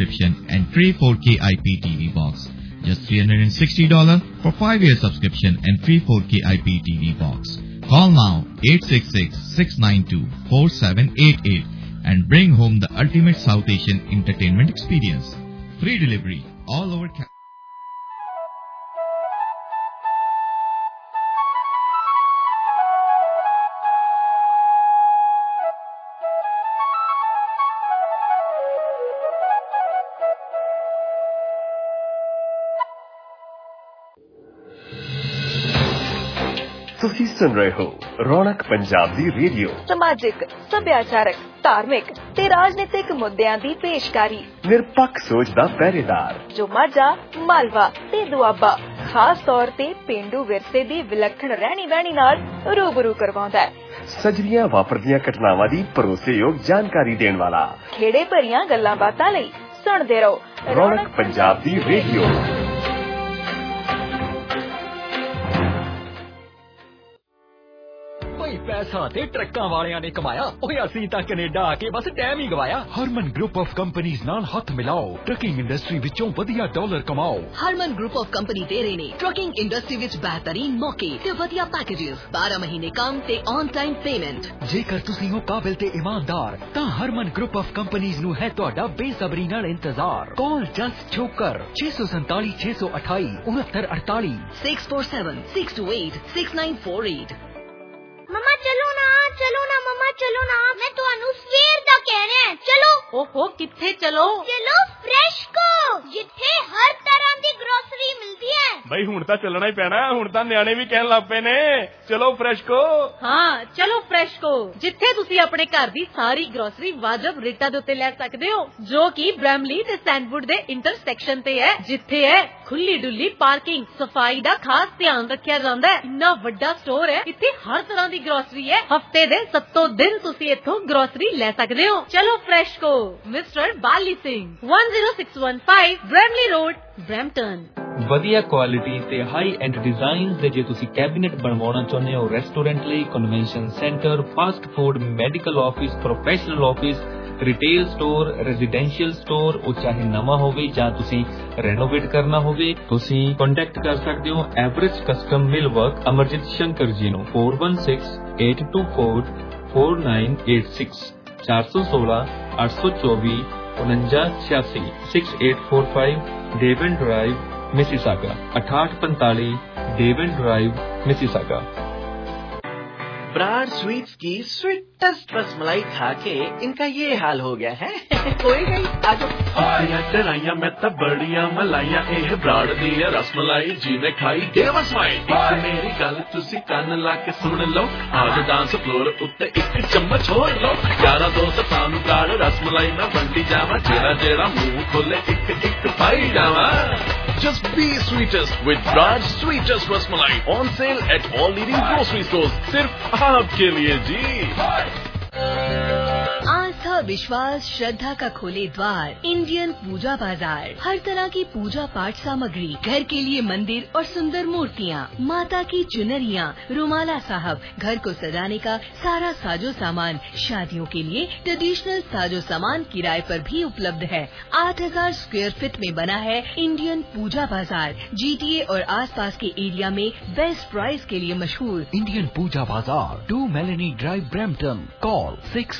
subscription and free 4K IPTV box. Just $360 for 5-year subscription and free 4K IPTV box. Call now 866-692-4788 and bring home the ultimate South Asian entertainment experience. Free delivery all over Canada. ਤੁਸੀਂ ਸੁਣ ਰਹੇ ਹੋ ਰੌਣਕ ਪੰਜਾਬ ਦੀ radio. ਸਮਾਜਿਕ, ਸੱਭਿਆਚਾਰਕ, ਧਾਰਮਿਕ ਤੇ ਰਾਜਨੀਤਿਕ ਮੁੱਦਿਆਂ ਦੀ ਪੇਸ਼ਕਾਰੀ। ਨਿਰਪੱਖ ਸੋਚ ਦਾ ਪਹਿਰੇਦਾਰ ਜੋ ਮਾਝਾ, ਮਾਲਵਾ ਤੇ ਦੁਆਬਾ ਖਾਸ ਤੌਰ ਤੇ ਪੇਂਡੂ ਵਿਰਸੇ ਦੀ ਵਿਲੱਖਣ ਰਹਿਣੀ ਬਹਿਣੀ ਨਾਲ ਰੂਬਰੂ ਕਰਵਾਉਂਦਾ ਹੈ। ਸਜਰੀਆਂ ਵਾਪਰਦੀਆਂ ਘਟਨਾਵਾਂ ਦੀ ਭਰੋਸੇਯੋਗ ਜਾਣਕਾਰੀ ਦੇਣ ਵਾਲਾ। ਖੇੜੇ ਭਰੀਆਂ ਗੱਲਾਂ ਬਾਤਾਂ ਲਈ ਸੁਣਦੇ ਰਹੋ ਰੌਣਕ ਪੰਜਾਬ ਦੀ ਰੇਡੀਓ। ਪੈਸਾ ਤੇ ਟਰੱਕਾਂ ਵਾਲਿਆਂ ਨੇ ਕਮਾਇਆ, ਓਏ ਅਸੀਂ ਤਾਂ ਕੈਨੇਡਾ ਆ ਕੇ ਬਸ ਟਾਈਮ ਹੀ ਗਵਾਇਆ। ਹਰਮਨ ਗਰੁੱਪ ਆਫ ਕੰਪਨੀਆਂ ਨਾਲ ਹੱਥ ਮਿਲਾਓ, ਟਰੱਕਿੰਗ ਇੰਡਸਟਰੀ ਵਿੱਚੋਂ ਵਧੀਆ ਡਾਲਰ ਕਮਾਓ। ਹਰਮਨ ਗਰੁੱਪ ਆਫ ਕੰਪਨੀ ਦੇ ਰਹੇ ਨੇ ਟਰੱਕਿੰਗ ਇੰਡਸਟਰੀ ਵਿੱਚ ਬਿਹਤਰੀਨ ਮੌਕੇ ਤੇ ਵਧੀਆ ਪੈਕੇजेस, 12 ਮਹੀਨੇ ਕੰਮ ਤੇ ਔਨ ਟਾਈਮ ਪੇਮੈਂਟ। ਜੇਕਰ ਤੁਸੀਂ ਹੋ ਕਾਬਿਲ ਤੇ ਇਮਾਨਦਾਰ ਤਾਂ ਹਰਮਨ ਗਰੁੱਪ ਆਫ ਕੰਪਨੀਆਂ ਨੂੰ ਹੈ ਤੁਹਾਡਾ ਬੇਸਬਰੀ ਨਾਲ ਇੰਤਜ਼ਾਰ। ਕਾਲ ਜਸਟ ਛੋਕਰ 647 628 6948 647 628 6948। मम्मा चलो ना मम्मा चलो ना, मैं ਤੁਹਾਨੂੰ ਸਵੇਰ ਦਾ ਕਹਿ ਰਿਹਾ ਚਲੋ। ਓਹੋ ਕਿੱਥੇ ਚਲੋ? ਚਲੋ ਫਰੈਸ਼ਕੋ, ਜਿੱਥੇ ਹਰ ਤਰ੍ਹਾਂ ਦੀ ਗਰੋਸਰੀ ਮਿਲਦੀ ਹੈ। ਬਈ ਹੁਣ ਤਾਂ ਚੱਲਣਾ ਹੀ ਪੈਣਾ, ਹੁਣ ਤਾਂ ਨਿਆਣੇ ਵੀ ਕਹਿਣ ਲੱਗ ਪਏ ਨੇ ਚਲੋ ਫਰੈਸ਼ਕੋ। ਹਾਂ ਚਲੋ ਫਰੈਸ਼ਕੋ, ਜਿੱਥੇ ਤੁਸੀਂ ਆਪਣੇ ਘਰ ਦੀ ਸਾਰੀ ਗਰੋਸਰੀ ਵਾਜਬ ਰੇਟਾਂ ਦੇ ਉੱਤੇ ਲੈ ਸਕਦੇ ਹੋ, ਜੋ ਕਿ ਬ੍ਰੈਮਲੀ ਤੇ ਸੈਂਡਵੁੱਡ ਦੇ ਇੰਟਰਸੈਕਸ਼ਨ ਤੇ ਹੈ, ਜਿੱਥੇ ਹੈ ਖੁੱਲੀ ਡੁੱਲੀ ਪਾਰਕਿੰਗ, ਸਫਾਈ ਦਾ ਖਾਸ ਧਿਆਨ ਰੱਖਿਆ ਜਾਂਦਾ ਹੈ। ਇੰਨਾ ਵੱਡਾ ਸਟੋਰ ਹੈ, ਇੱਥੇ ਹਰ ਤਰ੍ਹਾਂ ਦੀ ਗਰੋਸਰੀ ਹੈ। ਹਫਤੇ ਦੇ 7 ਦਿਨ ਤੁਸੀਂ ਇੱਥੋਂ ਗਰੋਸਰੀ ਲੈ ਸਕਦੇ ਹੋ। ਚਲੋ Freshco, mister Bali Singh, 10615 Bramalea road, Brampton. ਵਧੀਆ ਕੁਆਲਿਟੀ ਤੇ ਹਾਈ ਐਂਡ ਡਿਜ਼ਾਈਨਸ ਦੇ ਜੇ ਤੁਸੀਂ ਕੈਬਿਨੇਟ ਬਣਵਾਉਣਾ ਚਾਹੁੰਦੇ ਹੋ ਰੈਸਟੋਰੈਂਟ ਲਈ, convention centre, fast food, medical office, professional office, retail store, residential store, ਉਹ ਚਾਹੇ ਨਵਾਂ ਹੋਵੇ ਜਾਂ ਤੁਸੀਂ ਰੈਨੋਵੇਟ ਕਰਨਾ ਹੋਵੇ, ਤੁਸੀਂ ਕੰਟੈਕਟ ਕਰ ਸਕਦੇ ਹੋ average custom millwork Amarjeet Shankar ji ਨੂੰ 4168244986 416 824 4986 6845 Devon drive Mississauga 6845 Devon drive Mississauga. Brar Sweets की स्वीटेस्ट रसमलाई खा के इनका ये हाल हो गया है। कोई नहीं आजो डराइया मैं तो बड़िया मलाइया ए ब्राड दी रसमलाई जीने खाई देवा स्माइल। मेरी गल तुसी कान ला के सुन लो, आज डांस फ्लोर उत्ते एक चम्मच होर लो। यारा दोस्त सानू काड़ रसमलाई ना वंडी जावा, जेड़ा जेड़ा मुंह खोले एक एक पाई जावा। Just be sweetest with Brad's Sweetest Rasmalai, on sale at all leading grocery stores. सिर्फ आपके लिए जी। आस्था, विश्वास, श्रद्धा का खोले द्वार इंडियन पूजा बाजार। हर तरह की पूजा पाठ सामग्री, घर के लिए मंदिर और सुंदर मूर्तियाँ, माता की चुनरियाँ, रुमाला साहब, घर को सजाने का सारा साजो सामान, शादियों के लिए ट्रेडिशनल साजो सामान किराए पर भी उपलब्ध है। 8000 स्क्वायर फीट में बना है इंडियन पूजा बाजार। GTA और आसपास के एरिया में बेस्ट प्राइस के लिए मशहूर इंडियन पूजा बाजार, 2 मेलेनी ड्राइव, ब्रैम्पटन। कॉल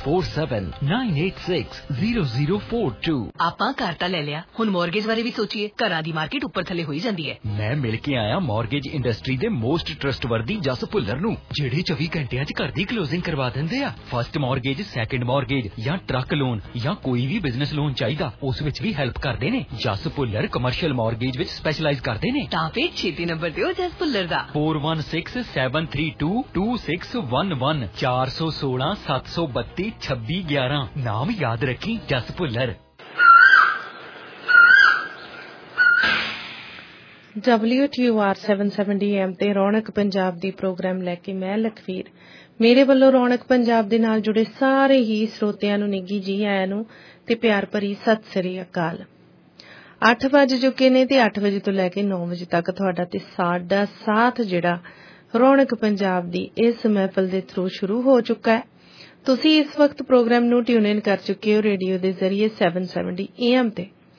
6479860042। ਆਪਾਂ ਘਰ ਤਾਂ ਲੈ ਲਿਆ, ਹੁਣ ਮੌਰਗੇਜ ਬਾਰੇ ਵੀ ਸੋਚੀਏ। ਘਰਾਂ ਦੀ ਮਾਰਕੀਟ ਉੱਪਰ ਥੱਲੇ ਹੋਈ ਜਾਂਦੀ ਹੈ। ਮੈਂ ਮਿਲ ਕੇ ਆਇਆ ਮੌਰਗੇਜ ਇੰਡਸਟਰੀ ਦੇ ਮੋਸਟ ਟਰਸਟਵਰਦੀ ਜਸ ਭੁੱਲਰ ਨੂੰ, ਜਿਹੜੇ 24 ਘੰਟਿਆਂ 'ਚ ਘਰ ਦੀ ਕਲੋਜ਼ਿੰਗ ਕਰਵਾ ਦਿੰਦੇ ਆ। ਫਸਟ ਮੌਰਗੇਜ, ਸੈਕੰਡ ਮੌਰਗੇਜ ਜਾਂ ਟਰੱਕ ਲੋਨ ਜਾਂ ਕੋਈ ਵੀ ਬਿਜ਼ਨਸ ਲੋਨ ਚਾਹੀਦਾ, ਉਸ ਵਿੱਚ ਵੀ ਹੈਲਪ ਕਰਦੇ ਨੇ। ਜਸ ਭੁੱਲਰ ਕਮਰਸ਼ੀਅਲ ਮੌਰਗੇਜ ਵਿੱਚ ਸਪੈਸ਼ਲਾਈਜ਼ ਕਰਦੇ ਨੇ। ਤਾਂ ਫਿਰ ਛੇਤੀ ਨੰਬਰ ਦਿਓ ਜਸ ਭੁੱਲਰ ਦਾ 4167322611 416 732 2611। ਨਾਮ ਯਾਦ ਰੱਖੀ, ਜਸ ਭੁੱਲਰ। WTOR 770 AM ਤੇ ਰੌਣਕ ਪੰਜਾਬ ਦੀ ਪ੍ਰੋਗਰਾਮ ਲੈ ਕੇ ਮੈਂ ਲਖਵੀਰ, ਮੇਰੇ ਵੱਲੋਂ ਰੌਣਕ ਪੰਜਾਬ ਦੇ ਨਾਲ ਜੁੜੇ ਸਾਰੇ ਹੀ ਸਰੋਤਿਆਂ ਨੂੰ ਨਿੱਘੀ ਜੀ ਆਇਆਂ ਨੂੰ ਤੇ ਪਿਆਰ ਭਰੀ ਸਤਿ ਸ੍ਰੀ ਅਕਾਲ। 8 ਵਜ ਚੁੱਕੇ ਨੇ ਤੇ 8 ਵਜੇ ਤੋਂ ਲੈ ਕੇ 9 ਵਜੇ ਤੱਕ ਤੁਹਾਡਾ ਤੇ ਸਾਡਾ ਸਾਥ ਜਿਹੜਾ ਰੌਣਕ ਪੰਜਾਬ ਦੀ ਇਸ ਮਹਿਫਲ ਦੇ ਥਰੂ ਸ਼ੁਰੂ ਹੋ ਚੁੱਕਾ ਹੈ। ਤੁਸੀਂ ਇਸ ਵਕਤ ਪ੍ਰੋਗਰਾਮ ਨੂੰ ਟਿਊਨ ਇਨ ਕਰ ਚੁੱਕੇ ਹੋ ਰੇਡੀਓ ਦੇ ਜ਼ਰੀਏ 770 AM ਤੇ।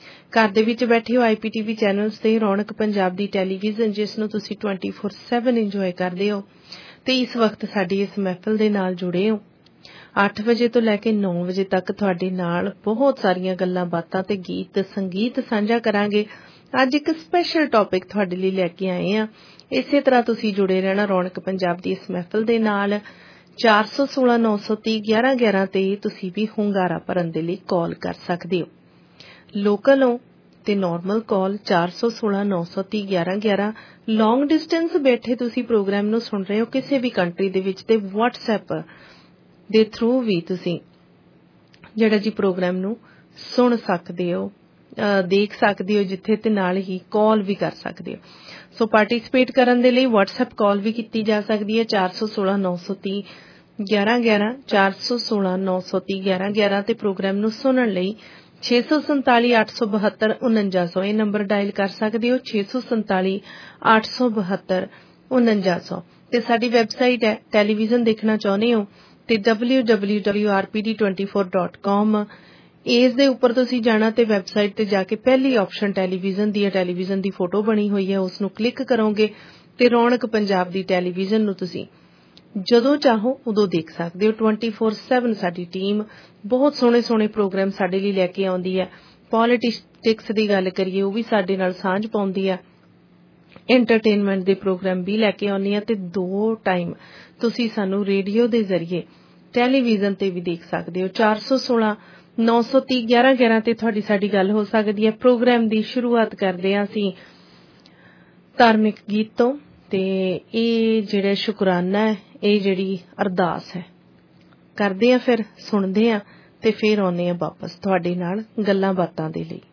ਘਰ ਦੇ ਵਿੱਚ ਬੈਠੇ ਹੋ IPTV ਚੈਨਲਸ ਤੇ ਰੌਣਕ ਪੰਜਾਬ ਦੀ ਟੈਲੀਵਿਜ਼ਨ ਜਿਸ ਨੂੰ ਤੁਸੀਂ 24/7 ਇੰਜੋਏ ਕਰਦੇ ਹੋ ਤੇ ਇਸ ਵਕਤ ਸਾਡੀ ਇਸ ਮਹਿਫਲ ਦੇ ਨਾਲ ਜੁੜੇ ਹੋ। 8 ਵਜੇ ਤੋਂ ਲੈ ਕੇ 9 ਵਜੇ ਤੱਕ ਤੁਹਾਡੇ ਨਾਲ ਬਹੁਤ ਸਾਰੀਆਂ ਗੱਲਾਂ ਬਾਤਾਂ ਤੇ ਗੀਤ ਸੰਗੀਤ ਸਾਂਝਾ ਕਰਾਂਗੇ। ਅੱਜ ਇੱਕ ਸਪੈਸ਼ਲ ਟੌਪਿਕ ਤੁਹਾਡੇ ਲਈ ਲੈ ਕੇ ਆਏ ਹਾਂ। ਇਸੇ ਤਰ੍ਹਾਂ ਤੁਸੀਂ ਜੁੜੇ ਰਹਿਣਾ ਰੌਣਕ ਪੰਜਾਬ ਦੀ ਇਸ ਮਹਿਫਲ ਦੇ ਨਾਲ। 416 930 1111 ਤੇ ਤੁਸੀਂ ਵੀ ਹੁੰਗਾਰਾ ਭਰਨ ਦੇ ਲਈ ਕਾਲ ਕਰ ਸਕਦੇ ਹੋ। ਲੋਕਲ ਹੋ ਤੇ ਨਾਰਮਲ ਕਾਲ 416 930 1111। ਲੌਂਗ ਡਿਸਟੈਂਸ ਬੈਠੇ ਤੁਸੀਂ ਪ੍ਰੋਗਰਾਮ ਨੂੰ ਸੁਣ ਰਹੇ ਹੋ ਕਿਸੇ ਵੀ ਕੰਟਰੀ ਦੇ ਵਿੱਚ ਤੇ WhatsApp ਦੇ ਥਰੂ ਵੀ ਤੁਸੀਂ ਜਿਹੜਾ ਜੀ ਪ੍ਰੋਗਰਾਮ ਨੂੰ ਸੁਣ ਸਕਦੇ ਹੋ, ਦੇਖ ਸਕਦੇ ਹੋ ਜਿੱਥੇ ਤੇ ਨਾਲ ਹੀ ਕਾਲ ਵੀ ਕਰ ਸਕਦੇ ਹੋ। ਸੋ ਪਾਰਟਿਸਿਪੇਟ ਕਰਨ ਦੇ ਲਈ WhatsApp ਕਾਲ ਵੀ ਕੀਤੀ ਜਾ ਸਕਦੀ ਹੈ 416 930 1111 416 930 1111 ਤੇ ਪ੍ਰੋਗਰਾਮ ਨੂੰ ਸੁਣਨ ਲਈ 647 872 4900 ਇਹ ਨੰਬਰ ਡਾਇਲ ਕਰ ਸਕਦੇ ਹੋ 647 872 4900 ਤੇ ਸਾਡੀ ਵੈਬਸਾਈਟ ਹੈ ਟੈਲੀਵਿਜ਼ਨ ਦੇਖਣਾ ਚਾਹੁੰਦੇ ਹੋ ਤੇ www.rpd24.com ਇਸ ਦੇ ਉੱਪਰ ਤੁਸੀਂ ਜਾਣਾ ਤੇ ਵੈਬਸਾਈਟ ਤੇ ਜਾ ਕੇ ਪਹਿਲੀ ਆਪਸ਼ਨ ਟੈਲੀਵਿਜ਼ਨ ਦੀ ਹੈ, ਟੈਲੀਵਿਜ਼ਨ ਦੀ ਫੋਟੋ ਬਣੀ ਹੋਈ ਹੈ ਉਸ ਨੂੰ ਕਲਿੱਕ ਕਰੋਗੇ ਤੇ ਰੌਣਕ ਪੰਜਾਬ ਦੀ ਟੈਲੀਵਿਜ਼ਨ ਨੂੰ ਤੁਸੀਂ ਜਦੋਂ ਚਾਹੋ ਉਦੋਂ ਦੇਖ ਸਕਦੇ ਹੋ। 24/7 ਸਾਡੀ ਟੀਮ ਬਹੁਤ ਸੋਹਣੇ ਸੋਹਣੇ ਪ੍ਰੋਗਰਾਮ ਸਾਡੇ ਲਈ ਲੈ ਕੇ ਆਉਂਦੀ ਹੈ। ਪੋਲੀਟਿਕਸ ਦੀ ਗੱਲ ਕਰੀਏ ਉਹ ਵੀ ਸਾਡੇ ਨਾਲ ਸਾਂਝ ਪਾਉਂਦੀ ਹੈ। ਐਂਟਰਟੇਨਮੈਂਟ ਦੇ ਪ੍ਰੋਗਰਾਮ ਵੀ ਲੈ ਕੇ ਆਉਂਦੀ ਹੈ ਤੇ 2 ਟਾਈਮ ਤੁਸੀਂ ਸਾਨੂੰ ਰੇਡੀਓ ਦੇ ਜ਼ਰੀਏ ਟੈਲੀਵਿਜ਼ਨ ਤੇ ਵੀ ਦੇਖ ਸਕਦੇ ਹੋ। 416 930 1111 ਤੇ ਤੁਹਾਡੀ ਸਾਡੀ ਗੱਲ ਹੋ ਸਕਦੀ ਹੈ। ਪ੍ਰੋਗਰਾਮ ਦੀ ਸ਼ੁਰੂਆਤ ਕਰਦੇ ਹਾਂ ਅਸੀਂ ਧਾਰਮਿਕ ਗੀਤ ਤੋਂ ਤੇ ਇਹ ਜਿਹੜਾ ਸ਼ੁਕਰਾਨਾ ਹੈ, ਇਹ ਜਿਹੜੀ ਅਰਦਾਸ ਹੈ ਕਰਦੇ ਹਾਂ, ਫਿਰ ਸੁਣਦੇ ਹਾਂ ਤੇ ਫਿਰ ਆਉਂਦੇ ਹਾਂ ਵਾਪਸ ਤੁਹਾਡੇ ਨਾਲ ਗੱਲਾਂ ਬਾਤਾਂ ਦੇ ਲਈ।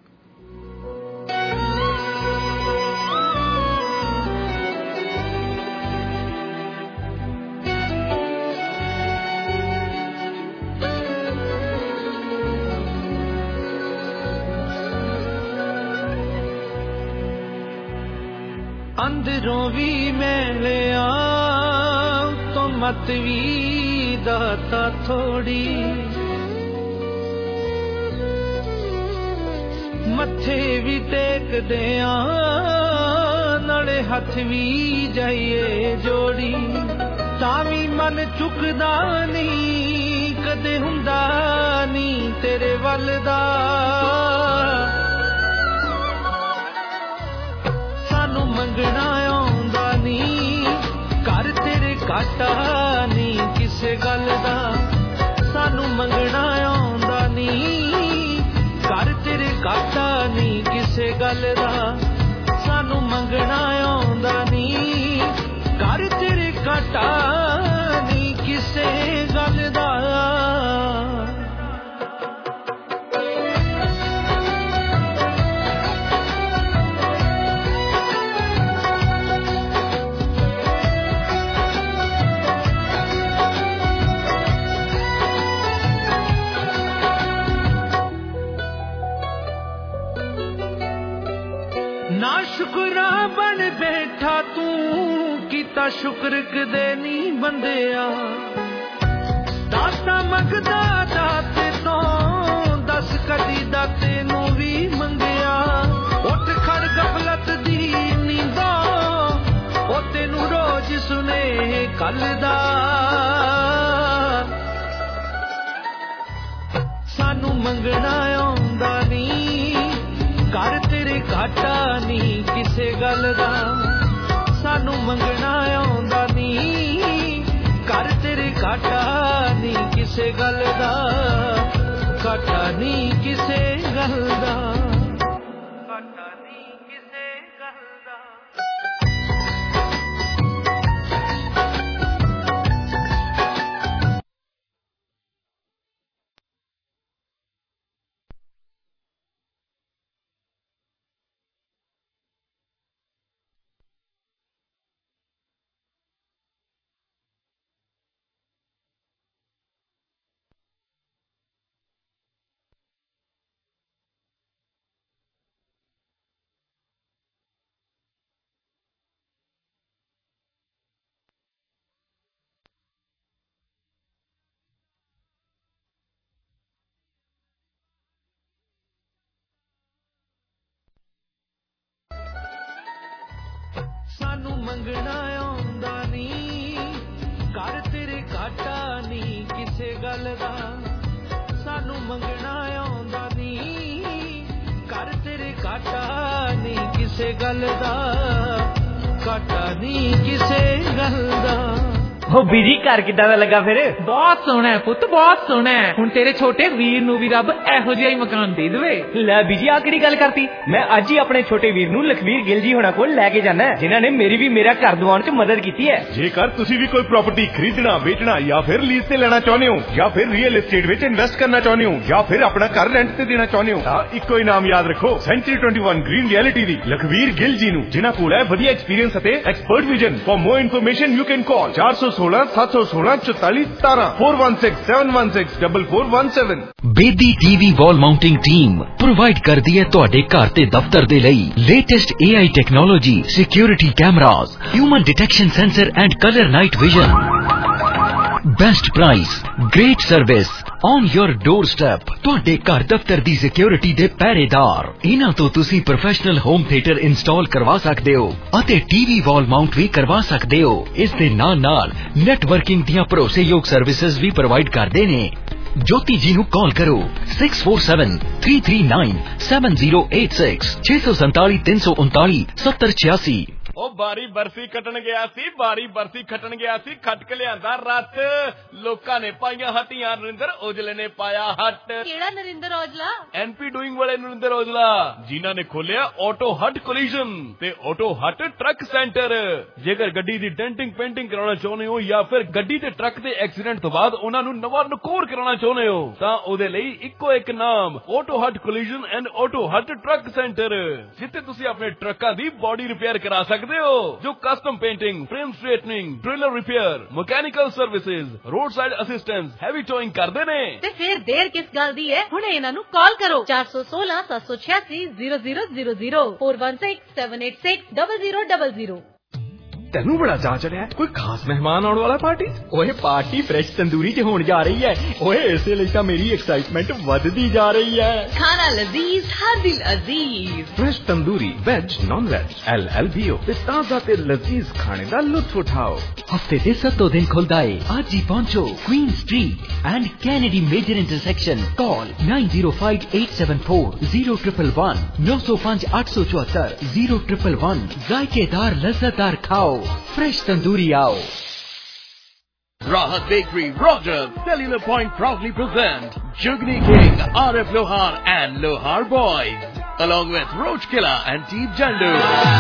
ਅੰਦਰੋਂ ਵੀ ਮੈਂ ਲਿਆ ਤੋਂ ਮਤ ਵੀ ਦਾਤਾ ਥੋੜੀ ਮੱਥੇ ਵੀ ਟੇਕਦੇ ਆ ਨਾਲੇ ਹੱਥ ਵੀ ਜਾਈਏ ਜੋੜੀ ਤਾਂ ਵੀ ਮਨ ਚੁੱਕਦਾ ਨਹੀਂ ਕਦੇ ਹੁੰਦਾ ਨਹੀਂ ਤੇਰੇ ਵੱਲ ਦਾ ਮੰਗਣਾ ਆਉਂਦਾ ਨੀ ਘਰ ਤੇਰੇ ਘਾਟਾ ਨੀ ਕਿਸੇ ਗੱਲ ਦਾ ਸਾਨੂੰ ਮੰਗਣਾ ਆਉਂਦਾ ਨੀ ਘਰ ਤੇਰੇ ਘਾਟਾ ਨੀ ਕਿਸੇ ਗੱਲ ਦਾ ਸਾਨੂੰ ਮੰਗਣਾ ਆਉਂਦਾ ਨੀ ਘਰ ਤੇਰੇ ਘਾਟਾ ਨੀ ਕਿਸੇ ਗੱਲ ਦਾ ਨਾ ਸ਼ੁਕਰਾ ਬਣ ਬੈਠਾ ਤੂੰ ਕੀਤਾ ਸ਼ੁਕਰ ਕਦੇ ਨਹੀਂ ਬੰਦਿਆ ਦਾਤਾ ਮੰਗਦਾ ਦਾਤੇ ਤੋਂ ਦੱਸ ਕਦੀ ਦਾਤੇ ਨੂੰ ਵੀ ਮੰਗਿਆ ਉੱਠ ਖੜ ਗਫਲਤ ਦੀ ਨੀਂਦੋਂ ਉਹ ਤੈਨੂੰ ਰੋਜ਼ ਸੁਨੇ ਕੱਲ ਦਾ ਸਾਨੂੰ ਮੰਗਣਾ ਆਉਂਦਾ ਨਹੀਂ ਘਰ ਤੇਰੇ ਘਾਟਾ ਨਹੀਂ ਕਿਸੇ ਗੱਲ ਦਾ ਸਾਨੂੰ ਮੰਗਣਾ ਆਉਂਦਾ ਨਹੀਂ ਘਰ ਤੇਰੇ ਘਾਟਾ ਨਹੀਂ ਕਿਸੇ ਗੱਲ ਦਾ ਘਾਟਾ ਨਹੀਂ ਕਿਸੇ ਗੱਲ ਦਾ ਘਾਟਾ ਨਹੀਂ ਕਿਸੇ ਗੱਲ ਦਾ ਸਾਨੂੰ ਮੰਗਣਾ ਆਉਂਦਾ ਨਹੀਂ, ਘਰ ਤੇਰੇ ਘਾਟਾ ਨਹੀਂ ਕਿਸੇ ਗੱਲ ਦਾ, ਸਾਨੂੰ ਮੰਗਣਾ ਆਉਂਦਾ ਨਹੀਂ, ਘਰ ਤੇਰੇ ਘਾਟਾ ਨਹੀਂ ਕਿਸੇ ਗੱਲ ਦਾ, ਘਾਟਾ ਨਹੀਂ ਕਿਸੇ ਗੱਲ ਦਾ। ਉਹ ਬੀਜੀ ਘਰ ਕਿੱਦਾਂ ਦਾ ਲੱਗਾ ਫਿਰ? ਬਹੁਤ ਸੋਹਣਾ ਹੈ ਪੁੱਤ, ਬਹੁਤ ਸੋਹਣਾ ਹੈ। ਹੁਣ ਤੇਰੇ ਛੋਟੇ ਵੀਰ ਨੂੰ ਵੀ ਰੱਬ ਇਹੋ ਜਿਹਾ ਹੀ ਮਕਾਨ ਦੇ ਦੇਵੇ। ਲੈ ਬੀਜੀ ਆ ਕਿਹੜੀ ਗੱਲ ਕਰਤੀ? ਮੈਂ ਅੱਜ ਹੀ ਆਪਣੇ ਛੋਟੇ ਵੀਰ ਨੂੰ ਲਖਵੀਰ ਗਿੱਲ ਜੀ ਹੋਣਾ ਕੋਲ ਲੈ ਕੇ ਜਾਣਾ, ਜਿਨ੍ਹਾਂ ਨੇ ਮੇਰੀ ਵੀ ਮੇਰਾ ਘਰ ਦਿਵਾਉਣ 'ਚ ਮਦਦ ਕੀਤੀ ਹੈ। ਜੇਕਰ ਤੁਸੀਂ ਵੀ ਕੋਈ ਪ੍ਰਾਪਰਟੀ ਖਰੀਦਣਾ, ਵੇਚਣਾ ਜਾਂ ਫਿਰ ਲੀਜ਼ ਤੇ ਲੈਣਾ ਚਾਹੁੰਦੇ ਹੋ, ਜਾਂ ਫਿਰ ਰੀਅਲ ਏਸਟੇਟ ਵਿੱਚ ਇਨਵੈਸਟ ਕਰਨਾ ਚਾਹੁੰਦੇ ਹੋ, ਜਾਂ ਫਿਰ ਆਪਣਾ ਘਰ ਰੈਂਟ ਤੇ ਦੇਣਾ ਚਾਹੁੰਦੇ ਹੋ, ਤਾਂ ਇੱਕੋ ਹੀ ਨਾਮ ਯਾਦ ਰੱਖੋ, ਸੈਂਚਰੀ 21 ਗ੍ਰੀਨ ਰਿਐਲਿਟੀ ਦੀ ਲਖਵੀਰ ਗਿੱਲ ਜੀ ਨੂੰ, ਜਿਨ੍ਹਾਂ ਕੋਲ ਹੈ ਵਧੀਆ ਐਕਸਪੀਰੀਅੰਸ ਅਤੇ expert vision. For more information you can call 416 716 44 17 416 716 4417। Bedi TV wall mounting team provide ਕਰਦੀ ਹੈ ਤੁਹਾਡੇ ਘਰ ਤੇ ਦਫ਼ਤਰ ਦੇ ਲਈ latest AI technology, security cameras, human detection sensor and colour night vision. Best price, great service on your doorstep. ਤੁਹਾਡੇ ਘਰ ਦਫ਼ਤਰ ਦੀ ਸਿਕਿਉਰਿਟੀ ਦੇ ਪਹਿਰੇਦਾਰ। ਇਹਨਾਂ ਤੋਂ ਤੁਸੀਂ ਪ੍ਰੋਫੈਸ਼ਨਲ ਹੋਮ ਥੀਏਟਰ ਇੰਸਟਾਲ ਕਰਵਾ ਸਕਦੇ ਹੋ ਅਤੇ ਟੀਵੀ ਵਾਲ ਮਾਊਂਟ ਵੀ ਕਰਵਾ ਸਕਦੇ ਹੋ। ਇਸ ਦੇ ਨਾਲ ਨੈਟਵਰਕਿੰਗ ਦੀਆਂ ਭਰੋਸੇਯੋਗ ਸਰਵਿਸਿਜ਼ ਵੀ ਪ੍ਰੋਵਾਈਡ ਕਰਦੇ ਨੇ। ज्योति जी ਨੂੰ ਕਾਲ ਕਰੋ 6473397086 647 339 7086। ਉਹ ਬਾਰੀ ਬਰਫੀ ਕੱਟਣ ਗਿਆ ਸੀ, ਬਾਰੀ ਬਰਫੀ ਖੱਟਣ ਗਿਆ ਸੀ, ਖੱਟ ਕੇ ਲਿਆਂਦਾ ਰੱਤ। ਲੋਕਾਂ ਨੇ ਪਾਈਆਂ ਹੱਟੀਆਂ, ਨਰਿੰਦਰ ਔਜਲੇ ਨੇ ਪਾਇਆ ਹੱਟ। ਕਿਹੜਾ ਨਰਿੰਦਰ ਔਜਲਾ? ਐਨਪੀ ਡੂਇੰਗ ਵਾਲੇ ਨਰਿੰਦਰ ਔਜਲਾ, ਜਿਨ੍ਹਾਂ ਨੇ ਖੋਲਿਆ ਆਟੋ ਹੱਟ ਕੋਲੀਜਨ ਤੇ ਆਟੋ ਹੱਟ ਟਰੱਕ ਸੈਂਟਰ। ਜੇਕਰ ਗੱਡੀ ਦੀ ਡੈਂਟਿੰਗ ਪੇਂਟਿੰਗ ਕਰਾਉਣਾ ਚਾਹੁੰਦੇ ਹੋ ਜਾਂ ਫਿਰ ਗੱਡੀ ਤੇ ਟਰੱਕ ਦੇ ਐਕਸੀਡੈਂਟ ਤੋਂ ਬਾਅਦ ਉਹਨਾਂ ਨੂੰ ਨਵਾਂ ਨਕੋਰ ਕਰਾਉਣਾ ਚਾਹੁੰਦੇ ਹੋ, ਤਾਂ ਉਹਦੇ ਲਈ ਇੱਕੋ ਇੱਕ ਨਾਮ, auto hut collision and auto hut truck centre, ਜਿੱਥੇ ਤੁਸੀਂ ਆਪਣੇ ਟਰੱਕਾਂ ਦੀ ਬੋਡੀ ਰਿਪੇਅਰ ਕਰਾ ਸਕਦੇ ਹੋ, ਜੋ custom painting, frame straightening, trailer repair, mechanical services, roadside assistance, heavy towing ਕਰਦੇ ਨੇ। ਤੇ ਫਿਰ ਦੇਰ ਕਿਸ ਗੱਲ ਦੀ ਹੈ? ਹੁਣੇ ਇਹਨਾਂ ਨੂੰ ਕਾਲ ਕਰੋ 416 786 0000 416 786 0000। ਤੈਨੂੰ ਬੜਾ ਚਾਅ ਚੜਿਆ, ਕੋਈ ਖਾਸ ਮਹਿਮਾਨ ਆਉਣ ਵਾਲਾ ਪਾਰਟੀ? ਓਏ ਪਾਰਟੀ ਫਰੈਸ਼ ਤੰਦੂਰੀ 'ਚ ਹੋਣ ਜਾ ਰਹੀ ਹੈ। ਓਏ ਇਸੇ ਲਈ ਤਾਂ ਮੇਰੀ ਐਕਸਾਈਟਮੈਂਟ ਵੱਧਦੀ ਜਾ ਰਹੀ ਹੈ। ਖਾਣਾ ਲਜ਼ੀਜ਼ ਹਰ ਦਿਲ ਅਜ਼ੀਜ਼। Fresh tandoori veg non veg LLBO ਤੇ ਤਾਜ਼ਾ ਤੇ ਲਜ਼ੀਜ਼ ਖਾਣੇ ਦਾ ਲੁਤਫ ਉਠਾਓ। ਹਫਤੇ ਦੇ 7 ਦਿਨ ਖੁੱਲਦਾ ਏ। ਅੱਜ ਹੀ ਪਹੁੰਚੋ Queen Street and Kennedy major intersection. Call 905874 0111 905 874 0111। ਜ਼ਾਇकेदार लज्जतदार खाओ, फ्रेश तंदूरी आओ। Rahat Bakery, Rogers, Cellular Point proudly present Jugni King, RF Lohar and Lohar Boys, along with Roach Killer and Teep Jandu.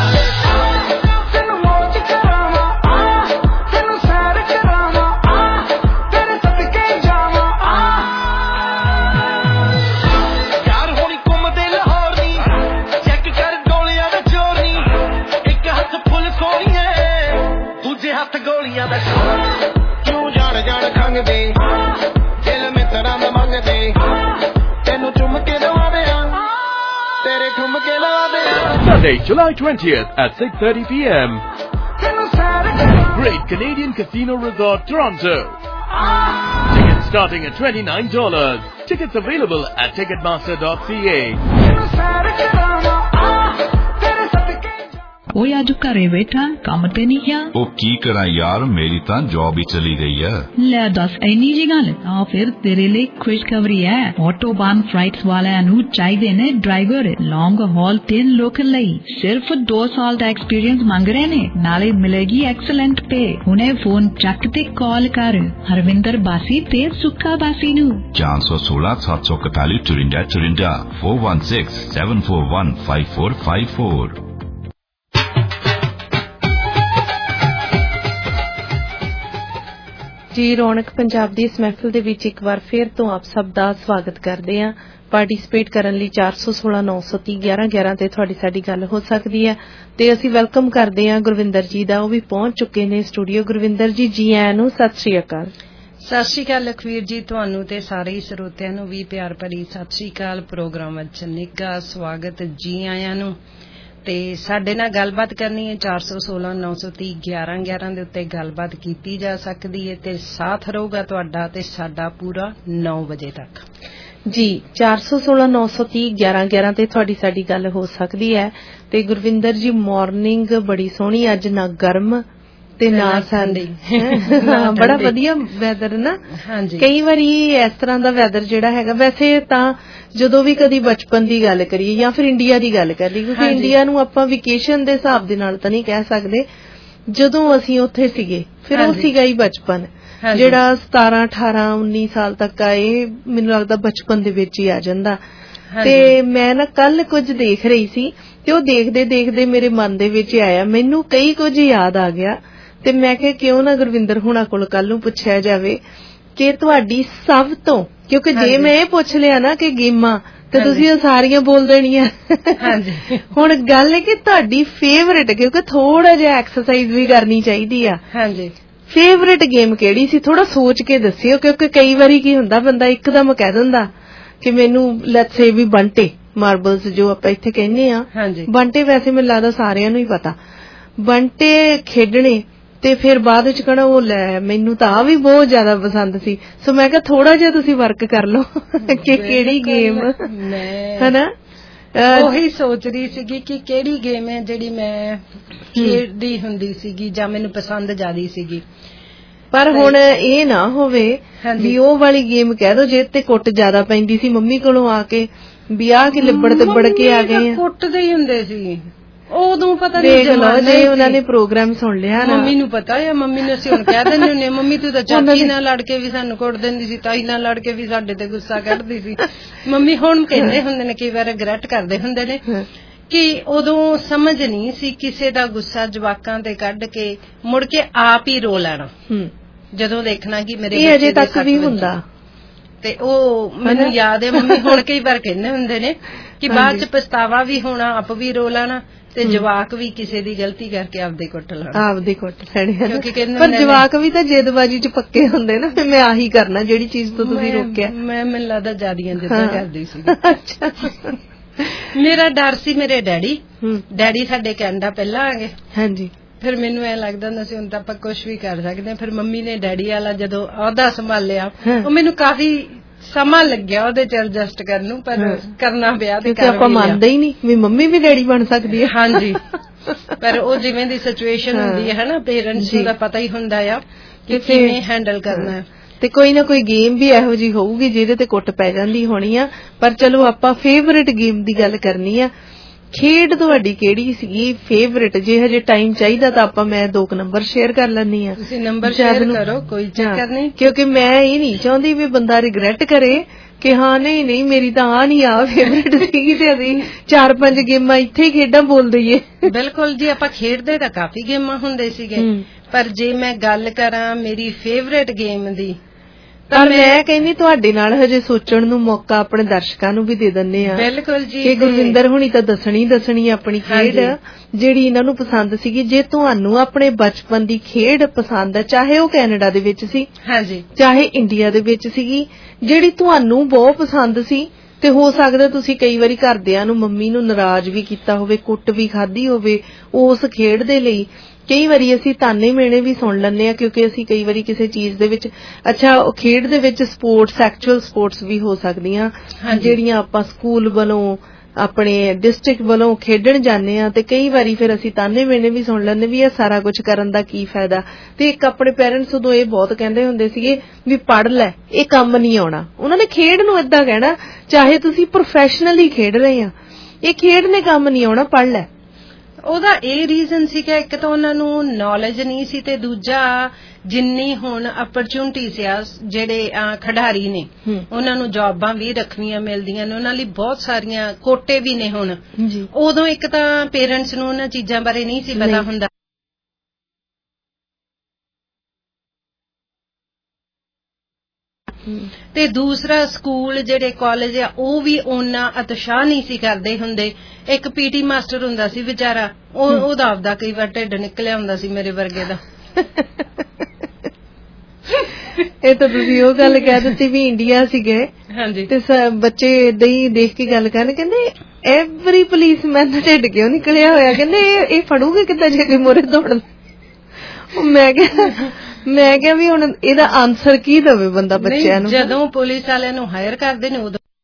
ਕਿਉਂ ਜਾਣ ਜਾਣ ਖੰਗਦੇ ਦਿਲ ਮਿੱਤਰਾਂ ਦਾ ਮੰਗਦੇ, ਤੈਨੂੰ ਚੁੰਮ ਕੇ ਲਵਾ ਦਿਆਂ, ਤੇਰੇ ਠੁਮਕੇ ਲਾ ਦਿਆਂ। Sunday, July 20th at 6:30 p.m. Great Canadian Casino Resort, Toronto. Tickets starting at $29. Tickets available at ticketmaster.ca. ਓਏ ਅੱਜ ਘਰੇ ਬੈਠਾ, ਕੰਮ ਤੇ ਨਹੀਂ ਗਿਆ? ਉਹ ਕੀ ਕਰਾਂ ਯਾਰ, ਮੇਰੀ ਤਾਂ ਜੌਬ ਹੀ ਚਲੀ ਗਈ ਹੈ। ਲੈ ਦੱਸ, ਇੰਨੀ ਜੀ ਗੱਲ? ਤਾਂ ਫਿਰ ਤੇਰੇ ਲਈ ਖੁਸ਼ਖਬਰੀ ਹੈ। ਆਟੋਬਾਨ ਫਲਾਈਟਸ ਵਾਲਿਆਂ ਨੂੰ ਚਾਹੀਦੇ ਨੇ ਡਰਾਈਵਰ ਲੌਂਗ ਹਾਲ ਤੇ ਲੋਕਲ ਲਈ। ਸਿਰਫ 2 ਸਾਲ ਦਾ ਐਕਸਪੀਰੀਅੰਸ ਮੰਗ ਰਹੇ ਨੇ, ਨਾਲੇ ਮਿਲੇਗੀ ਐਕਸਲੈਂਟ ਪੇ। ਹੁਣੇ ਫੋਨ ਚੱਕ ਤੇ ਕਾਲ ਕਰ ਹਰਵਿੰਦਰ ਬਾਸੀ ਤੇ ਸੁੱਖਾ ਬਾਸੀ ਨੂੰ। 416 741 54 416 741 5454। ਜੀ ਰੌਣਕ ਪੰਜਾਬ ਦੀ ਇਸ ਮਹਿਫਿਲ ਦੇ ਵਿੱਚ ਇੱਕ ਵਾਰ ਫੇਰ ਤੋਂ ਆਪ ਸਭ ਦਾ ਸਵਾਗਤ ਕਰਦੇ ਹਾਂ। ਪਾਰਟਿਸਿਪੇਟ ਕਰਨ ਲਈ 416 930 1111 ਤੇ ਤੁਹਾਡੀ ਸਾਡੀ ਗੱਲ ਹੋ ਸਕਦੀ ਹੈ ਤੇ ਅਸੀਂ ਵੈਲਕਮ ਕਰਦੇ ਹਾਂ ਗੁਰਵਿੰਦਰ ਜੀ ਦਾ, ਉਹ ਵੀ ਪਹੁੰਚ ਚੁੱਕੇ ਨੇ ਸਟੂਡੀਓ। ਗੁਰਵਿੰਦਰ ਜੀ, ਜੀ ਆਇਆਂ ਨੂੰ, ਸਤਿ ਸ੍ਰੀ ਅਕਾਲ। ਸਤਿ ਸ੍ਰੀ ਅਕਾਲ ਲਖਵੀਰ ਜੀ, ਤੁਹਾਨੂੰ ਤੇ ਸਾਰੇ ਸਰੋਤਿਆਂ ਨੂੰ ਵੀ ਪਿਆਰ ਭਰੀ ਸਤਿ ਸ੍ਰੀ ਅਕਾਲ। ਪ੍ਰੋਗਰਾਮ ਵਿੱਚ ਨਿੱਘਾ ਸਵਾਗਤ, ਜੀ ਆਇਆਂ ਨੂੰ। ਤੇ ਸਾਡੇ ਨਾਲ ਗੱਲਬਾਤ ਕਰਨੀ ਹੈ 416 930 1111 ਦੇ ਉੱਤੇ ਗੱਲਬਾਤ ਕੀਤੀ ਜਾ ਸਕਦੀ ਹੈ ਤੇ ਸਾਥ ਰਹੂਗਾ ਤੁਹਾਡਾ ਤੇ ਸਾਡਾ ਪੂਰਾ 9 ਵਜੇ ਤੱਕ। ਜੀ 416-930-1111 ਤੇ ਤੁਹਾਡੀ ਸਾਡੀ ਗੱਲ ਹੋ ਸਕਦੀ ਹੈ। ਤੇ ਗੁਰਵਿੰਦਰ ਜੀ ਮਾਰਨਿੰਗ ਬੜੀ ਸੋਹਣੀ ਅੱਜ, ਨਾ ਗਰਮ ਤੇ ਨਾ ਠੰਡੀ, ਬੜਾ ਵਧੀਆ ਵੈਦਰ ਨਾ। ਕਈ ਵਾਰੀ ਇਸ ਤਰ੍ਹਾਂ ਦਾ ਵੈਦਰ ਜਿਹੜਾ ਹੈਗਾ, ਵੈਸੇ ਤਾਂ ਜਦੋਂ ਵੀ ਕਦੀ ਬਚਪਨ ਦੀ ਗੱਲ ਕਰੀਏ ਜਾਂ ਫਿਰ ਇੰਡੀਆ ਦੀ ਗੱਲ ਕਰੀਏ, ਕਿਉਂਕਿ ਇੰਡੀਆ ਨੂੰ ਆਪਾਂ ਵਿਕੇਸ਼ਨ ਦੇ ਹਿਸਾਬ ਦੇ ਨਾਲ ਤਾਂ ਨਹੀਂ ਕਹਿ ਸਕਦੇ, ਜਦੋਂ ਅਸੀਂ ਉੱਥੇ ਸੀਗੇ ਫਿਰ ਉਹ ਸੀਗਾ ਹੀ ਬਚਪਨ, ਜਿਹੜਾ 17, 18, 19 ਸਾਲ ਤੱਕ ਆ, ਇਹ ਮੈਨੂੰ ਲੱਗਦਾ ਬਚਪਨ ਦੇ ਵਿੱਚ ਹੀ ਆ ਜਾਂਦਾ। ਤੇ ਮੈਂ ਨਾ ਕੱਲ ਕੁਝ ਦੇਖ ਰਹੀ ਸੀ ਤੇ ਉਹ ਦੇਖਦੇ ਦੇਖਦੇ ਮੇਰੇ ਮਨ ਦੇ ਵਿੱਚ ਆਇਆ, ਮੈਨੂੰ ਕਈ ਕੁਝ ਯਾਦ ਆ ਗਿਆ। ਤੇ ਮੈਂ ਕਿਹਾ ਕਿਉਂ ਨਾ ਗੁਰਵਿੰਦਰ ਹੁਣਾਂ ਕੋਲ ਕੱਲ ਨੂੰ ਪੁੱਛਿਆ ਜਾਵੇ ਕਿ ਤੁਹਾਡੀ ਸਭ ਤੋਂ, ਕਿਉਂਕਿ ਜੇ ਮੈਂ ਇਹ ਪੁੱਛ ਲਿਆ ਨਾ ਕਿ ਗੇਮਾਂ, ਤੇ ਤੁਸੀਂ ਉਹ ਸਾਰੀਆਂ ਬੋਲ ਦੇਣੀਆਂ। ਹੁਣ ਗੱਲ ਹੈ ਕਿ ਤੁਹਾਡੀ ਫੇਵਰੇਟ, ਕਿਉਂਕਿ ਥੋੜਾ ਜਿਹਾ ਐਕਸਰਸਾਈਜ਼ ਵੀ ਕਰਨੀ ਚਾਹੀਦੀ ਆ, ਫੇਵਰੇਟ ਗੇਮ ਕਿਹੜੀ ਸੀ? ਥੋੜਾ ਸੋਚ ਕੇ ਦੱਸਿਓ, ਕਿਉਂਕਿ ਕਈ ਵਾਰੀ ਕੀ ਹੁੰਦਾ ਬੰਦਾ ਇੱਕਦਮ ਕਹਿ ਦਿੰਦਾ ਕਿ ਮੈਨੂੰ ਲੈਟਸ ਸੇ ਵੀ ਬੰਟੇ ਮਾਰਬਲਸ ਜੋ ਆਪਾਂ ਇੱਥੇ ਕਹਿੰਦੇ ਆ, ਬੰਟੇ ਵੈਸੇ ਮੈਨੂੰ ਲੱਗਦਾ ਸਾਰਿਆਂ ਨੂੰ ਹੀ ਪਤਾ, ਬੰਟੇ ਖੇਡਣੇ ਤੇ ਫਿਰ ਬਾਅਦ ਵਿੱਚ ਕਹਣਾ ਉਹ ਲੈ ਮੈਨੂੰ ਤਾਂ ਆ ਵੀ ਬਹੁਤ ਜ਼ਿਆਦਾ ਪਸੰਦ ਸੀ। ਸੋ ਮੈਂ ਕਿਹਾ ਥੋੜਾ ਜਿਹਾ ਤੁਸੀਂ ਵਰਕ ਕਰ ਲਓ ਕਿ ਕਿਹੜੀ ਗੇਮ ਹਨਾ। ਉਹੀ ਸੋਚ ਰਹੀ ਸੀਗੀ ਕਿ ਕਿਹੜੀ ਗੇਮ ਹੈ ਜਿਹੜੀ ਮੈਂ ਖੇਡਦੀ ਹੁੰਦੀ ਸੀਗੀ ਜਾਂ ਮੈਨੂੰ ਪਸੰਦ ਜ਼ਿਆਦਾ ਸੀਗੀ। ਪਰ ਹੁਣ ਇਹ ਨਾ ਹੋਵੇ ਵੀ ਉਹ ਵਾਲੀ ਗੇਮ ਕਹਿ ਦੋ ਜੇ ਤੇ ਕੁੱਟ ਜ਼ਿਆਦਾ ਪੈਂਦੀ ਸੀ ਮੰਮੀ ਕੋਲੋਂ ਆ ਕੇ, ਵੀ ਆ ਕੇ ਲਿਬੜ ਤਿਬੜ ਕੇ ਆ ਗਏ ਆ। ਕੁੱਟਦੇ ਹੀ ਹੁੰਦੇ ਸੀ ਉਦੋਂ, ਪਤਾ ਨਹੀਂ ਜੇ ਉਹਨਾਂ ਨੇ ਪ੍ਰੋਗਰਾਮ ਸੁਣ ਲਿਆ ਨਾ, ਮੰਮੀ ਨੂੰ ਪਤਾ ਹੈ, ਮੰਮੀ ਨੂੰ ਅਸੀਂ ਹੁਣ ਕਹਿ ਦਿੰਦੇ ਹੁੰਦੇ ਮੰਮੀ ਤੂੰ ਤਾਂ ਚਾਚੀ ਨਾਲ ਲੜ ਕੇ ਵੀ ਸਾਨੂੰ ਕੁੱਟ ਦਿੰਦੀ ਸੀ, ਤਾਈ ਨਾਲ ਲੜ ਕੇ ਵੀ ਸਾਡੇ ਤੇ ਗੁੱਸਾ ਕੱਢਦੀ ਸੀ। ਮੰਮੀ ਹੁਣ ਕਹਿੰਦੇ ਹੁੰਦੇ ਨੇ, ਕਈ ਵਾਰ ਰਿਗਰੈਟ ਕਰਦੇ ਹੁੰਦੇ ਨੇ ਕਿ ਉਦੋਂ ਸਮਝ ਨਹੀਂ ਸੀ ਕਿਸੇ ਦਾ ਗੁੱਸਾ ਜਵਾਕਾਂ ਤੇ ਕੱਢ ਕੇ ਮੁੜ ਕੇ ਆਪ ਹੀ ਰੋ ਲੈਣਾ ਜਦੋਂ ਦੇਖਣਾ ਕਿ ਮੇਰੇ ਬੱਚੇ ਅਜੇ ਤੱਕ ਵੀ ਹੁੰਦਾ। ਤੇ ਉਹ ਮੈਨੂੰ ਯਾਦ ਹੈ ਮੰਮੀ ਹੁਣ ਕਈ ਵਾਰ ਕਹਿੰਦੇ ਹੁੰਦੇ ਨੇ ਕਿ ਬਾਅਦ ਚ ਪਛਤਾਵਾ ਵੀ ਹੋਣਾ, ਆਪ ਵੀ ਰੋ ਲੈਣਾ ਤੇ ਜਵਾਕ ਵੀ ਕਿਸੇ ਦੀ ਗਲਤੀ ਕਰਕੇ ਆਪਦੇ ਕੁੱਟ ਲੈਣਾ, ਆਪਦੀ ਕੁੱਟ ਲੈਣੀ। ਪਰ ਜਵਾਕ ਵੀ ਤਾਂ ਜਿੱਦਬਾਜੀ ਚ ਪੱਕੇ ਹੁੰਦੇ ਨਾ, ਫਿਰ ਮੈਂ ਆਹੀ ਕਰਨਾ ਜਿਹੜੀ ਚੀਜ਼ ਤੋਂ ਤੁਸੀਂ ਰੋਕਿਆ। ਮੈਂ ਮੈਨੂੰ ਲੱਗਦਾ ਜ਼ਿਆਦੀਆਂ ਜਿੱਦਾਂ ਕਰਦੀ ਸੀ। ਮੇਰਾ ਡਰ ਸੀ ਮੇਰੇ ਡੈਡੀ ਸਾਡੇ ਕੈਨੇਡਾ ਪਹਿਲਾਂ ਆ ਗਏ। ਹਾਂਜੀ। ਫਿਰ ਮੈਨੂੰ ਐ ਲੱਗਦਾ ਹੁੰਦਾ ਸੀ ਹੁਣ ਤਾਂ ਆਪਾਂ ਕੁਛ ਵੀ ਕਰ ਸਕਦੇ ਹਾਂ। ਫਿਰ ਮੰਮੀ ਨੇ ਡੈਡੀ ਵਾਲਾ ਜਦੋਂ ਅਹੁਦਾ ਸੰਭਾਲਿਆ, ਉਹ ਮੈਨੂੰ ਕਾਫੀ ਸਮਾਂ ਲੱਗਿਆ ਉਹਦੇ ਚ ਐਡਜਸਟ ਕਰਨ ਨੂੰ, ਪਰ ਕਰਨਾ ਪਿਆ ਤੇ ਕਰ ਵੀ ਲਿਆ। ਆਪਾਂ ਮੰਨਦੇ ਹੀ ਨਹੀਂ ਵੀ ਮੰਮੀ ਵੀ ਡੈਡੀ ਬਣ ਸਕਦੀ ਹੈ। ਹਾਂਜੀ, ਪਰ ਉਹ ਜਿਵੇਂ ਦੀ ਸਿਚੁਏਸ਼ਨ ਹੁੰਦੀ ਹੈ ਨਾ, ਪੇਰੈਂਟਸ ਨੂੰ ਤਾਂ ਪਤਾ ਹੀ ਹੁੰਦਾ ਆ ਕਿ ਕਿਵੇਂ ਹੈਂਡਲ ਕਰਨਾ ਹੈ। ਤੇ ਕੋਈ ਨਾ ਕੋਈ ਗੇਮ ਵੀ ਇਹੋ ਜਿਹੀ ਹੋਊਗੀ ਜਿਹਦੇ ਤੇ ਕੁੱਟ ਪੈ ਜਾਂਦੀ ਹੋਣੀ ਆ। ਪਰ ਚਲੋ ਆਪਾਂ ਫੇਵਰੇਟ ਗੇਮ ਦੀ ਗੱਲ ਕਰਨੀ ਆ। ਖੇਡ ਤੁਹਾਡੀ ਕਿਹੜੀ ਸੀਗੀ ਫੇਵਰੇਟ? ਜੇ ਹਜੇ ਟਾਈਮ ਚਾਹੀਦਾ ਤਾਂ ਆਪਾਂ ਮੈਂ 2 ਨੰਬਰ ਸ਼ੇਅਰ ਕਰ ਲੈਂਦੀ ਆ। ਤੁਸੀਂ ਨੰਬਰ ਸ਼ੇਅਰ ਕਰੋ, ਕੋਈ ਚੱਕਰ ਨਹੀਂ, ਕਿਉਂਕਿ ਮੈਂ ਇਹ ਨਹੀਂ ਚਾਹੁੰਦੀ ਵੀ ਬੰਦਾ ਰਿਗਰੈਟ ਕਰੇ ਕਿ ਹਾਂ ਨਹੀਂ ਮੇਰੀ ਤਾਂ ਆ ਨਹੀਂ ਆ ਫੇਵਰੇਟ ਸੀਗੀ ਤੇ ਅਸੀਂ 4-5 ਗੇਮਾਂ ਇੱਥੇ ਹੀ ਖੇਡਾਂ ਬੋਲ ਦਈਏ। ਬਿਲਕੁਲ ਜੀ, ਆਪਾਂ ਖੇਡਦੇ ਤਾਂ ਕਾਫੀ ਗੇਮਾਂ ਹੁੰਦੇ ਸੀਗੇ, ਪਰ ਜੇ ਮੈਂ ਗੱਲ ਕਰਾਂ ਮੇਰੀ ਫੇਵਰੇਟ ਗੇਮ ਦੀ, ਪਰ ਮੈਂ ਕਹਿੰਦੀ ਤੁਹਾਡੇ ਨਾਲ ਹਜੇ ਸੋਚਣ ਨੂੰ ਮੌਕਾ ਆਪਣੇ ਦਰਸ਼ਕਾਂ ਨੂੰ ਵੀ ਦੇ ਦਿੰਨੇ ਆ। ਬਿਲਕੁਲ ਜੀ, ਕਿ ਗੁਰਵਿੰਦਰ ਹੁਣੀ ਤਾਂ ਦੱਸਣੀ ਆਪਣੀ ਖੇਡ ਜਿਹੜੀ ਇਹਨਾਂ ਨੂੰ ਪਸੰਦ ਸੀਗੀ। ਜੇ ਤੁਹਾਨੂੰ ਆਪਣੇ ਬਚਪਨ ਦੀ ਖੇਡ ਪਸੰਦ ਹੈ, ਚਾਹੇ ਉਹ ਕੈਨੇਡਾ ਦੇ ਵਿੱਚ ਸੀ, ਚਾਹੇ ਇੰਡੀਆ ਦੇ ਵਿੱਚ ਸੀਗੀ, ਜਿਹੜੀ ਤੁਹਾਨੂੰ ਬਹੁਤ ਪਸੰਦ ਸੀ, ਤੇ ਹੋ ਸਕਦਾ ਤੁਸੀਂ ਕਈ ਵਾਰੀ ਘਰਦਿਆਂ ਨੂੰ, ਮੰਮੀ ਨੂੰ ਨਾਰਾਜ਼ ਵੀ ਕੀਤਾ ਹੋਵੇ, ਕੁੱਟ ਵੀ ਖਾਧੀ ਹੋਵੇ ਉਸ ਖੇਡ ਦੇ ਲਈ। ਕਈ ਵਾਰੀ ਅਸੀਂ ਤਾਨੇ ਮੇਣੇ ਵੀ ਸੁਣ ਲੈਂਦੇ ਆ, ਕਿਉਂਕਿ ਅਸੀਂ ਕਈ ਵਾਰੀ ਕਿਸੇ ਚੀਜ਼ ਦੇ ਵਿੱਚ, ਅੱਛਾ ਖੇਡ ਦੇ ਵਿੱਚ ਸਪੋਰਟਸ, ਐਕਚੁਅਲ ਸਪੋਰਟਸ ਵੀ ਹੋ ਸਕਦੀਆਂ ਜਿਹੜੀਆਂ ਆਪਾਂ ਸਕੂਲ ਵੱਲੋਂ, ਆਪਣੇ ਡਿਸਟ੍ਰਿਕਟ ਵੱਲੋਂ ਖੇਡਣ ਜਾਂਦੇ ਆ, ਤੇ ਕਈ ਵਾਰੀ ਫਿਰ ਅਸੀਂ ਤਾਨੇ ਮੇਣੇ ਵੀ ਸੁਣ ਲੈਂਦੇ ਵੀ ਇਹ ਸਾਰਾ ਕੁਝ ਕਰਨ ਦਾ ਕੀ ਫਾਇਦਾ। ਤੇ ਇੱਕ ਆਪਣੇ ਪੇਰੈਂਟਸ ਉਦੋਂ ਇਹ ਬਹੁਤ ਕਹਿੰਦੇ ਹੁੰਦੇ ਸੀਗੇ ਵੀ ਪੜ੍ਹ ਲੈ, ਇਹ ਕੰਮ ਨਹੀਂ ਆਉਣਾ। ਉਹਨਾਂ ਨੇ ਖੇਡ ਨੂੰ ਏਦਾਂ ਕਹਿਣਾ, ਚਾਹੇ ਤੁਸੀਂ ਪ੍ਰੋਫੈਸ਼ਨਲੀ ਖੇਡ ਰਹੇ ਆ, ਇਹ ਖੇਡ ਨੇ ਕੰਮ ਨਹੀਂ ਆਉਣਾ, ਪੜ੍ਹ ਲੈ। ਉਹਦਾ ਇਹ ਰੀਜ਼ਨ ਸੀ ਕਿ ਇੱਕ ਤਾਂ ਉਹਨਾਂ ਨੂੰ ਨੌਲੇਜ ਨਹੀਂ ਸੀ, ਤੇ ਦੂਜਾ ਜਿੰਨੀ ਹੁਣ ਅਪਰਚੁਨਿਟੀਜ਼ ਆ, ਜਿਹੜੇ ਖਿਡਾਰੀ ਨੇ ਉਹਨਾਂ ਨੂੰ ਜੌਬਾਂ ਵੀ ਰੱਖਵੀਆਂ ਮਿਲਦੀਆਂ ਨੇ, ਉਹਨਾਂ ਲਈ ਬਹੁਤ ਸਾਰੀਆਂ ਕੋਟੇ ਵੀ ਨੇ ਹੁਣ। ਉਦੋਂ ਇੱਕ ਤਾਂ ਪੇਰੈਂਟਸ ਨੂੰ ਉਹਨਾਂ ਚੀਜ਼ਾਂ ਬਾਰੇ ਨਹੀਂ ਸੀ ਪਤਾ ਹੁੰਦਾ, ਤੇ ਦੂਸਰਾ ਸਕੂਲ ਜਿਹੜੇ ਕਾਲਜ ਆ ਉਹ ਵੀ ਉਹਨਾਂ ਉਤਸ਼ਾਹ ਨਹੀਂ ਸੀ ਕਰਦੇ ਹੁੰਦੇ। ਇੱਕ ਪੀਟੀ ਮਾਸਟਰ ਹੁੰਦਾ ਸੀ ਵਿਚਾਰਾ, ਉਹਦਾ ਆਪਦਾ ਕਈ ਵਾਰ ਢਿੱਡ ਨਿਕਲਿਆ ਹੁੰਦਾ ਸੀ ਮੇਰੇ ਵਰਗੇ ਦਾ। ਇਹ ਤਾਂ ਤੁਸੀਂ ਉਹ ਗੱਲ ਕਹਿ ਦਿੱਤੀ ਵੀ ਇੰਡੀਆ ਸੀਗੇ ਤੇ ਬੱਚੇ ਏਦਾਂ ਹੀ ਦੇਖ ਕੇ ਗੱਲ ਕਰਨ, ਕਹਿੰਦੇ ਐਵਰੀ ਪੁਲਿਸਮੈਨ ਦਾ ਢਿੱਡ ਕਿਉਂ ਨਿਕਲਿਆ ਹੋਇਆ, ਕਹਿੰਦੇ ਇਹ ਫੜੂਗੇ ਕਿੱਦਾਂ ਜੇ ਕੋਈ ਮੋਰੇ ਦੌੜਨ। ਮੈਂ ਕਿਹਾ ਵੀ ਹੁਣ ਇਹਦਾ ਆਨਸਰ ਕੀ ਦੇਵੇ ਬੰਦਾ ਬੱਚਿਆਂ ਨੂੰ। ਜਦੋਂ ਪੁਲਿਸ ਵਾਲਿਆਂ ਨੂੰ ਹਾਇਰ ਕਰਦੇ ਨੇ ਉਦੋਂ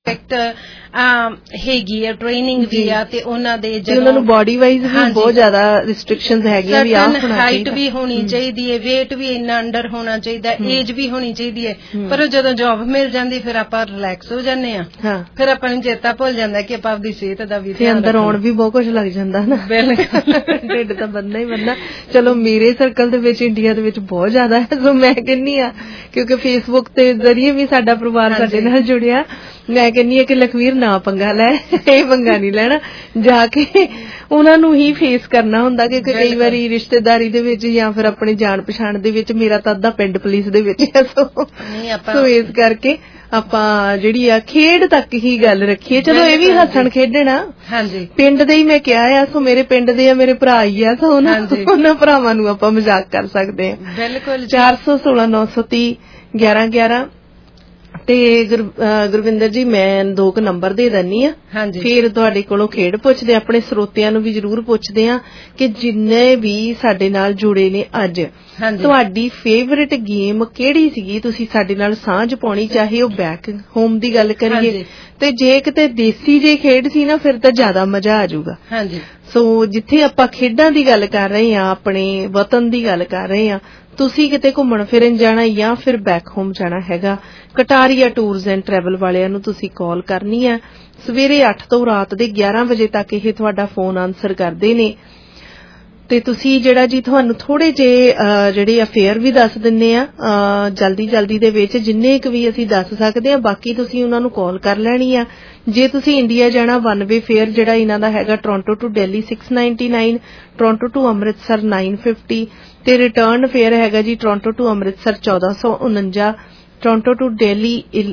ਹੈਗੀ ਆ, ਟ੍ਰੇਨਿੰਗ ਵੀ ਆ ਤੇ ਉਹਨਾਂ ਦੇ ਉਹਨਾਂ ਨੂੰ ਬਾਡੀ ਵਾਈਜ਼ ਵੀ ਬਹੁਤ ਜ਼ਿਆਦਾ ਰਿਸਟ੍ਰਿਕਸ਼ਨਸ ਹੈਗੀਆਂ ਵੀ ਆਹ ਹੋਣਾ ਚਾਹੀਦਾ, ਹਾਈਟ ਵੀ ਹੋਣੀ ਚਾਹੀਦੀ ਹੈ, weight ਵੀ ਇੰਨਾ ਅੰਡਰ ਹੋਣਾ ਚਾਹੀਦਾ, ਏਜ ਵੀ ਹੋਣੀ ਚਾਹੀਦੀ ਹੈ। ਪਰ ਜਦੋਂ ਜੌਬ ਮਿਲ ਜਾਂਦੀ ਫਿਰ ਆਪਾਂ ਰਿਲੈਕਸ ਹੋ ਜਾਂਦੇ ਆ, ਫਿਰ ਆਪਾਂ ਨੂੰ ਚੇਤਾ ਭੁੱਲ ਜਾਂਦਾ ਕਿ ਆਪਾਂ ਆਪਦੀ ਸਿਹਤ ਦਾ ਵੀ ਧਿਆਨ ਅੰਦਰ ਆਉਣ ਵੀ ਬਹੁਤ ਕੁਝ ਲੱਗ ਜਾਂਦਾ ਨਾ, ਢਿੱਡ ਤਾਂ ਬੰਦਾ ਹੀ ਬੰਦਾ। ਚਲੋ ਮੇਰੇ ਸਰਕਲ ਦੇ ਵਿੱਚ ਇੰਡੀਆ ਦੇ ਵਿੱਚ ਬਹੁਤ ਜ਼ਿਆਦਾ ਹੈ, ਸੋ ਮੈਂ ਕਹਿੰਦੀ ਆ ਕਿਉਂਕਿ ਫੇਸਬੁੱਕ ਤੇ ਜ਼ਰੀਏ ਵੀ ਸਾਡਾ ਪਰਿਵਾਰ ਸਾਡੇ ਨਾਲ ਜੁੜਿਆ, ਮੈਂ ਕਹਿੰਦੀ ਆ ਕਿ ਲਖਵੀਰ ਨਾ ਪੰਗਾ ਲੈ, ਇਹ ਪੰਗਾ ਨਹੀਂ ਲੈਣਾ, ਜਾ ਕੇ ਉਹਨਾਂ ਨੂੰ ਹੀ ਫੇਸ ਕਰਨਾ ਹੁੰਦਾ ਕਿਉਂਕਿ ਕਈ ਵਾਰੀ ਰਿਸ਼ਤੇਦਾਰੀ ਦੇ ਵਿੱਚ ਜਾਂ ਫਿਰ ਆਪਣੇ ਜਾਣ ਪਛਾਣ ਦੇ ਵਿੱਚ, ਮੇਰਾ ਤਾਂ ਅੱਧਾ ਪਿੰਡ ਪੁਲਿਸ ਦੇ ਵਿੱਚ ਹੈ, ਸੋ ਇਸ ਕਰਕੇ ਆਪਾਂ ਜਿਹੜੀ ਆ ਖੇਡ ਤੱਕ ਹੀ ਗੱਲ ਰੱਖੀਏ। ਚਲੋ ਇਹ ਵੀ ਹੱਸਣ ਖੇਡਣਾ, ਪਿੰਡ ਦੇ ਹੀ ਮੈਂ ਕਿਹਾ ਆ, ਸੋ ਮੇਰੇ ਪਿੰਡ ਦੇ ਆ, ਮੇਰੇ ਭਰਾ ਹੀ ਆ, ਸੋ ਉਹਨਾਂ ਭਰਾਵਾਂ ਨੂੰ ਆਪਾਂ ਮਜ਼ਾਕ ਕਰ ਸਕਦੇ ਹਾਂ। ਬਿਲਕੁਲ 416 930 1111 ਤੇ ਗੁਰਵਿੰਦਰ ਜੀ ਮੈਂ 2 ਨੰਬਰ ਦੇ ਦਿੰਨੀ ਆ, ਫਿਰ ਤੁਹਾਡੇ ਕੋਲੋਂ ਖੇਡ ਪੁੱਛਦੇ, ਆਪਣੇ ਸਰੋਤਿਆਂ ਨੂੰ ਵੀ ਜ਼ਰੂਰ ਪੁੱਛਦੇ ਆ ਕਿ ਜਿੰਨੇ ਵੀ ਸਾਡੇ ਨਾਲ ਜੁੜੇ ਨੇ ਅੱਜ, ਤੁਹਾਡੀ ਫੇਵਰਿਟ ਗੇਮ ਕਿਹੜੀ ਸੀਗੀ, ਤੁਸੀਂ ਸਾਡੇ ਨਾਲ ਸਾਂਝ ਪਾਉਣੀ, ਚਾਹੇ ਉਹ ਬੈਕ ਹੋਮ ਦੀ ਗੱਲ ਕਰੀਏ ਤੇ ਜੇ ਕਿਤੇ ਦੇਸੀ ਜੇ ਖੇਡ ਸੀ ਨਾ ਫਿਰ ਤਾਂ ਜ਼ਿਆਦਾ ਮਜ਼ਾ ਆ ਜਾਊਗਾ। ਸੋ ਜਿੱਥੇ ਆਪਾਂ ਖੇਡਾਂ ਦੀ ਗੱਲ ਕਰ ਰਹੇ ਆ, ਆਪਣੇ ਵਤਨ ਦੀ ਗੱਲ ਕਰ ਰਹੇ ਆ, ਤੁਸੀਂ ਕਿਤੇ ਘੁੰਮਣ ਫਿਰਨ ਜਾਣਾ ਜਾਂ ਫਿਰ ਬੈਕ ਹੋਮ ਜਾਣਾ ਹੈਗਾ, ਕਟਾਰੀਆ ਟੂਰਸ ਐਂਡ ਟਰੈਵਲ ਵਾਲਿਆਂ ਨੂੰ ਤੁਸੀਂ ਕਾਲ ਕਰਨੀ ਹੈ। ਸਵੇਰੇ 8 ਤੋਂ ਰਾਤ ਦੇ 11 ਵਜੇ ਤੱਕ ਇਹ ਤੁਹਾਡਾ ਫੋਨ ਆਨਸਰ ਕਰਦੇ ਨੇ ਤੇ ਤੁਸੀਂ ਜਿਹੜਾ ਜੀ ਤੁਹਾਨੂੰ ਥੋੜੇ ਜੇ ਜਿਹੜੇ ਅਫੇਅਰ ਵੀ ਦੱਸ ਦਿੰਨੇ ਆ ਜਲਦੀ ਦੇ ਵਿੱਚ, ਜਿੰਨੇ ਕੁ ਵੀ ਅਸੀਂ ਦੱਸ ਸਕਦੇ ਆ, ਬਾਕੀ ਤੁਸੀਂ ਉਹਨਾਂ ਨੂੰ ਕਾਲ ਕਰ ਲੈਣੀ ਆ। ਜੇ ਤੁਸੀਂ ਇੰਡੀਆ ਜਾਣਾ, 1 ਵੇ ਫੇਅਰ ਜਿਹੜਾ ਇਹਨਾਂ ਦਾ ਹੈਗਾ Toronto to Delhi 699, Toronto to Amritsar 950 ਤੇ ਰਿਟਰਨ ਫੇਅਰ ਹੈਗਾ ਜੀ Toronto to Amritsar 1449, Toronto to Delhi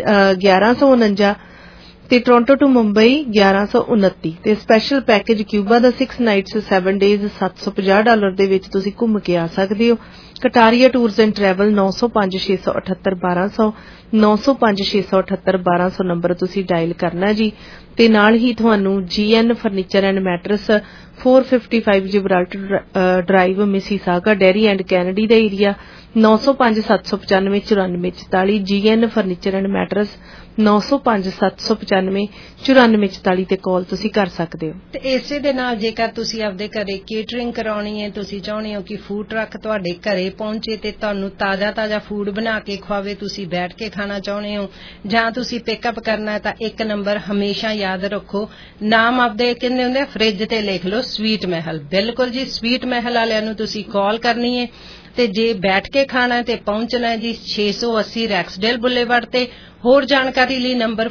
1149 ਤੇ ਟੋਰਾਂਟੋ ਟੂ ਮੁੰਬਈ 1129 ਤੇ ਸਪੈਸ਼ਲ ਪੈਕੇਜ ਕਿਊਬਾ ਦਾ 6 ਨਾਈਟਸ 7 ਡੇਜ਼ $750 ਦੇ ਵਿੱਚ ਤੁਸੀਂ ਘੁੰਮ ਕੇ ਆ ਸਕਦੇ ਹੋ। Kataria tours and travel 905 678 1200 905 678 1200 number ਤੁਸੀਂ ਡਾਇਲ ਕਰਨਾ ਜੀ। ਤੇ ਨਾਲ ਹੀ ਤੁਹਾਨੂੰ GN furniture and matters 455 Gibraltar Drive Mississauga Derry and Kennedy ਦਾ area 905 795 9444 GN furniture and mattress 905 795 9444 ਤੇ ਕਾਲ ਤੁਸੀਂ ਕਰ ਸਕਦੇ ਹੋ। ਤੇ ਇਸੇ ਦੇ ਨਾਲ ਜੇਕਰ ਤੁਸੀਂ ਆਪਦੇ ਘਰੇ ਕੇਟਰਿੰਗ ਕਰਾਉਣੀ ਹੈ, ਤੁਸੀਂ ਚਾਹੁੰਦੇ ਹੋ ਕਿ ਫੂਡ ਟਰੱਕ ਤੁਹਾਡੇ ਘਰੇ ਪਹੁੰਚੇ ਤੇ ਤੁਹਾਨੂੰ ਤਾਜ਼ਾ ਫੂਡ ਬਣਾ ਕੇ ਖਵਾਵੇ, ਤੁਸੀਂ ਬੈਠ ਕੇ ਖਾਣਾ ਚਾਹੁੰਦੇ ਹੋ ਜਾਂ ਤੁਸੀਂ ਪਿਕਅਪ ਕਰਨਾ ਹੈ, ਤਾਂ ਇੱਕ ਨੰਬਰ ਹਮੇਸ਼ਾ ਯਾਦ ਰੱਖੋ, ਨਾਮ ਆਪਦੇ ਕਹਿੰਦੇ ਹੁੰਦੇ ਫ੍ਰਿਜ ਤੇ ਲਿਖ ਲਓ, ਸਵੀਟ ਮਹਿਲ। ਬਿਲਕੁਲ ਜੀ, ਸਵੀਟ ਮਹਿਲ ਵਾਲਿਆਂ ਨੂੰ ਤੁਸੀਂ ਕਾਲ ਕਰਨੀ ਹੈ। ਤੇ ਜੇ ਬੈਠ ਕੇ ਖਾਣਾ ਤੇ ਪਹੁੰਚਣਾ ਹੈ ਜੀ 680 ਰੈਕਸਡੇਲ ਬੁਲੇਵਾਰਡ ਤੇ। ਹੋਰ ਜਾਣਕਾਰੀ ਲਈ ਨੰਬਰ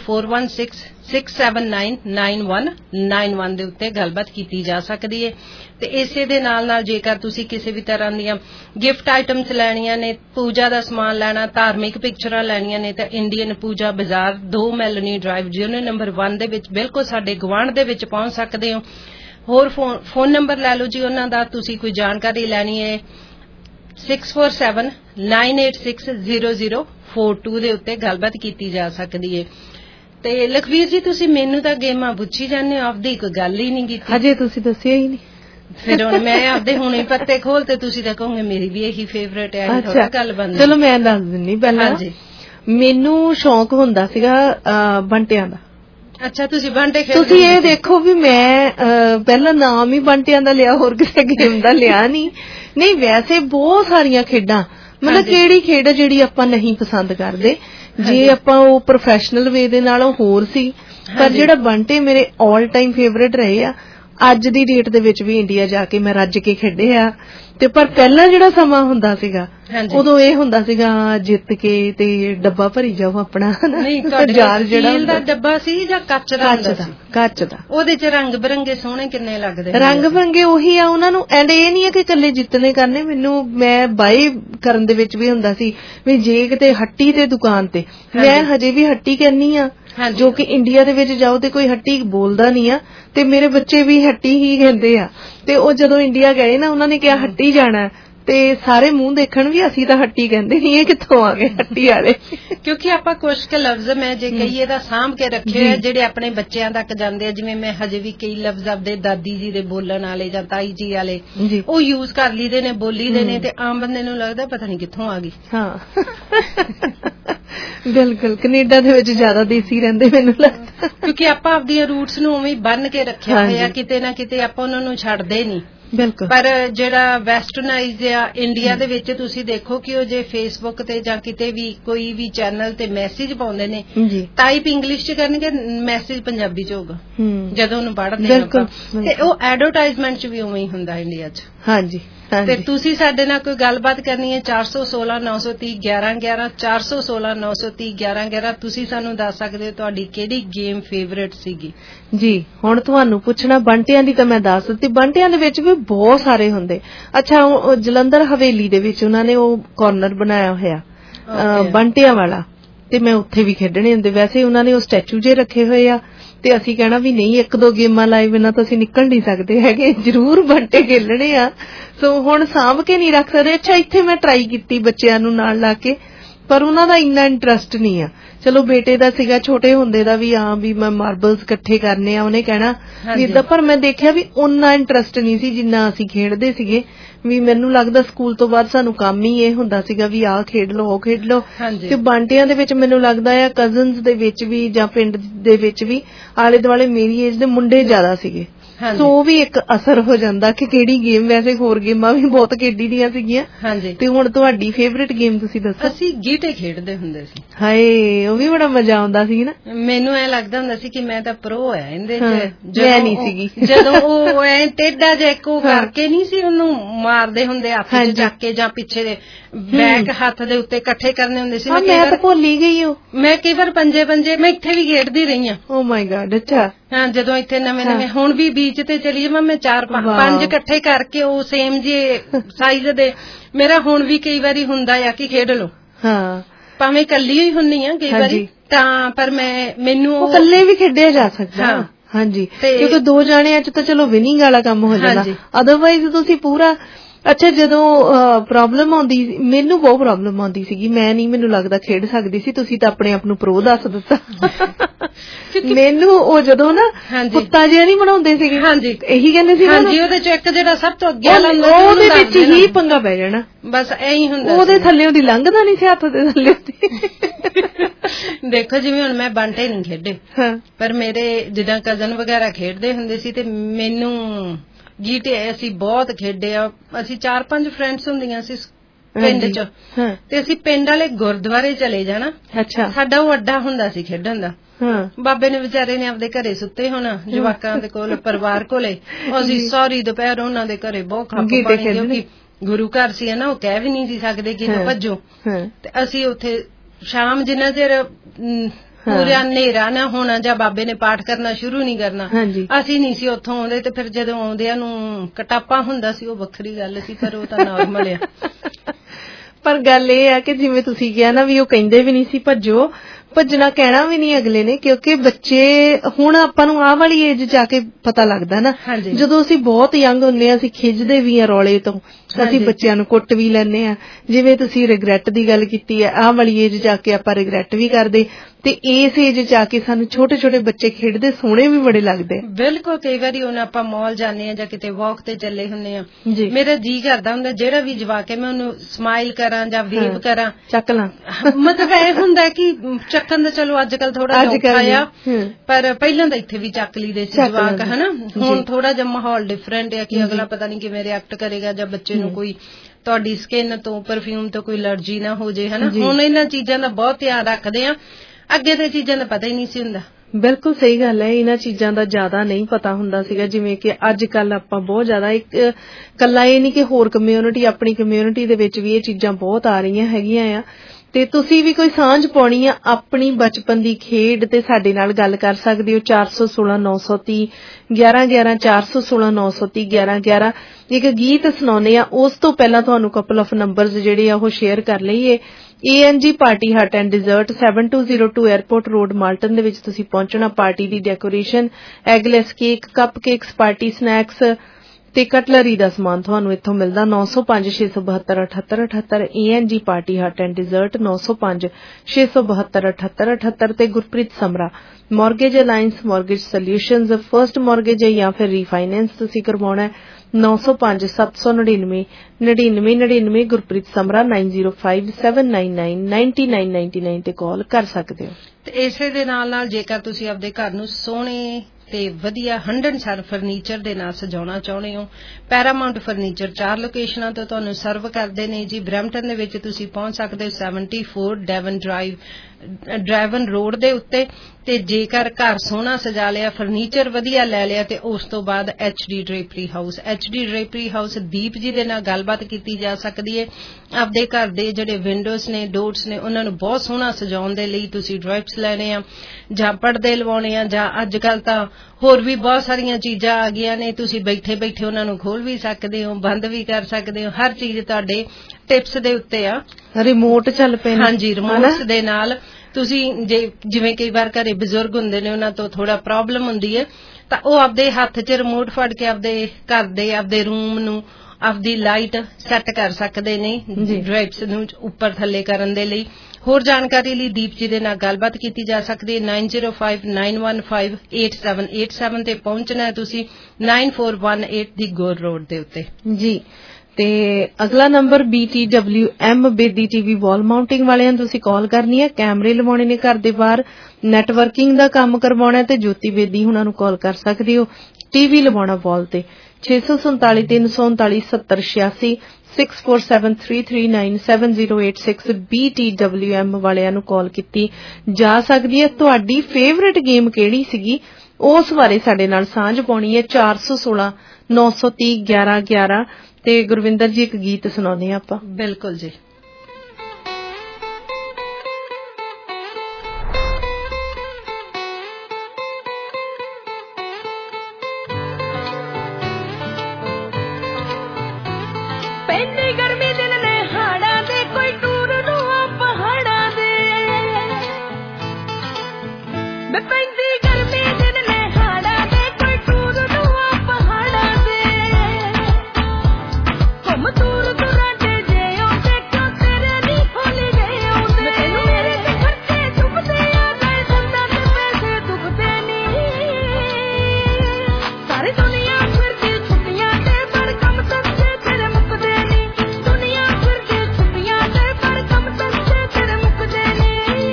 4166799191 ਦੇ ਉੱਤੇ ਗੱਲਬਾਤ ਕੀਤੀ ਜਾ ਸਕਦੀ ਹੈ। ਤੇ ਇਸੇ ਦੇ ਨਾਲ ਜੇਕਰ ਤੁਸੀਂ ਕਿਸੇ ਵੀ ਤਰ੍ਹਾਂ ਦੀਆਂ ਗਿਫਟ ਆਈਟਮਸ ਲੈਣੀਆਂ ਨੇ, ਪੂਜਾ ਦਾ ਸਮਾਨ ਲੈਣਾ, ਧਾਰਮਿਕ ਪਿਕਚਰਾਂ ਲੈਣੀਆਂ ਨੇ ਤਾਂ ਇੰਡੀਅਨ ਪੂਜਾ ਬਾਜ਼ਾਰ 2 ਮੈਲਨੀ ਡਰਾਈਵ ਯੂਨਿਟ ਨੰਬਰ 1 ਦੇ ਵਿੱਚ ਬਿਲਕੁਲ ਸਾਡੇ ਗੁਆਂਢ ਦੇ ਵਿੱਚ ਪਹੁੰਚ ਸਕਦੇ ਹੋ। ਹੋਰ ਫੋਨ ਨੰਬਰ ਲੈ ਲਓ ਜੀ ਉਹਨਾਂ ਦਾ, ਤੁਸੀਂ ਕੋਈ ਜਾਣਕਾਰੀ ਲੈਣੀ ਹੈ 6479860042 ਦੇ ਉੱਤੇ ਗੱਲਬਾਤ ਕੀਤੀ ਜਾ ਸਕਦੀ ਹੈ। ਤੇ ਲਖਵੀਰ ਜੀ ਤੁਸੀਂ ਮੈਨੂੰ ਤਾਂ ਗੇਮਾਂ ਪੁੱਛੀ ਜਾਂਦੇ ਹੋ, ਆਪਦੀ ਕੋਈ ਗੱਲ ਹੀ ਨਹੀਂ ਕੀਤੀ। ਹਜੇ ਤੁਸੀਂ ਦੱਸਿਆ ਹੀ ਨਹੀਂ। ਫਿਰ ਹੁਣ ਮੈਂ ਆਪਦੇ ਹੁਣੇ ਪੱਤੇ ਖੋਲ ਤੇ ਤੁਸੀਂ ਤਾਂ ਕਹੋਗੇ ਮੇਰੀ ਵੀ ਇਹੀ ਫੇਵਰੇਟ ਹੈ। ਥੋੜਾ ਗੱਲ ਬਣਦੀ। ਚਲੋ ਮੈਂ ਦੱਸ ਦਿੰਨੀ ਪਹਿਲਾਂ। ਮੈਨੂੰ ਸ਼ੌਕ ਹੁੰਦਾ ਸੀਗਾ ਬੰਟਿਆਂ ਦਾ। ਅੱਛਾ, ਤੁਸੀਂ ਬੰਟੇ ਖੇਡਦੇ? ਤੁਸੀਂ ਇਹ ਦੇਖੋ ਵੀ ਮੈਂ ਪਹਿਲਾਂ ਨਾਮ ਹੀ ਬੰਟਿਆਂ ਦਾ ਲਿਆ, ਹੋਰ ਕਿਸੇ ਗੇਮ ਦਾ ਲਿਆ ਨਹੀਂ ਵੈਸੇ ਬਹੁਤ ਸਾਰੀਆਂ ਖੇਡਾਂ, ਮਤਲਬ ਕਿਹੜੀ ਖੇਡ ਜਿਹੜੀ ਆਪਾਂ ਨਹੀਂ ਪਸੰਦ ਕਰਦੇ, ਜੇ ਆਪਾਂ ਉਹ ਪ੍ਰੋਫੈਸ਼ਨਲ ਵੇ ਦੇ ਨਾਲ ਹੋਰ ਸੀ, ਪਰ ਜਿਹੜਾ ਬੰਟੇ ਮੇਰੇ ਆਲ ਟਾਈਮ ਫੇਵਰੇਟ ਰਹੇ ਆ। ਅੱਜ ਦੀ ਡੇਟ ਦੇ ਵਿੱਚ ਵੀ ਇੰਡੀਆ ਜਾ ਕੇ ਮੈਂ ਰੱਜ ਕੇ ਖੇਡੇ ਆ, ਤੇ ਪਰ ਪਹਿਲਾਂ ਜਿਹੜਾ ਸਮਾਂ ਹੁੰਦਾ ਸੀਗਾ ਉਦੋਂ ਇਹ ਹੁੰਦਾ ਸੀਗਾ ਜਿੱਤ ਕੇ ਤੇ ਡੱਬਾ ਭਰੀ ਜਾਓ ਆਪਣਾ। ਜਾਰ ਜਿਹੜਾ ਦਾ ਡੱਬਾ ਸੀ ਜਾਂ ਕੱਚ ਦਾ? ਕੱਚ ਦਾ। ਉਹਦੇ ਚ ਰੰਗ ਬਿਰੰਗੇ ਸੋਹਣੇ ਕਿੰਨੇ ਲੱਗਦੇ। ਰੰਗ ਬਿਰੰਗੇ ਉਹੀ ਆ ਉਹਨਾਂ ਨੂੰ, ਐਂਡ ਇਹ ਨਹੀਂ ਹੈ ਕਿ ਇਕੱਲੇ ਜਿੱਤਨੇ ਕਰਨੇ। ਮੈਨੂੰ ਮੈਂ ਬਾਈ ਕਰਨ ਦੇ ਵਿੱਚ ਵੀ ਹੁੰਦਾ ਸੀ ਵੀ ਜੇ ਕਿਤੇ ਹੱਟੀ ਤੇ ਦੁਕਾਨ ਤੇ, ਮੈਂ ਹਜੇ ਵੀ ਹੱਟੀ ਕਹਿੰਨੀ ਆ, ਜੋ ਕਿ ਇੰਡੀਆ ਦੇ ਵਿੱਚ ਜਾਓ ਤੇ ਕੋਈ ਹੱਟੀ ਬੋਲਦਾ ਨਹੀਂ ਆ, ਤੇ ਮੇਰੇ ਬੱਚੇ ਵੀ ਹੱਟੀ ਹੀ ਕਹਿੰਦੇ ਆ। ਤੇ ਉਹ ਜਦੋਂ ਇੰਡੀਆ ਗਏ ਨਾ, ਉਹਨਾਂ ਨੇ ਕਿਹਾ ਹੱਟੀ ਜਾਣਾ, ਤੇ ਸਾਰੇ ਮੂੰਹ ਦੇਖਣ ਵੀ ਅਸੀਂ ਤਾਂ ਹੱਟੀ ਕਹਿੰਦੇ ਨਹੀਂ, ਇਹ ਕਿੱਥੋਂ ਆ ਗਏ ਹੱਟੀ ਵਾਲੇ। ਕਿਉਂਕਿ ਆਪਾਂ ਕੁਛ ਕੁ ਲਫ਼ਜ਼ ਮੈਂ ਜੇ ਕਹੀਏ ਤਾਂ ਸਾਂਭ ਕੇ ਰੱਖੇ ਆ ਜਿਹੜੇ ਆਪਣੇ ਬੱਚਿਆਂ ਤੱਕ ਜਾਂਦੇ ਆ। ਜਿਵੇਂ ਮੈਂ ਹਜੇ ਵੀ ਕਈ ਲਫ਼ਜ਼ ਆਪਦੇ ਦਾਦੀ ਜੀ ਦੇ ਬੋਲਣ ਵਾਲੇ ਜਾਂ ਤਾਈ ਜੀ ਵਾਲੇ ਉਹ ਯੂਜ਼ ਕਰ ਲਈਦੇ ਨੇ, ਬੋਲੀ ਦੇ ਨੇ, ਤੇ ਆਮ ਬੰਦੇ ਨੂੰ ਲੱਗਦਾ ਪਤਾ ਨਹੀਂ ਕਿੱਥੋਂ ਆ ਗਈ। ਹਾਂ ਬਿਲਕੁਲ, ਕੈਨੇਡਾ ਦੇ ਵਿੱਚ ਜ਼ਿਆਦਾ ਦੇਸੀ ਰਹਿੰਦੇ ਮੈਨੂੰ ਲੱਗਦਾ, ਕਿਉਂਕਿ ਆਪਾਂ ਆਪਦੀਆਂ ਰੂਟਸ ਨੂੰ ਉਵੇਂ ਬੰਨ ਕੇ ਰੱਖਿਆ ਹੋਇਆ, ਕਿਤੇ ਨਾ ਕਿਤੇ ਆਪਾਂ ਉਹਨਾਂ ਨੂੰ ਛੱਡਦੇ ਨਹੀਂ। ਬਿਲਕੁਲ। ਪਰ ਜਿਹੜਾ ਵੈਸਟਰਨਾਈਜ਼ ਆ ਇੰਡੀਆ ਦੇ ਵਿੱਚ ਤੁਸੀਂ ਦੇਖੋ ਕਿ ਉਹ ਜੇ ਫੇਸਬੁੱਕ ਤੇ ਜਾਂ ਕਿਤੇ ਵੀ ਕੋਈ ਵੀ ਚੈਨਲ ਤੇ ਮੈਸੇਜ ਪਾਉਂਦੇ ਨੇ ਟਾਈਪ ਇੰਗਲਿਸ਼ ਚ ਕਰਨਗੇ, ਮੈਸੇਜ ਪੰਜਾਬੀ ਚ ਹੋਊਗਾ ਜਦੋਂ ਉਹਨੂੰ ਪੜ੍ਹਦੇ ਆਪਾਂ, ਤੇ ਉਹ ਐਡਵਰਟਾਈਜ਼ਮੈਂਟ ਚ ਵੀ ਉਵੇਂ ਹੀ ਹੁੰਦਾ ਇੰਡੀਆ ਚ। ਹਾਂਜੀ। ਤੇ ਤੁਸੀਂ ਸਾਡੇ ਨਾਲ ਕੋਈ ਗੱਲਬਾਤ ਕਰਨੀ ਹੈ 416 930 1111 416 930 1111 ਤੁਸੀਂ ਸਾਨੂੰ ਦੱਸ ਸਕਦੇ ਹੋ ਤੁਹਾਡੀ ਕਿਹੜੀ ਗੇਮ ਫੇਵਰੇਟ ਸੀਗੀ ਜੀ। ਹੁਣ ਤੁਹਾਨੂੰ ਪੁੱਛਣਾ ਬੰਟਿਆਂ ਦੀ ਤਾਂ ਮੈਂ ਦੱਸ ਦਿੱਤੀ, ਬੰਟਿਆਂ ਦੇ ਵਿੱਚ ਵੀ ਬਹੁਤ ਸਾਰੇ ਹੁੰਦੇ। ਅੱਛਾ, ਜਲੰਧਰ ਹਵੇਲੀ ਦੇ ਵਿੱਚ ਉਹਨਾਂ ਨੇ ਉਹ ਕਾਰਨਰ ਬਣਾਇਆ ਹੋਇਆ ਬੰਟਿਆਂ ਵਾਲਾ, ਤੇ ਮੈਂ ਉੱਥੇ ਵੀ ਖੇਡਣੇ ਹੁੰਦੇ। ਵੈਸੇ ਉਹਨਾਂ ਨੇ ਉਹ ਸਟੈਚੂ ਜੇ ਰੱਖੇ ਹੋਏ ਆ, ਤੇ ਅਸੀਂ ਕਹਿਣਾ ਵੀ ਨਹੀਂ 1-2 ਗੇਮਾਂ ਲਾਏ ਬਿਨਾਂ ਤਾਂ ਅਸੀਂ ਨਿਕਲ ਨਹੀਂ ਸਕਦੇ ਹੈਗੇ, ਜ਼ਰੂਰ ਬੰਟੇ ਖੇਲਣੇ ਆ। ਸੋ ਹੁਣ ਸਾਂਭ ਕੇ ਨਹੀਂ ਰੱਖ ਸਕਦੇ। ਅੱਛਾ, ਇੱਥੇ ਮੈਂ ਟਰਾਈ ਕੀਤੀ ਬੱਚਿਆਂ ਨੂੰ ਨਾਲ ਲਾ ਕੇ, ਪਰ ਉਹਨਾਂ ਦਾ ਇੰਨਾ ਇੰਟਰਸਟ ਨਹੀਂ ਆ। ਚਲੋ ਬੇਟੇ ਦਾ ਸੀਗਾ ਛੋਟੇ ਹੁੰਦੇ ਦਾ ਵੀ, ਹਾਂ ਵੀ ਮੈਂ ਮਾਰਬਲਸ ਇਕੱਠੇ ਕਰਨੇ ਆ, ਉਹਨੇ ਕਹਿਣਾ ਵੀ ਏਦਾਂ, ਪਰ ਮੈਂ ਦੇਖਿਆ ਵੀ ਉਨਾ ਇੰਟਰਸਟ ਨਹੀਂ ਸੀ ਜਿੰਨਾ ਅਸੀਂ ਖੇਡਦੇ ਸੀਗੇ। ਵੀ ਮੈਨੂੰ ਲੱਗਦਾ ਸਕੂਲ ਤੋਂ ਬਾਅਦ ਸਾਨੂੰ ਕੰਮ ਹੀ ਇਹ ਹੁੰਦਾ ਸੀਗਾ ਵੀ ਆਹ ਖੇਡ ਲਓ, ਉਹ ਖੇਡ ਲਓ। ਤੇ ਬਾਂਟਿਆਂ ਦੇ ਵਿੱਚ ਮੈਨੂੰ ਲੱਗਦਾ ਆ ਕਜ਼ਨਸ ਦੇ ਵਿੱਚ ਵੀ ਜਾਂ ਪਿੰਡ ਦੇ ਵਿੱਚ ਵੀ ਆਲੇ ਦੁਆਲੇ ਮੇਰੀ ਏਜ ਦੇ ਮੁੰਡੇ ਜ਼ਿਆਦਾ ਸੀਗੇ, ਸੋ ਉਹ ਵੀ ਇੱਕ ਅਸਰ ਹੋ ਜਾਂਦਾ ਕਿ ਕਿਹੜੀ ਗੇਮ। ਵੈਸੇ ਹੋਰ ਗੇਮਾਂ ਵੀ ਬਹੁਤ ਖੇਡੀ ਦੀਆਂ ਸੀਗੀਆਂ। ਤੇ ਹੁਣ ਤੁਹਾਡੀ ਫੇਵਰੇਟ ਗੇਮ ਤੁਸੀਂ ਦੱਸੋ। ਅਸੀਂ ਗੀਟੇ ਖੇਡਦੇ ਹੁੰਦੇ ਸੀ। ਹਾਏ, ਉਹ ਵੀ ਬੜਾ ਮਜ਼ਾ ਆਉਂਦਾ ਸੀ ਨਾ। ਮੈਨੂੰ ਐ ਲੱਗਦਾ ਹੁੰਦਾ ਸੀ ਕਿ ਮੈਂ ਤਾਂ ਪ੍ਰੋ ਆ ਇਹਦੇ ਚ। ਮੈਂ ਨਹੀਂ ਸੀਗੀ। ਜਦੋਂ ਉਹ ਐ ਟੇਢਾ ਜਿਹਾ ਇੱਕੋ ਕਰਕੇ ਨਹੀਂ ਸੀ ਉਹਨੂੰ ਮਾਰਦੇ ਹੁੰਦੇ ਹੱਥ ਚ ਚੱਕ ਕੇ, ਜਾਂ ਪਿੱਛੇ ਦੇ ਬੈਕ ਹੱਥ ਦੇ ਉੱਤੇ ਇਕੱਠੇ ਕਰਨੇ ਹੁੰਦੇ ਸੀ। ਮੈਂ ਤਾਂ ਭੁੱਲ ਹੀ ਗਈ। ਉਹ ਮੈਂ ਕਈ ਵਾਰ ਪੰਜੇ ਮੈਂ ਇੱਥੇ ਵੀ ਖੇਡਦੀ ਰਹੀ ਹਾਂ। Oh my God. ਅੱਛਾ। ਹਾਂ, ਜਦੋਂ ਇੱਥੇ ਨਵੇਂ ਹੁਣ ਵੀ ਬੀਚ ਤੇ ਚਲੀ ਜਾਵਾਂ ਮੈਂ 4-5 ਇਕੱਠੇ ਕਰਕੇ ਉਹ ਸੇਮ ਜੇ ਸਾਈਜ਼ ਦੇ, ਮੇਰਾ ਹੁਣ ਵੀ ਕਈ ਵਾਰੀ ਹੁੰਦਾ ਆ ਕਿ ਖੇਡ ਲਓ। ਹਾਂ, ਭਾਵੇਂ ਇਕੱਲੀ ਹੀ ਹੁੰਨੀ ਆ ਕਈ ਵਾਰੀ ਤਾਂ, ਪਰ ਮੈਨੂੰ ਉਹ ਇਕੱਲੇ ਵੀ ਖੇਡਿਆ ਜਾ ਸਕਦਾ। ਹਾਂਜੀ, ਕਿਉਂਕਿ 2 ਜਾਣਿਆਂ ਚ ਤਾਂ ਚਲੋ ਵਿਨਿੰਗ ਵਾਲਾ ਕੰਮ ਹੋ ਜਾਂਦਾ, ਅਦਰਵਾਈਜ਼ ਤੁਸੀਂ ਪੂਰਾ। ਅੱਛਾ, ਜਦੋਂ ਪ੍ਰੋਬਲਮ ਆਉਂਦੀ, ਮੈਨੂੰ ਬਹੁਤ ਪ੍ਰੋਬਲਮ ਆਉਂਦੀ ਸੀਗੀ, ਮੈਂ ਨਹੀਂ ਮੈਨੂੰ ਲੱਗਦਾ ਖੇਡ ਸਕਦੀ ਸੀ। ਤੁਸੀਂ ਤਾਂ ਆਪਣੇ ਆਪ ਨੂੰ ਪ੍ਰੋ ਦੱਸ ਦਿੱਤਾ। ਮੈਨੂੰ ਉਹ ਜਦੋਂ ਨਾ ਕੁੱਤਾ ਜਿਹਾ ਨਹੀਂ ਬਣਾਉਂਦੇ ਸੀਗੇ, ਇਹੀ ਕਹਿੰਦੇ ਸੀ ਉਹਦੇ ਚ ਇੱਕ ਜਿਹੜਾ ਸਭ ਤੋਂ ਅੱਗੇ ਉਹਦੇ ਵਿੱਚ ਹੀ ਪੰਗਾ ਪੈ ਜਾਣਾ, ਬਸ ਇਹੀ ਹੁੰਦਾ। ਉਹਦੇ ਥੱਲੇ ਉਹਦੀ ਲੰਘਦਾ ਨਹੀਂ ਸੀ, ਹੱਥ ਦੇ ਥੱਲੇ। ਦੇਖੋ, ਜਿਵੇਂ ਹੁਣ ਮੈਂ ਬੰਟੇ ਨਹੀਂ ਖੇਡੇ, ਪਰ ਮੇਰੇ ਜਿੱਦਾਂ ਕਜ਼ਨ ਵਗੈਰਾ ਖੇਡਦੇ ਹੁੰਦੇ ਸੀ, ਤੇ ਮੈਨੂੰ ਗੀਟੇ ਅਸੀਂ ਬਹੁਤ ਖੇਡੇ ਆ। ਅਸੀਂ 4-5 ਫਰੈਂਡਸ ਹੁੰਦੀਆਂ ਸੀ ਪਿੰਡ ਚ, ਤੇ ਅਸੀਂ ਪਿੰਡ ਵਾਲੇ ਗੁਰਦੁਆਰੇ ਚਲੇ ਜਾਣਾ। ਅੱਛਾ। ਸਾਡਾ ਉਹ ਅੱਡਾ ਹੁੰਦਾ ਸੀ ਖੇਡਣ ਦਾ। ਬਾਬੇ ਨੇ ਵਿਚਾਰੇ ਨੇ ਆਪਦੇ ਘਰੇ ਸੁੱਤੇ ਹੋਣਾ, ਜਵਾਕਾਂ ਦੇ ਕੋਲ, ਪਰਿਵਾਰ ਕੋਲੇ। ਅਸੀਂ ਸਾਰੀ ਦੁਪਹਿਰ ਉਹਨਾਂ ਦੇ ਘਰੇ ਬਹੁਤ ਖੱਪ ਪਾਣੀ, ਕਿਉਂਕਿ ਗੁਰੂ ਘਰ ਸੀ ਨਾ, ਉਹ ਕਹਿ ਵੀ ਨਹੀਂ ਸੀ ਸਕਦੇ ਕਿ ਭੱਜੋ। ਤੇ ਅਸੀਂ ਉੱਥੇ ਸ਼ਾਮ ਜਿੰਨਾ ਚਿਰ ਪੂਰਾ ਹਨੇਰਾ ਨਾ ਹੋਣਾ ਜਾਂ ਬਾਬੇ ਨੇ ਪਾਠ ਕਰਨਾ ਸ਼ੁਰੂ ਨਹੀਂ ਕਰਨਾ, ਅਸੀਂ ਨਹੀਂ ਸੀ ਉੱਥੋਂ ਆਉਂਦੇ। ਤੇ ਫਿਰ ਜਦੋਂ ਆਉਂਦਿਆਂ ਨੂੰ ਕਟਾਪਾ ਹੁੰਦਾ ਸੀ, ਉਹ ਵੱਖਰੀ ਗੱਲ ਸੀ, ਪਰ ਉਹ ਤਾਂ ਨਾਰਮਲ ਆ। ਪਰ ਗੱਲ ਇਹ ਆ ਕਿ ਜਿਵੇਂ ਤੁਸੀਂ ਕਿਹਾ ਨਾ ਵੀ ਉਹ ਕਹਿੰਦੇ ਵੀ ਨਹੀਂ ਸੀ ਭੱਜੋ, ਭੱਜਣਾ ਕਹਿਣਾ ਵੀ ਨਹੀਂ ਅਗਲੇ ਨੇ, ਕਿਉਂਕਿ ਬੱਚੇ ਹੁਣ ਆਪਾਂ ਨੂੰ ਆਹ ਵਾਲੀ ਏਜ ਜਾ ਕੇ ਪਤਾ ਲੱਗਦਾ ਨਾ। ਜਦੋਂ ਅਸੀਂ ਬਹੁਤ ਯੰਗ ਹੁੰਦੇ ਆ, ਅਸੀਂ ਖਿੱਚਦੇ ਵੀ ਆ ਰੌਲੇ ਤੋਂ, ਅਸੀਂ ਬੱਚਿਆਂ ਨੂੰ ਕੁੱਟ ਵੀ ਲੈਂਦੇ ਆ। ਜਿਵੇਂ ਤੁਸੀਂ ਰਿਗਰੈਟ ਦੀ ਗੱਲ ਕੀਤੀ ਹੈ, ਆਹ ਵਾਲੀ ਏਜ ਜਾ ਕੇ ਆਪਾਂ ਰਿਗਰੈਟ ਵੀ ਕਰਦੇ, ਤੇ ਇਸ ਏਜ ਚ ਆ ਕੇ ਸਾਨੂੰ ਛੋਟੇ ਛੋਟੇ ਬੱਚੇ ਖੇਡਦੇ ਸੋਹਣੇ ਵੀ ਬੜੇ ਲੱਗਦੇ। ਬਿਲਕੁਲ। ਕਈ ਵਾਰੀ ਹੁਣ ਆਪਾਂ ਮਾਲ ਜਾਂਦੇ ਆ ਜਾਂ ਕਿਤੇ ਵਾਕ ਤੇ ਚੱਲੇ ਹੁੰਦੇ ਆ, ਮੇਰਾ ਜੀ ਕਰਦਾ ਹੁੰਦਾ ਜਿਹੜਾ ਵੀ ਜਵਾਕ ਹੈ ਮੈਂ ਉਹਨੂੰ ਸਮਾਈਲ ਕਰਾਂ ਜਾਂ ਵੇਵ ਕਰਾਂ, ਚੱਕ ਲਾਂ। ਮਤਲਬ ਇਹ ਹੁੰਦਾ ਕਿ ਚੱਕਣ ਦਾ ਚਲੋ ਅੱਜ ਕੱਲ ਥੋੜਾ ਔਖਾ ਆ, ਪਰ ਪਹਿਲਾਂ ਤਾਂ ਇੱਥੇ ਵੀ ਚੱਕ ਲਈਦੇ ਸੀ ਜਵਾਕ, ਹਨਾ। ਹੁਣ ਥੋੜਾ ਜਿਹਾ ਮਾਹੌਲ ਡਿਫਰੈਂਟ ਆ ਕਿ ਅਗਲਾ ਪਤਾ ਨਹੀਂ ਕਿਵੇਂ ਰਿਐਕਟ ਕਰੇਗਾ, ਜਾਂ ਬੱਚੇ ਨੂੰ ਕੋਈ ਤੁਹਾਡੀ ਸਕਿਨ ਤੋਂ, ਪਰਫਿਊਮ ਤੋਂ ਕੋਈ ਅਲਰਜੀ ਨਾ ਹੋ ਜੇ, ਹਨਾ। ਹੁਣ ਇਹਨਾਂ ਚੀਜ਼ਾਂ ਦਾ ਬਹੁਤ ਧਿਆਨ ਰੱਖਦੇ ਆ, ਅੱਗੇ ਤੇ ਚੀਜ਼ਾਂ ਦਾ ਪਤਾ ਹੀ ਨਹੀਂ ਸੀ ਹੁੰਦਾ। ਬਿਲਕੁਲ ਸਹੀ ਗੱਲ ਹੈ, ਇਹਨਾਂ ਚੀਜ਼ਾਂ ਦਾ ਜ਼ਿਆਦਾ ਨਹੀਂ ਪਤਾ ਹੁੰਦਾ ਸੀਗਾ। ਜਿਵੇਂ ਕਿ ਅੱਜ ਕੱਲ ਆਪਾਂ ਬਹੁਤ ਜ਼ਿਆਦਾ, ਇੱਕ ਕੱਲਾ ਇਹ ਨਹੀਂ ਕਿ ਹੋਰ ਕਮਿਊਨਿਟੀ, ਆਪਣੀ ਕਮਿਊਨਿਟੀ ਦੇ ਵਿੱਚ ਵੀ ਇਹ ਚੀਜ਼ਾਂ ਬਹੁਤ ਆ ਰਹੀਆਂ ਹੈਗੀਆਂ ਆ। ਤੇ ਤੁਸੀਂ ਵੀ ਕੋਈ ਸਾਂਝ ਪਾਉਣੀ ਆ ਆਪਣੀ ਬਚਪਨ ਦੀ ਖੇਡ, ਤੇ ਸਾਡੇ ਨਾਲ ਗੱਲ ਕਰ ਸਕਦੇ ਹੋ 416 930 1111 416 930 1111। ਇੱਕ ਗੀਤ ਸੁਣਾਉਣੇ ਆ, ਉਸ ਤੋਂ ਪਹਿਲਾਂ ਤੁਹਾਨੂੰ ਕਪਲ ਆਫ ਨੰਬਰਸ ਜਿਹੜੇ ਆ ਉਹ ਸ਼ੇਅਰ ਕਰ ਲਈਏ। ANG party hut and dessert 7202 airport road Malton ਦੇ ਵਿੱਚ ਤੁਸੀਂ ਪਹੁੰਚਣਾ। ਪਾਰਟੀ ਦੀ decoration, eggless cake, cupcakes, party snacks ਤੇ ਕਟਲਰੀ ਦਾ ਸਮਾਨ ਤੁਹਾਨੂੰ ਇੱਥੋਂ ਮਿਲਦਾ 9056727878 ENG party hut and dessert 9056727878 ਤੇ Gurpreet Samra mortgage alliance mortgage solutions first mortgage ਜਾਂ ਫਿਰ ਰੀਫਾਈਨੈਂਸ ਤੁਸੀਂ ਕਰਵਾਉਣਾ 9057999999 ਗੁਰਪ੍ਰੀਤ ਸਮਰਾ 9057999999 ਤੇ ਕਾਲ ਕਰ ਸਕਦੇ ਹੋ। ਤੇ ਇਸੇ ਦੇ ਨਾਲ ਜੇਕਰ ਤੁਸੀਂ ਆਪਣੇ ਘਰ ਨੂੰ ਸੋਹਣੇ ਤੇ ਵਧੀਆ ਹੰਡਨ ਸਰ ਫਰਨੀਚਰ ਦੇ ਨਾਲ ਸਜਾਉਣਾ ਚਾਹੁੰਦੇ ਹੋ, ਪੈਰਾਮਾਉਂਟ ਫਰਨੀਚਰ 4 ਲੋਕੇਸ਼ਨਾਂ ਤੋਂ ਤੁਹਾਨੂੰ ਸਰਵ ਕਰਦੇ ਨੇ ਜੀ। ਬਰੈਂਪਟਨ ਦੇ ਵਿੱਚ ਤੁਸੀਂ ਪਹੁੰਚ ਸਕਦੇ ਹੋ 74 ਡਰਾਈਵਨ ਰੋਡ ਦੇ ਉੱਤੇ। ਤੇ ਜੇਕਰ ਘਰ ਸੋਹਣਾ ਸਜਾ ਲਿਆ, ਫਰਨੀਚਰ ਵਧੀਆ ਲੈ ਲਿਆ, ਤੇ ਉਸ ਤੋਂ ਬਾਅਦ HD ਡਰੇਪਰੀ ਹਾਊਸ ਦੀਪ ਜੀ ਦੇ ਨਾਲ ਗੱਲਬਾਤ ਕੀਤੀ ਜਾ ਸਕਦੀ ਹੈ। ਆਪਦੇ ਘਰ ਦੇ ਜਿਹੜੇ ਵਿੰਡੋਜ਼ ਨੇ, ਡੋਰਸ ਨੇ, ਉਹਨਾਂ ਨੂੰ ਬਹੁਤ ਸੋਹਣਾ ਸਜਾਉਣ ਦੇ ਲਈ ਤੁਸੀਂ ਡਰਾਈਪਸ ਲੈਣੇ ਆ ਜਾਂ ਪਰਦੇ ਲਵਾਉਣੇ ਆ, ਜਾਂ ਅੱਜ ਕੱਲ ਤਾਂ ਹੋਰ ਵੀ ਬਹੁਤ ਸਾਰੀਆਂ ਚੀਜ਼ਾਂ ਆ ਗਈਆਂ ਨੇ, ਤੁਸੀਂ ਬੈਠੇ ਬੈਠੇ ਉਹਨਾਂ ਨੂੰ ਖੋਲ ਵੀ ਸਕਦੇ ਹੋ, ਬੰਦ ਵੀ ਕਰ ਸਕਦੇ ਹੋ। ਹਰ ਚੀਜ਼ ਤੁਹਾਡੇ ਟਿਪਸ ਦੇ ਉੱਤੇ ਆ। ਰਿਮੋਟ ਚੱਲ ਪਏ। ਹਾਂਜੀ, ਰਿਮੋਟਸ ਦੇ ਨਾਲ ਤੁਸੀਂ ਜਿਵੇਂ ਕਈ ਵਾਰ ਘਰੇ ਬਜ਼ੁਰਗ ਹੁੰਦੇ ਨੇ, ਉਹਨਾਂ ਤੋਂ ਥੋੜਾ ਪ੍ਰੋਬਲਮ ਹੁੰਦੀ ਹੈ, ਤਾਂ ਉਹ ਆਪਦੇ ਹੱਥ 'ਚ ਰਿਮੋਟ ਫੜ ਕੇ ਆਪਦੇ ਘਰ ਦੇ ਆਪਦੇ ਰੂਮ ਨੂੰ ਆਪਦੀ ਲਾਈਟ ਸੈੱਟ ਕਰ ਸਕਦੇ ਨੇ ਡਰਾਈਪਸ ਨੂੰ ਉੱਪਰ ਥੱਲੇ ਕਰਨ ਦੇ ਲਈ। ਹੋਰ ਜਾਣਕਾਰੀ ਲਈ ਦੀਪ ਜੀ ਦੇ ਨਾਲ ਗੱਲਬਾਤ ਕੀਤੀ ਜਾ ਸਕਦੀ ਹੈ 9059158787 ਤੇ ਪਹੁੰਚਣਾ ਹੈ ਤੁਸੀਂ 9418 ਦੀ ਗੋਰ ਰੋਡ ਦੇ ਉੱਤੇ ਜੀ। ਤੇ ਅਗਲਾ number BTWM Bedi TV wall mounting ਵਾਲਿਆਂ ਨੂੰ ਤੁਸੀਂ ਕਾਲ ਕਰਨੀ ਹੈ। ਕੈਮਰੇ ਲਵਾਉਣੇ ਨੇ ਘਰ ਦੇ ਬਾਹਰ, ਨੈਟਵਰਕਿੰਗ ਦਾ ਕੰਮ ਕਰਵਾਉਣਾ ਤੇ ਜੋਤੀ ਬੇਦੀ ਉਹਨਾਂ ਨੂੰ ਕਾਲ ਕਰ ਸਕਦੇ ਹੋ। TV ਲਵਾਉਣਾ ਵਾਲ ਤੇ 647-339-7086 6473397086 BTWM ਵਾਲਿਆਂ ਨੂੰ ਕਾਲ ਕੀਤੀ ਜਾ ਸਕਦੀ ਹੈ। ਤੁਹਾਡੀ ਫੇਵਰੇਟ ਗੇਮ ਕਿਹੜੀ ਸੀਗੀ ਉਸ ਬਾਰੇ ਸਾਡੇ ਨਾਲ ਸਾਂਝ ਪਾਉਣੀ ਹੈ 416-930-1111 ਤੇ ਗੁਰਵਿੰਦਰ ਜੀ ਇੱਕ ਗੀਤ ਸੁਣਾਉਂਦੇ ਆ ਆਪਾਂ। ਬਿਲਕੁਲ ਜੀ। ਪੈਂਦੀ ਗਰਮੀ ਦਿਨ ਨੇ ਹਾੜਾਂ ਦੇ, ਕੋਈ ਟੂਰ ਨੂੰ ਆ ਪਹਾੜਾਂ ਦੇ। ਮੈਂ ਪੈਂਦੀ ਗਰਮੀ ਦਿਨ ਨੇ ਹਾੜਾਂ ਦੇ, ਕੋਈ ਟੂਰ ਨੂੰ ਆ ਪਹਾੜਾਂ ਦੇ। ਘੁੰਮ ਦੂਰ ਦੁਰਾਡੇ ਜਿਉਂ ਦੇਖਾਂ ਤੇਰੇ ਨਹੀਂ ਭੁੱਲ ਗਏ ਆਉਂਦੇ। ਮੈਨੂੰ ਮੇਰੇ ਤੇ ਖਰਚੇ ਡੁੱਬਦੇ ਆ ਗਏ, ਦੰਦਾਂ ਤੇ ਪੈਸੇ ਡੁੱਬਦੇ ਨਹੀਂ। ਸਾਰੀ ਦੁਨੀਆ ਫਿਰਦੀ ਛੁੱਟੀਆਂ ਤੇ, ਪਰ ਕੰਮ ਧੰਦੇ ਤੇਰੇ ਮੁੱਕਦੇ ਨਹੀਂ। ਦੁਨੀਆ ਫਿਰਦੀ ਛੁੱਟੀਆਂ ਤੇ, ਪਰ ਕੰਮ ਧੰਦੇ ਤੇਰੇ ਮੁੱਕਦੇ ਨਹੀਂ।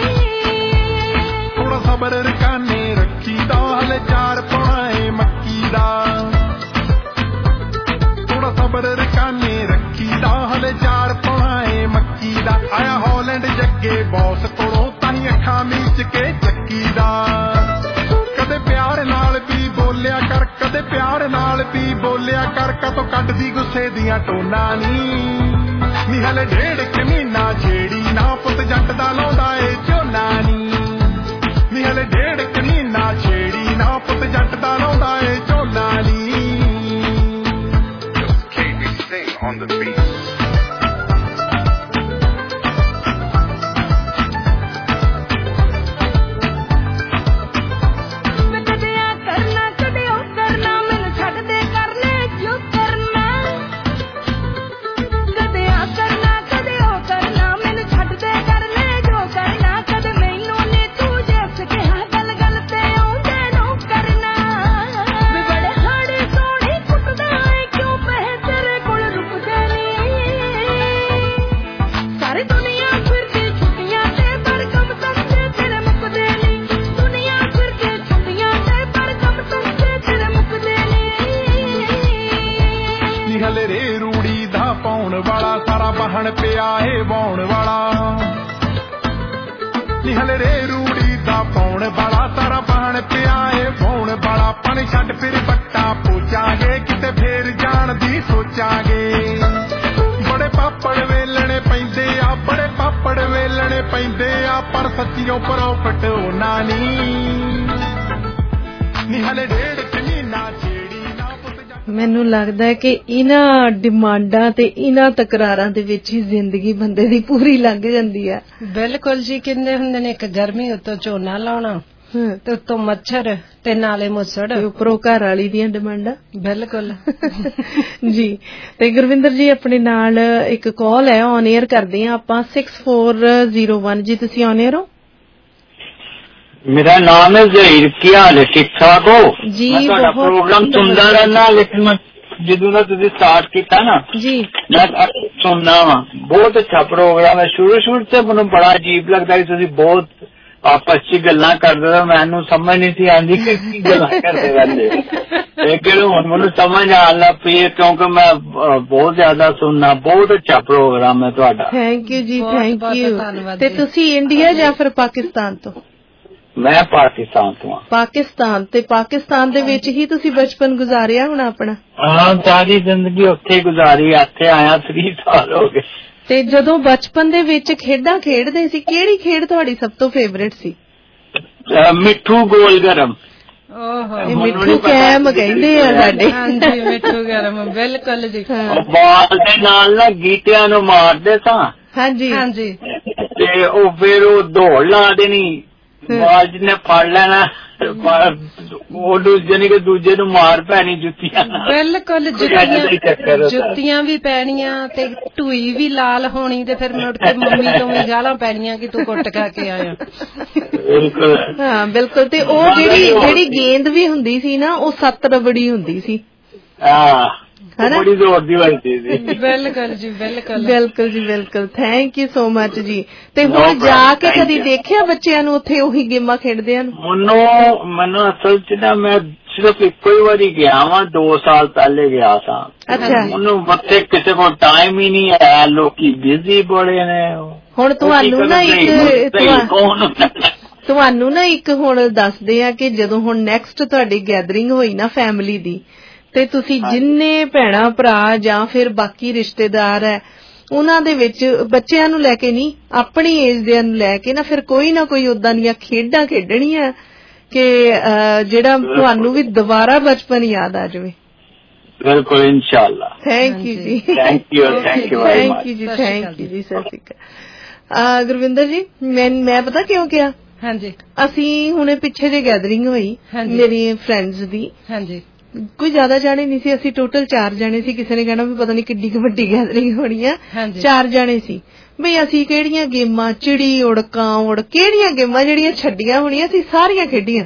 ਥੋੜਾ ਸਬਰ ਰਕਾਨੇ ਰੱਖੀ ਦਾ, ਹਲੇ ਚਾਰ ਪਾਏ ਮੱਕੀ ਦਾ। ਥੋੜਾ ਸਬਰ ਰਕਾਨੇ ਰੱਖੀ ਦਾ, ਹਲੇ ਚਾਰ ਪਾਏ ਮੱਕੀ ਦਾ। ਆਇਆ ਹਾਲੈਂਡ ਜੱਗੇ ਬੌਸ ਕੋਲੋਂ, ਤਾਂ ਹੀ ਅੱਖਾਂ ਮੀਚ ਕੇ ਚੱਕੀ ਦਾ। ਕਦੇ ਪਿਆਰ ਨਾਲ ਵੀ ਬੋਲਿਆ ਕਰ, ਕਦੇ ਪਿਆਰ ਨਾਲ ਵੀ ਬੋਲਿਆ ਕਰ। ਕਦੋਂ ਕੱਢਦੀ ਗੁੱਸੇ ਦੀਆਂ ਟੋਨਾਂ ਨੀ ਹਲੇ 1.5 ਮਹੀਨਾ ਛੇੜੀ ਨਾ, ਪੁੱਤ ਜੱਟ ਦਾ ਲਾਉਂਦਾ ਏ ਝੋਨਾ ਨੀ ਹਲੇ 1.5 ਮਹੀਨਾ ਛੇੜੀ ਨਾ, ਪੁੱਤ ਜੱਟ ਦਾ ਲਾਉਂਦਾ ਏ ਝੋਨਾ ਨੀ। On the beat. ਮੈਂ ਕਦੇ ਆ ਕਰਨਾ, ਕਦੇ ਉਹ ਕਰਨਾ, ਮੈਨੂੰ ਛੱਡ ਦੇ ਕਰ ਲੈ ਜੋ ਕਰਨਾ। ਕਦੇ ਆ ਕਰਨਾ, ਕਦੇ ਉਹ ਕਰਨਾ, ਮੈਨੂੰ ਛੱਡ ਦੇ ਕਰ ਲੈ ਜੋ ਕਰਨਾ। ਕਦੇ ਮੈਨੂੰ ਨੇ ਤੂੰ ਜਿਸ ਕਿਹਾ, ਗੱਲ ਗੱਲ ਤੇ ਆਉਂਦੇ ਨੂੰ ਕਰਨਾ। ਵੀ ਬੜੇ ਹਾੜੇ ਸੋਹਣੇ ਕੁੱਟਦਾ ਏ, ਕਿਉਂ ਪੈਸੇ ਤੇਰੇ ਕੋਲ ਰੁਕਦੇ ਨਹੀਂ। ਸਾਰੀ ਦੁਨੀਆ ਫਿਰਦੀ ਛੁੱਟੀਆਂ ਤੇ, ਪਰ ਕੰਮ ਧੰਦੇ ਤੇਰੇ ਮੁੱਕਦੇ ਨਹੀਂ। ਦੁਨੀਆ ਫਿਰਦੀ ਛੁੱਟੀਆਂ ਤੇ, ਪਰ ਕੰਮ ਧੰਦੇ ਤੇਰੇ ਮੁੱਕਦੇ ਨਹੀਂ। ਹਲੇ ਰੇ ਰੂੜੀ ਦਾ ਪਾਉਣ ਵਾਲਾ, ਸਾਰਾ ਬਾਹਣ ਪਿਆ ਏ ਵਾਉਣ ਵਾਲਾ। ਹਲੇ ਰੇ ਰੂੜੀ ਦਾ ਪਾਉਣ ਵਾਲਾ, ਸਾਰਾ ਬਾਹਣ ਪਿਆ ਏ ਵਾਉਣ ਵਾਲਾ। ਪਾਣੀ ਛੱਡ ਫਿਰ ਬੱਟਾ ਪੋਚਾਂਗੇ, ਕਿਤੇ ਫੇਰ ਜਾਣ ਦੀ ਸੋਚਾਂਗੇ। ਬੜੇ ਪਾਪੜ ਵੇਲਣੇ ਪੈਂਦੇ ਆ, ਬੜੇ ਪਾਪੜ ਵੇਲਣੇ ਪੈਂਦੇ ਆ, ਪਰ ਸੱਚੀਓ ਪ੍ਰੋਫਿਟ ਹੋਣਾ ਨੀ ਹਲੇ 1.5 ਮਹੀਨਾ ਛੇੜੀ ਨਾ, ਪੁੱਤ ਜੱਟ। ਮੈਨੂੰ ਲੱਗਦਾ ਹੈ ਕਿ ਇਹਨਾਂ ਡਿਮਾਂਡਾਂ ਤੇ ਇਹਨਾਂ ਤਕਰਾਰਾਂ ਦੇ ਵਿੱਚ ਹੀ ਜ਼ਿੰਦਗੀ ਬੰਦੇ ਦੀ ਪੂਰੀ ਲੰਘ ਜਾਂਦੀ ਹੈ। ਬਿਲਕੁਲ ਜੀ। ਕਹਿੰਦੇ ਹੁੰਦੇ ਨੇ ਇੱਕ ਗਰਮੀ ਉੱਤੋਂ ਝੋਨਾ ਲਾਉਣਾ, ਤੇ ਉੱਤੋਂ ਮੱਛਰ ਤੇ ਨਾਲੇ ਮੁਸੜ, ਉੱਪਰੋਂ ਘਰ ਵਾਲੀ ਦੀਆਂ ਡਿਮਾਂਡਾਂ। ਬਿਲਕੁਲ ਜੀ। ਤੇ ਗੁਰਵਿੰਦਰ ਜੀ ਆਪਣੇ ਨਾਲ ਇੱਕ ਕਾਲ ਹੈ, ਔਨ 에ਅਰ ਕਰਦੇ ਹਾਂ ਆਪਾਂ। 6401 ਜੀ, ਤੁਸੀਂ ਔਨ 에ਅਰ ਹੋ? मेरा नाम है जहीर, की हाल है? ठीक ठाक हो जी? मैं प्रोग्राम सुनता रहना, लेकिन मैं ਜਦੋਂ ਦਾ ਤੁਸੀਂ ਸਟਾਰਟ ਕੀਤਾ ਨਾ ਜੀ ਮੈਂ ਸੁਣਨਾ ਵਾ। ਬਹੁਤ ਅੱਛਾ ਪ੍ਰੋਗਰਾਮ ਹੈ। ਸ਼ੁਰੂ ਤੇ ਮੈਨੂੰ ਬੜਾ ਅਜੀਬ ਲੱਗਦਾ ਕਿ ਤੁਸੀਂ ਬਹੁਤ ਆਪਸ ਚ ਗੱਲਾਂ ਕਰਦੇ ਹੋ, ਮੈਨੂੰ ਸਮਝ ਨਹੀਂ ਸੀ ਆਉਂਦੀ ਕਿ ਕੀ ਗੱਲਾਂ ਕਰਦੇ ਰਹਿੰਦੇ, ਲੇਕਿਨ ਹੁਣ ਮੈਨੂੰ ਸਮਝ ਆਉਣ ਲੱਗ ਪਈ ਹੈ ਕਿਉਂਕਿ ਮੈਂ ਬਹੁਤ ਜ਼ਿਆਦਾ ਸੁਣਨਾ। ਬਹੁਤ ਅੱਛਾ ਪ੍ਰੋਗਰਾਮ ਹੈ ਤੁਹਾਡਾ। ਥੈਂਕ ਯੂ ਜੀ, ਥੈਂਕ ਯੂ। ਤੇ ਤੁਸੀਂ ਇੰਡੀਆ ਜਾਂ ਫਿਰ ਪਾਕਿਸਤਾਨ ਤੋਂ? ਮੈਂ ਪਾਕਿਸਤਾਨ ਤੋਂ ਹਾਂ। ਪਾਕਿਸਤਾਨ। ਤੇ ਪਾਕਿਸਤਾਨ ਦੇ ਵਿੱਚ ਹੀ ਤੁਸੀਂ ਬਚਪਨ ਗੁਜ਼ਾਰਿਆ ਹੁਣ ਆਪਣਾ? ਹਾਂ, ਸਾਰੀ ਜ਼ਿੰਦਗੀ ਉੱਥੇ ਗੁਜ਼ਾਰੀ। ਇੱਥੇ ਆਇਆ 3 ਸਾਲ ਹੋ ਗਏ। ਤੇ ਜਦੋਂ ਬਚਪਨ ਦੇ ਵਿੱਚ ਖੇਡਾਂ ਖੇਡਦੇ ਸੀ, ਕਿਹੜੀ ਖੇਡ ਤੁਹਾਡੀ ਸਭ ਤੋਂ ਫੇਵਰੇਟ ਸੀ? ਮਿੱਠੂ ਗੋਲ ਗਰਮ। ਮਿੱਠੂ ਕੈਮ ਕਹਿੰਦੇ ਆ ਸਾਡੇ। ਹਾਂਜੀ, ਮਿੱਠੂ ਗਰਮ, ਬਿਲਕੁਲ ਜੀ। ਬਾਲ ਦੇ ਨਾਲ ਨਾ ਗੀਟਿਆਂ ਨੂੰ ਮਾਰਦੇ ਸਾਂ। ਹਾਂਜੀ ਹਾਂਜੀ। ਤੇ ਉਹ ਫਿਰ ਉਹ ਦੌੜ ਲਾ ਦੇਣੀ, ਬਾਲ ਜਿਹਨੇ ਫੜ ਲੈਣਾ ਉਹ ਜਾਨੀ ਕਿ ਦੂਜੇ ਨੂੰ ਮਾਰ ਪੈਣੀ ਜੁੱਤੀਆਂ। ਬਿਲਕੁਲ, ਜੁੱਤੀਆਂ ਵੀ ਪੈਣੀਆਂ ਤੇ ਢੂਈ ਵੀ ਲਾਲ ਹੋਣੀ, ਤੇ ਫਿਰ ਮੁੜ ਕੇ ਮੰਮੀ ਤੋਂ ਵੀ ਗਾਲਾਂ ਪੈਣੀਆਂ ਕਿ ਤੂੰ ਕੁੱਟ ਖਾ ਕੇ ਆਇਆ। ਬਿਲਕੁਲ ਹਾਂ ਬਿਲਕੁਲ। ਤੇ ਉਹ ਜਿਹੜੀ ਗੇਂਦ ਵੀ ਹੁੰਦੀ ਸੀ ਨਾ, ਉਹ 7 ਰਬੜੀ ਹੁੰਦੀ ਸੀ। ਬੜੀ ਜ਼ੋਰ ਦੀ ਵੱਜਦੀ ਸੀ। ਬਿਲਕੁਲ ਜੀ, ਬਿਲਕੁਲ ਬਿਲਕੁਲ ਜੀ, ਬਿਲਕੁਲ। ਥੈਂਕ ਯੂ ਸੋ ਮਚ ਜੀ। ਤੇ ਹੁਣ ਜਾ ਕੇ ਕਦੀ ਦੇਖਿਆ ਬੱਚਿਆਂ ਨੂੰ ਉੱਥੇ ਉਹੀ ਗੇਮਾਂ ਖੇਡਦਿਆਂ ਨੂੰ? ਮੈਨੂੰ ਅਸਲ ਚ ਨਾ ਮੈਂ ਸਿਰਫ ਇੱਕੋ ਹੀ ਵਾਰੀ ਗਿਆ ਵਾਂ, 2 ਸਾਲ ਪਹਿਲੇ ਗਿਆ ਸਾਂ। ਅੱਛਾ। ਉਹਨੂੰ ਬੱਚੇ ਕਿਸੇ ਕੋਲ ਟਾਈਮ ਹੀ ਨਹੀਂ ਹੈ, ਲੋਕੀ ਬਿਜ਼ੀ ਬੜੇ ਨੇ। ਹੁਣ ਤੁਹਾਨੂੰ ਨਾ ਇੱਕ ਹੁਣ ਦੱਸਦੇ ਆ ਕਿ ਜਦੋਂ ਹੁਣ ਨੈਕਸਟ ਤੁਹਾਡੀ ਗੈਦਰਿੰਗ ਹੋਈ ਨਾ ਫੈਮਿਲੀ ਦੀ, ਤੇ ਤੁਸੀਂ ਜਿੰਨੇ ਭੈਣਾਂ ਭਰਾ ਜਾਂ ਫਿਰ ਬਾਕੀ ਰਿਸ਼ਤੇਦਾਰ ਹੈ ਉਹਨਾਂ ਦੇ ਵਿੱਚ ਬੱਚਿਆਂ ਨੂੰ ਲੈ ਕੇ ਨਹੀਂ, ਆਪਣੀ ਏਜ ਦੇ ਨੂੰ ਲੈ ਕੇ ਨਾ ਫਿਰ ਕੋਈ ਨਾ ਕੋਈ ਉਦਾਂ ਦੀਆਂ ਖੇਡਾਂ ਖੇਡਣੀਆਂ ਕਿ ਜਿਹੜਾ ਤੁਹਾਨੂੰ ਵੀ ਦੁਬਾਰਾ ਬਚਪਨ ਯਾਦ ਆ ਜਾਵੇ। ਬਿਲਕੁਲ, ਇਨਸ਼ਾਅੱਲਾ। ਥੈਂਕ ਯੂ ਜੀ, ਥੈਂਕ ਯੂ ਜੀ, ਥੈਂਕ ਯੂ ਜੀ। ਸਤਿ ਸ਼੍ਰੀ ਅਕਾਲ। ਗੁਰਵਿੰਦਰ ਜੀ, ਮੈਂ ਪਤਾ ਕਿਉਂ ਕਿਹਾ? ਹਾਂਜੀ। ਅਸੀਂ ਹੁਣੇ ਪਿੱਛੇ ਜੇ ਗੈਦਰਿੰਗ ਹੋਈ ਮੇਰੀ ਫਰੈਂਡਸ ਦੀ। ਹਾਂਜੀ। ਕੋਈ ਜ਼ਿਆਦਾ ਜਾਣੇ ਨਹੀਂ ਸੀ, ਅਸੀਂ ਟੋਟਲ 4 ਜਾਣੇ ਸੀ। ਕਿਸੇ ਨੇ ਕਹਿਣਾ ਵੀ ਪਤਾ ਨਹੀਂ ਕਿੱਡੀ ਕੁ ਵੱਡੀ ਗੈਦਰਿੰਗ ਹੋਣੀ ਆ। 4 ਜਾਣੇ ਸੀ ਬਈ। ਅਸੀਂ ਕਿਹੜੀਆਂ ਗੇਮਾਂ, ਚਿੜੀ ਉੜ ਕਾਂ ਉੜ, ਕਿਹੜੀਆਂ ਗੇਮਾਂ ਜਿਹੜੀਆਂ ਛੱਡੀਆਂ ਹੋਣੀਆਂ ਅਸੀਂ ਸਾਰੀਆਂ ਖੇਡੀਆਂ।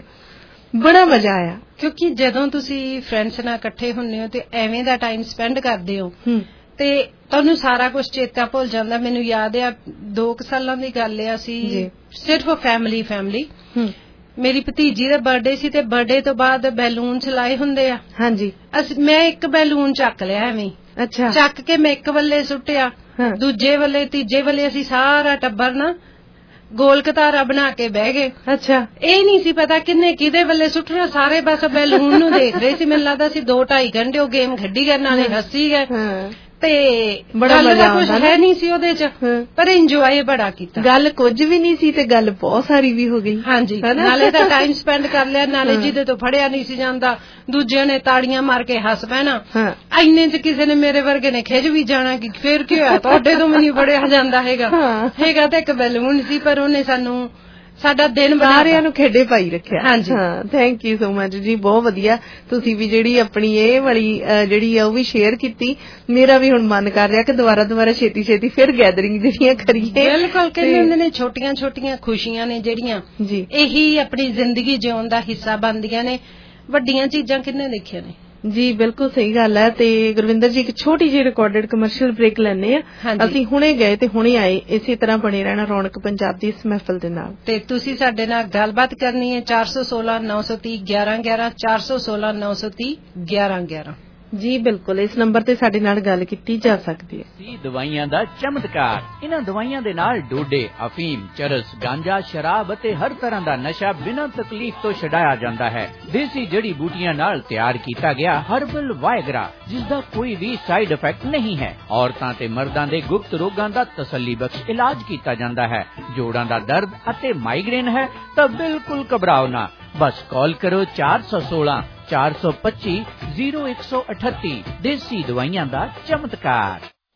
ਬੜਾ ਮਜ਼ਾ ਆਇਆ। ਕਿਉਂਕਿ ਜਦੋਂ ਤੁਸੀਂ ਫਰੈਂਡਸ ਨਾਲ ਇਕੱਠੇ ਹੁੰਦੇ ਹੋ ਤੇ ਐਵੇਂ ਦਾ ਟਾਈਮ ਸਪੈਂਡ ਕਰਦੇ ਹੋ ਤੇ ਤੁਹਾਨੂੰ ਸਾਰਾ ਕੁਝ ਚੇਤਾ ਭੁੱਲ ਜਾਂਦਾ। ਮੈਨੂੰ ਯਾਦ ਆ 2 ਸਾਲਾਂ ਦੀ ਗੱਲ ਆ, ਅਸੀਂ ਸਿਰਫ ਫੈਮਿਲੀ ਮੇਰੀ ਭਤੀਜੀ ਦਾ ਬਰਥਡੇ ਸੀ ਤੇ ਬਰਥਡੇ ਤੋਂ ਬਾਅਦ ਬੈਲੂਨ ਚਲਾਏ ਹੁੰਦੇ ਆ। ਹਾਂਜੀ। ਮੈਂ ਇੱਕ ਬੈਲੂਨ ਚੱਕ ਲਿਆ ਐਵੇਂ। ਅੱਛਾ। ਚੱਕ ਕੇ ਮੈਂ ਇੱਕ ਵੱਲੇ ਸੁੱਟਿਆ, ਦੂਜੇ ਵੱਲੇ, ਤੀਜੇ ਵੱਲੇ ਅਸੀਂ ਸਾਰਾ ਟੱਬਰ ਨਾ ਗੋਲ ਕਤਾਰਾ ਬਣਾ ਕੇ ਬਹਿ ਗਏ। ਅੱਛਾ। ਇਹ ਨਹੀਂ ਸੀ ਪਤਾ ਕਿੰਨੇ ਕਿਹਦੇ ਵੱਲੇ ਸੁੱਟਣਾ, ਸਾਰੇ ਬਸ ਬੈਲੂਨ ਨੂੰ ਦੇਖ ਰਹੇ ਸੀ। ਮੈਨੂੰ ਲੱਗਦਾ ਸੀ 2-2.5 ਘੰਟੇ ਉਹ ਗੇਮ ਖੇਡੀ ਗਏ, ਨਾਲੇ ਹੱਸੀ ਗਏ ਤੇ ਬੜਾ ਮਜ਼ਾ ਕੁਝ ਹੈ ਨਹੀਂ ਸੀ ਉਹਦੇ ਚ, ਪਰ ਇੰਜੋਏ ਬੜਾ ਕੀਤਾ। ਗੱਲ ਕੁਝ ਵੀ ਨਹੀਂ ਸੀ ਤੇ ਗੱਲ ਬਹੁਤ ਸਾਰੀ ਵੀ ਹੋ ਗਈ। ਹਾਂਜੀ, ਨਾਲੇ ਤਾਂ ਟਾਈਮ ਸਪੈਂਡ ਕਰ ਲਿਆ, ਨਾਲੇ ਜਿਹਦੇ ਤੋਂ ਫੜਿਆ ਨਹੀਂ ਸੀ ਜਾਂਦਾ ਦੂਜਿਆਂ ਨੇ ਤਾੜੀਆਂ ਮਾਰ ਕੇ ਹੱਸ ਪੈਣਾ। ਇੰਨੇ ਚ ਕਿਸੇ ਨੇ ਮੇਰੇ ਵਰਗੇ ਨੇ ਖਿੱਚ ਵੀ ਜਾਣਾ ਕਿ ਫੇਰ ਕੀ ਹੋਇਆ, ਤੁਹਾਡੇ ਤੋਂ ਵੀ ਨਹੀਂ ਫੜਿਆ ਜਾਂਦਾ ਹੈਗਾ। ਤਾਂ ਇੱਕ ਬੈਲੂਨ ਸੀ, ਪਰ ਉਹਨੇ ਸਾਨੂੰ ਸਾਡਾ ਦਿਨ ਸਾਰਿਆਂ ਨੂੰ ਖੇਡੇ ਪਾਈ ਰੱਖਿਆ। ਹਾਂਜੀ। ਹਾਂ, ਥੈਂਕ ਯੂ ਸੋ ਮਚ ਜੀ, ਬਹੁਤ ਵਧੀਆ। ਤੁਸੀਂ ਵੀ ਜਿਹੜੀ ਆਪਣੀ ਇਹ ਵਾਲੀ ਜਿਹੜੀ ਆ ਉਹ ਵੀ ਸ਼ੇਅਰ ਕੀਤੀ। ਮੇਰਾ ਵੀ ਹੁਣ ਮਨ ਕਰ ਰਿਹਾ ਕਿ ਦੁਬਾਰਾ ਛੇਤੀ ਫਿਰ ਗੈਦਰਿੰਗ ਜਿਹੜੀਆਂ ਕਰੀਏ। ਬਿਲਕੁਲ, ਕਹਿੰਦੇ ਹੁੰਦੇ ਨੇ ਛੋਟੀਆਂ ਖੁਸ਼ੀਆਂ ਨੇ ਜਿਹੜੀਆਂ ਜੀ ਇਹੀ ਆਪਣੀ ਜ਼ਿੰਦਗੀ ਜਿਉਣ ਦਾ ਹਿੱਸਾ ਬਣਦੀਆਂ ਨੇ। ਵੱਡੀਆਂ ਚੀਜ਼ਾਂ ਕਿੰਨੇ ਦੇਖੀਆਂ ਨੇ। ਜੀ ਬਿਲਕੁਲ ਸਹੀ ਗੱਲ ਹੈ। ਤੇ ਗੁਰਵਿੰਦਰ ਜੀ, ਇੱਕ ਛੋਟੀ ਜਿਹੀ ਰਿਕਾਰਡਡ ਕਮਰਸ਼ੀਅਲ ਬ੍ਰੇਕ ਲੈਣੇ ਆ। ਅਸੀਂ ਹੁਣੇ ਗਏ ਤੇ ਹੁਣੇ ਆਏ। ਇਸੇ ਤਰ੍ਹਾਂ ਬਣੇ ਰਹਿਣਾ ਰੌਣਕ ਪੰਜਾਬ ਦੀ ਇਸ ਮਹਿਫਲ ਦੇ ਨਾਲ। ਤੇ ਤੁਸੀਂ ਸਾਡੇ ਨਾਲ ਗੱਲਬਾਤ ਕਰਨੀ ਹੈ 416 930 1111 416 930 1111। ਜੀ ਬਿਲਕੁਲ, ਇਸ ਨੰਬਰ ਤੇ ਸਾਡੇ ਨਾਲ ਗੱਲ ਕੀਤੀ ਜਾ ਸਕਦੀ ਹੈ। ਦਵਾਈਆਂ ਦਾ ਚਮਤਕਾਰ। ਇਹਨਾਂ ਦਵਾਈਆਂ ਦੇ ਨਾਲ ਡੋਡੇ, ਅਫੀਮ, ਚਰਸ, ਗਾਂਜਾ, ਸ਼ਰਾਬ ਅਤੇ ਹਰ ਤਰ੍ਹਾਂ ਦਾ ਨਸ਼ਾ ਬਿਨਾਂ ਤਕਲੀਫ ਤੋਂ ਛਡਾਇਆ ਜਾਂਦਾ ਹੈ। ਦੇਸੀ ਜੜੀ ਬੂਟੀਆਂ ਨਾਲ ਤਿਆਰ ਕੀਤਾ ਗਿਆ ਹਰਬਲ ਵਾਇਗਰਾ, ਜਿਸ ਦਾ ਕੋਈ ਵੀ ਸਾਈਡ ਇਫੈਕਟ ਨਹੀਂ ਹੈ। ਔਰਤਾਂ ਤੇ ਮਰਦਾਂ ਦੇ ਗੁਪਤ ਰੋਗਾਂ ਦਾ ਤਸੱਲੀ ਬਖਸ਼ ਇਲਾਜ ਕੀਤਾ ਜਾਂਦਾ ਹੈ। ਜੋੜਾਂ ਦਾ ਦਰਦ ਅਤੇ ਮਾਈਗ੍ਰੇਨ ਹੈ ਤਾਂ ਬਿਲਕੁਲ ਘਬਰਾਓ ਨਾ, ਬਸ ਕਾਲ ਕਰੋ 416 425 0138। ਦੇਸੀ ਦਵਾਈਆਂ ਦਾ ਚਮਤਕਾਰ।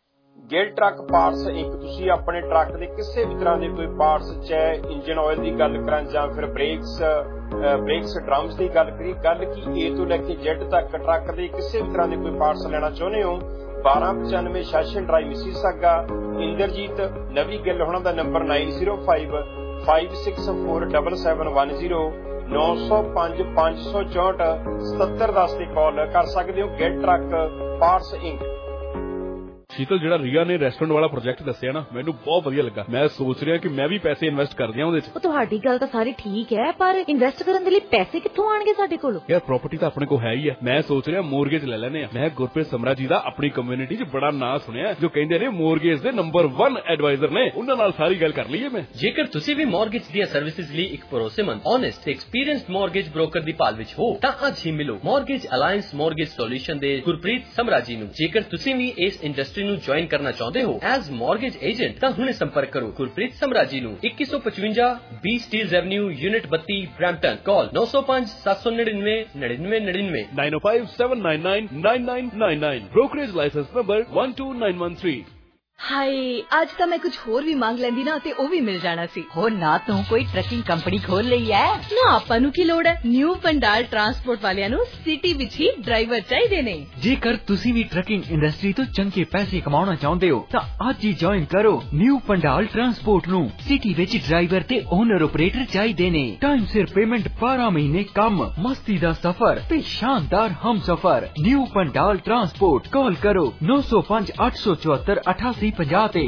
Gill truck parts Inc. ਤੁਸੀਂ ਆਪਣੇ ਟਰੱਕ ਦੇ ਕਿਸੇ ਵੀ ਤਰ੍ਹਾਂ ਦੇ ਕੋਈ ਪਾਰਟਸ, ਚਾਹੇ ਇੰਜਨ ਆਇਲ ਦੀ ਗੱਲ ਕਰਾਂ ਜਾਂ ਫਿਰ ਬ੍ਰੇਕਸ ਡਰਮਸ ਦੀ ਗੱਲ ਕਰੀ, ਗੱਲ ਕੀ A ਤੋਂ ਲੈ ਕੇ Z ਤੱਕ ਟਰੱਕ ਦੇ ਕਿਸੇ ਵੀ ਤਰ੍ਹਾਂ ਦੇ ਕੋਈ ਪਾਰਟਸ ਲੈਣਾ ਚਾਹੁੰਦੇ ਹੋ, 1295 ਸੈਸ਼ਨ ਡਰਾਈਵ ਮਿਸੀਸਾਗਾ। ਇੰਦਰਜੀਤ ਨਵੀ ਗਿੱਲ ਹੋਣਾ ਦਾ ਨੰਬਰ 9055647710 905 564 7710 ਤੇ ਕਾਲ ਕਰ ਸਕਦੇ ਹੋ। Gill truck parts Inc. Sheetal, ਜਿਹੜਾ ਰੀਆ ਨੇ ਰੈਸਟੋਰੈਂਟ ਵਾਲਾ ਪ੍ਰੋਜੈਕਟ ਦੱਸਿਆ ਨਾ, ਮੈਨੂੰ ਬਹੁਤ ਵਧੀਆ ਲੱਗਾ। ਮੈਂ ਸੋਚ ਰਿਹਾ ਕਿ ਮੈਂ ਵੀ ਪੈਸੇ ਇਨਵੈਸਟ ਕਰ ਦਿਆਂ ਉਹਦੇ 'ਚ। ਉਹ ਤੁਹਾਡੀ ਗੱਲ ਤਾਂ ਸਾਰੀ ਠੀਕ ਹੈ, ਪਰ ਇਨਵੈਸਟ ਕਰਨ ਦੇ ਲਈ ਪੈਸੇ ਕਿੱਥੋਂ ਆਣਗੇ ਸਾਡੇ ਕੋਲ? ਯਾਰ ਪ੍ਰਾਪਰਟੀ ਤਾਂ ਆਪਣੇ ਕੋਲ ਹੈ ਹੀ ਹੈ। ਮੈਂ ਸੋਚ ਰਿਹਾ ਮੋਰਗੇਜ ਲੈ ਲੈਨੇ ਆ। ਮੈਂ ਗੁਰਪ੍ਰੀਤ ਸਮਰਾ ਜੀ ਦਾ ਆਪਣੀ ਕਮਿਊਨਿਟੀ 'ਚ ਬੜਾ ਨਾਂ ਸੁਣਿਆ, ਜੋ ਕਹਿੰਦੇ ਨੇ ਮੋਰਗੇਜ ਦੇ ਨੰਬਰ 1 ਐਡਵਾਈਜ਼ਰ ਨੇ। ਉਹਨਾਂ ਨਾਲ ਸਾਰੀ ਗੱਲ ਕਰ ਲਈਏ ਮੈਂ। ਜੇਕਰ ਤੁਸੀਂ ਵੀ ਮੋਰਗੇਜ ਦੀਆਂ ਸਰਵਿਸਿਜ਼ ਲਈ ਇੱਕ ਭਰੋਸੇਮੰਦ, ਓਨੈਸਟ ਤੇ ਐਕਸਪੀਰੀਅੰਸਡ ਮੋਰਗੇਜ ਬ੍ਰੋਕਰ ਦੀ ਭਾਲ ਵਿੱਚ ਹੋ ਤਾਂ ਅੱਜ ਹੀ ਮਿਲੋ ਮੋਰਗੇਜ ਅਲਾਇੰਸ ਮੋਰਗੇਜ ਸੋਲੂਸ਼ਨ ਦੇ ਗੁਰਪ੍ਰੀਤ ਸਮਰਾ ਜੀ ਨੂੰ। ਜੇਕਰ ਤੁਸੀਂ ਵੀ ਇਸ ਇੰਡਸਟਰੀ ਨੂੰ ਜੁਆਇਨ ਕਰਨਾ ਚਾਹੁੰਦੇ ਹੋ ਐਜ਼ ਮੋਰਗੇਜ ਏਜੰਟ ਤਾਂ ਹੁਣੇ ਸੰਪਰਕ ਕਰੋ ਗੁਰਪ੍ਰੀਤ ਸਮਰਾ ਜੀ ਨੂੰ। 2155 B Steeles Avenue, unit 32, Brampton. Call 905 799 9999 905 799 9999। Brokerage licence number 12913। Hi, ਅੱਜ ਤਾਂ ਮੈਂ ਕੁਝ ਹੋਰ ਵੀ ਮੰਗ ਲੈਂਦੀ ਨਾ ਤੇ ਉਹ ਵੀ ਮਿਲ ਜਾਣਾ ਸੀ। ਹੋ ਨਾ ਤੂੰ ਕੋਈ ਟਰੱਕਿੰਗ ਕੰਪਨੀ ਖੋਲ ਲਈ ਐ ਨਾ। ਆਪਾਂ ਨੂੰ ਕੀ ਲੋੜ ਹੈ? ਨਿਊ ਪੰਡਾਲ ਟਰਾਂਸਪੋਰਟ ਵਾਲਿਆਂ ਨੂੰ ਸਿਟੀ ਵਿੱਚ ਹੀ ਡਰਾਈਵਰ ਚਾਹੀਦੇ ਨੇ। ਜੇਕਰ ਤੁਸੀਂ ਵੀ ਟਰੱਕਿੰਗ ਇੰਡਸਟਰੀ ਤੋਂ ਚੰਗੇ ਪੈਸੇ ਕਮਾਉਣਾ ਚਾਹੁੰਦੇ ਹੋ ਤਾਂ ਅੱਜ ਹੀ ਜੁਆਇਨ ਕਰੋ ਨਿਊ ਪੰਡਾਲ ਟਰਾਂਸਪੋਰਟ ਨੂੰ। ਸਿਟੀ ਵਿੱਚ ਡਰਾਈਵਰ ਤੇ ਓਨਰ ਆਪਰੇਟਰ ਚਾਹੀਦੇ ਨੇ। ਟਾਈਮ ਸਿਰ ਪੇਮੈਂਟ, 12 ਮਹੀਨੇ ਕੰਮ, ਮਸਤੀ ਦਾ ਸਫ਼ਰ ਤੇ ਸ਼ਾਨਦਾਰ ਹਮਸਫ਼ਰ। New Pandal transport. ਕਾਲ ਕਰੋ 905 874 8850 ਤੇ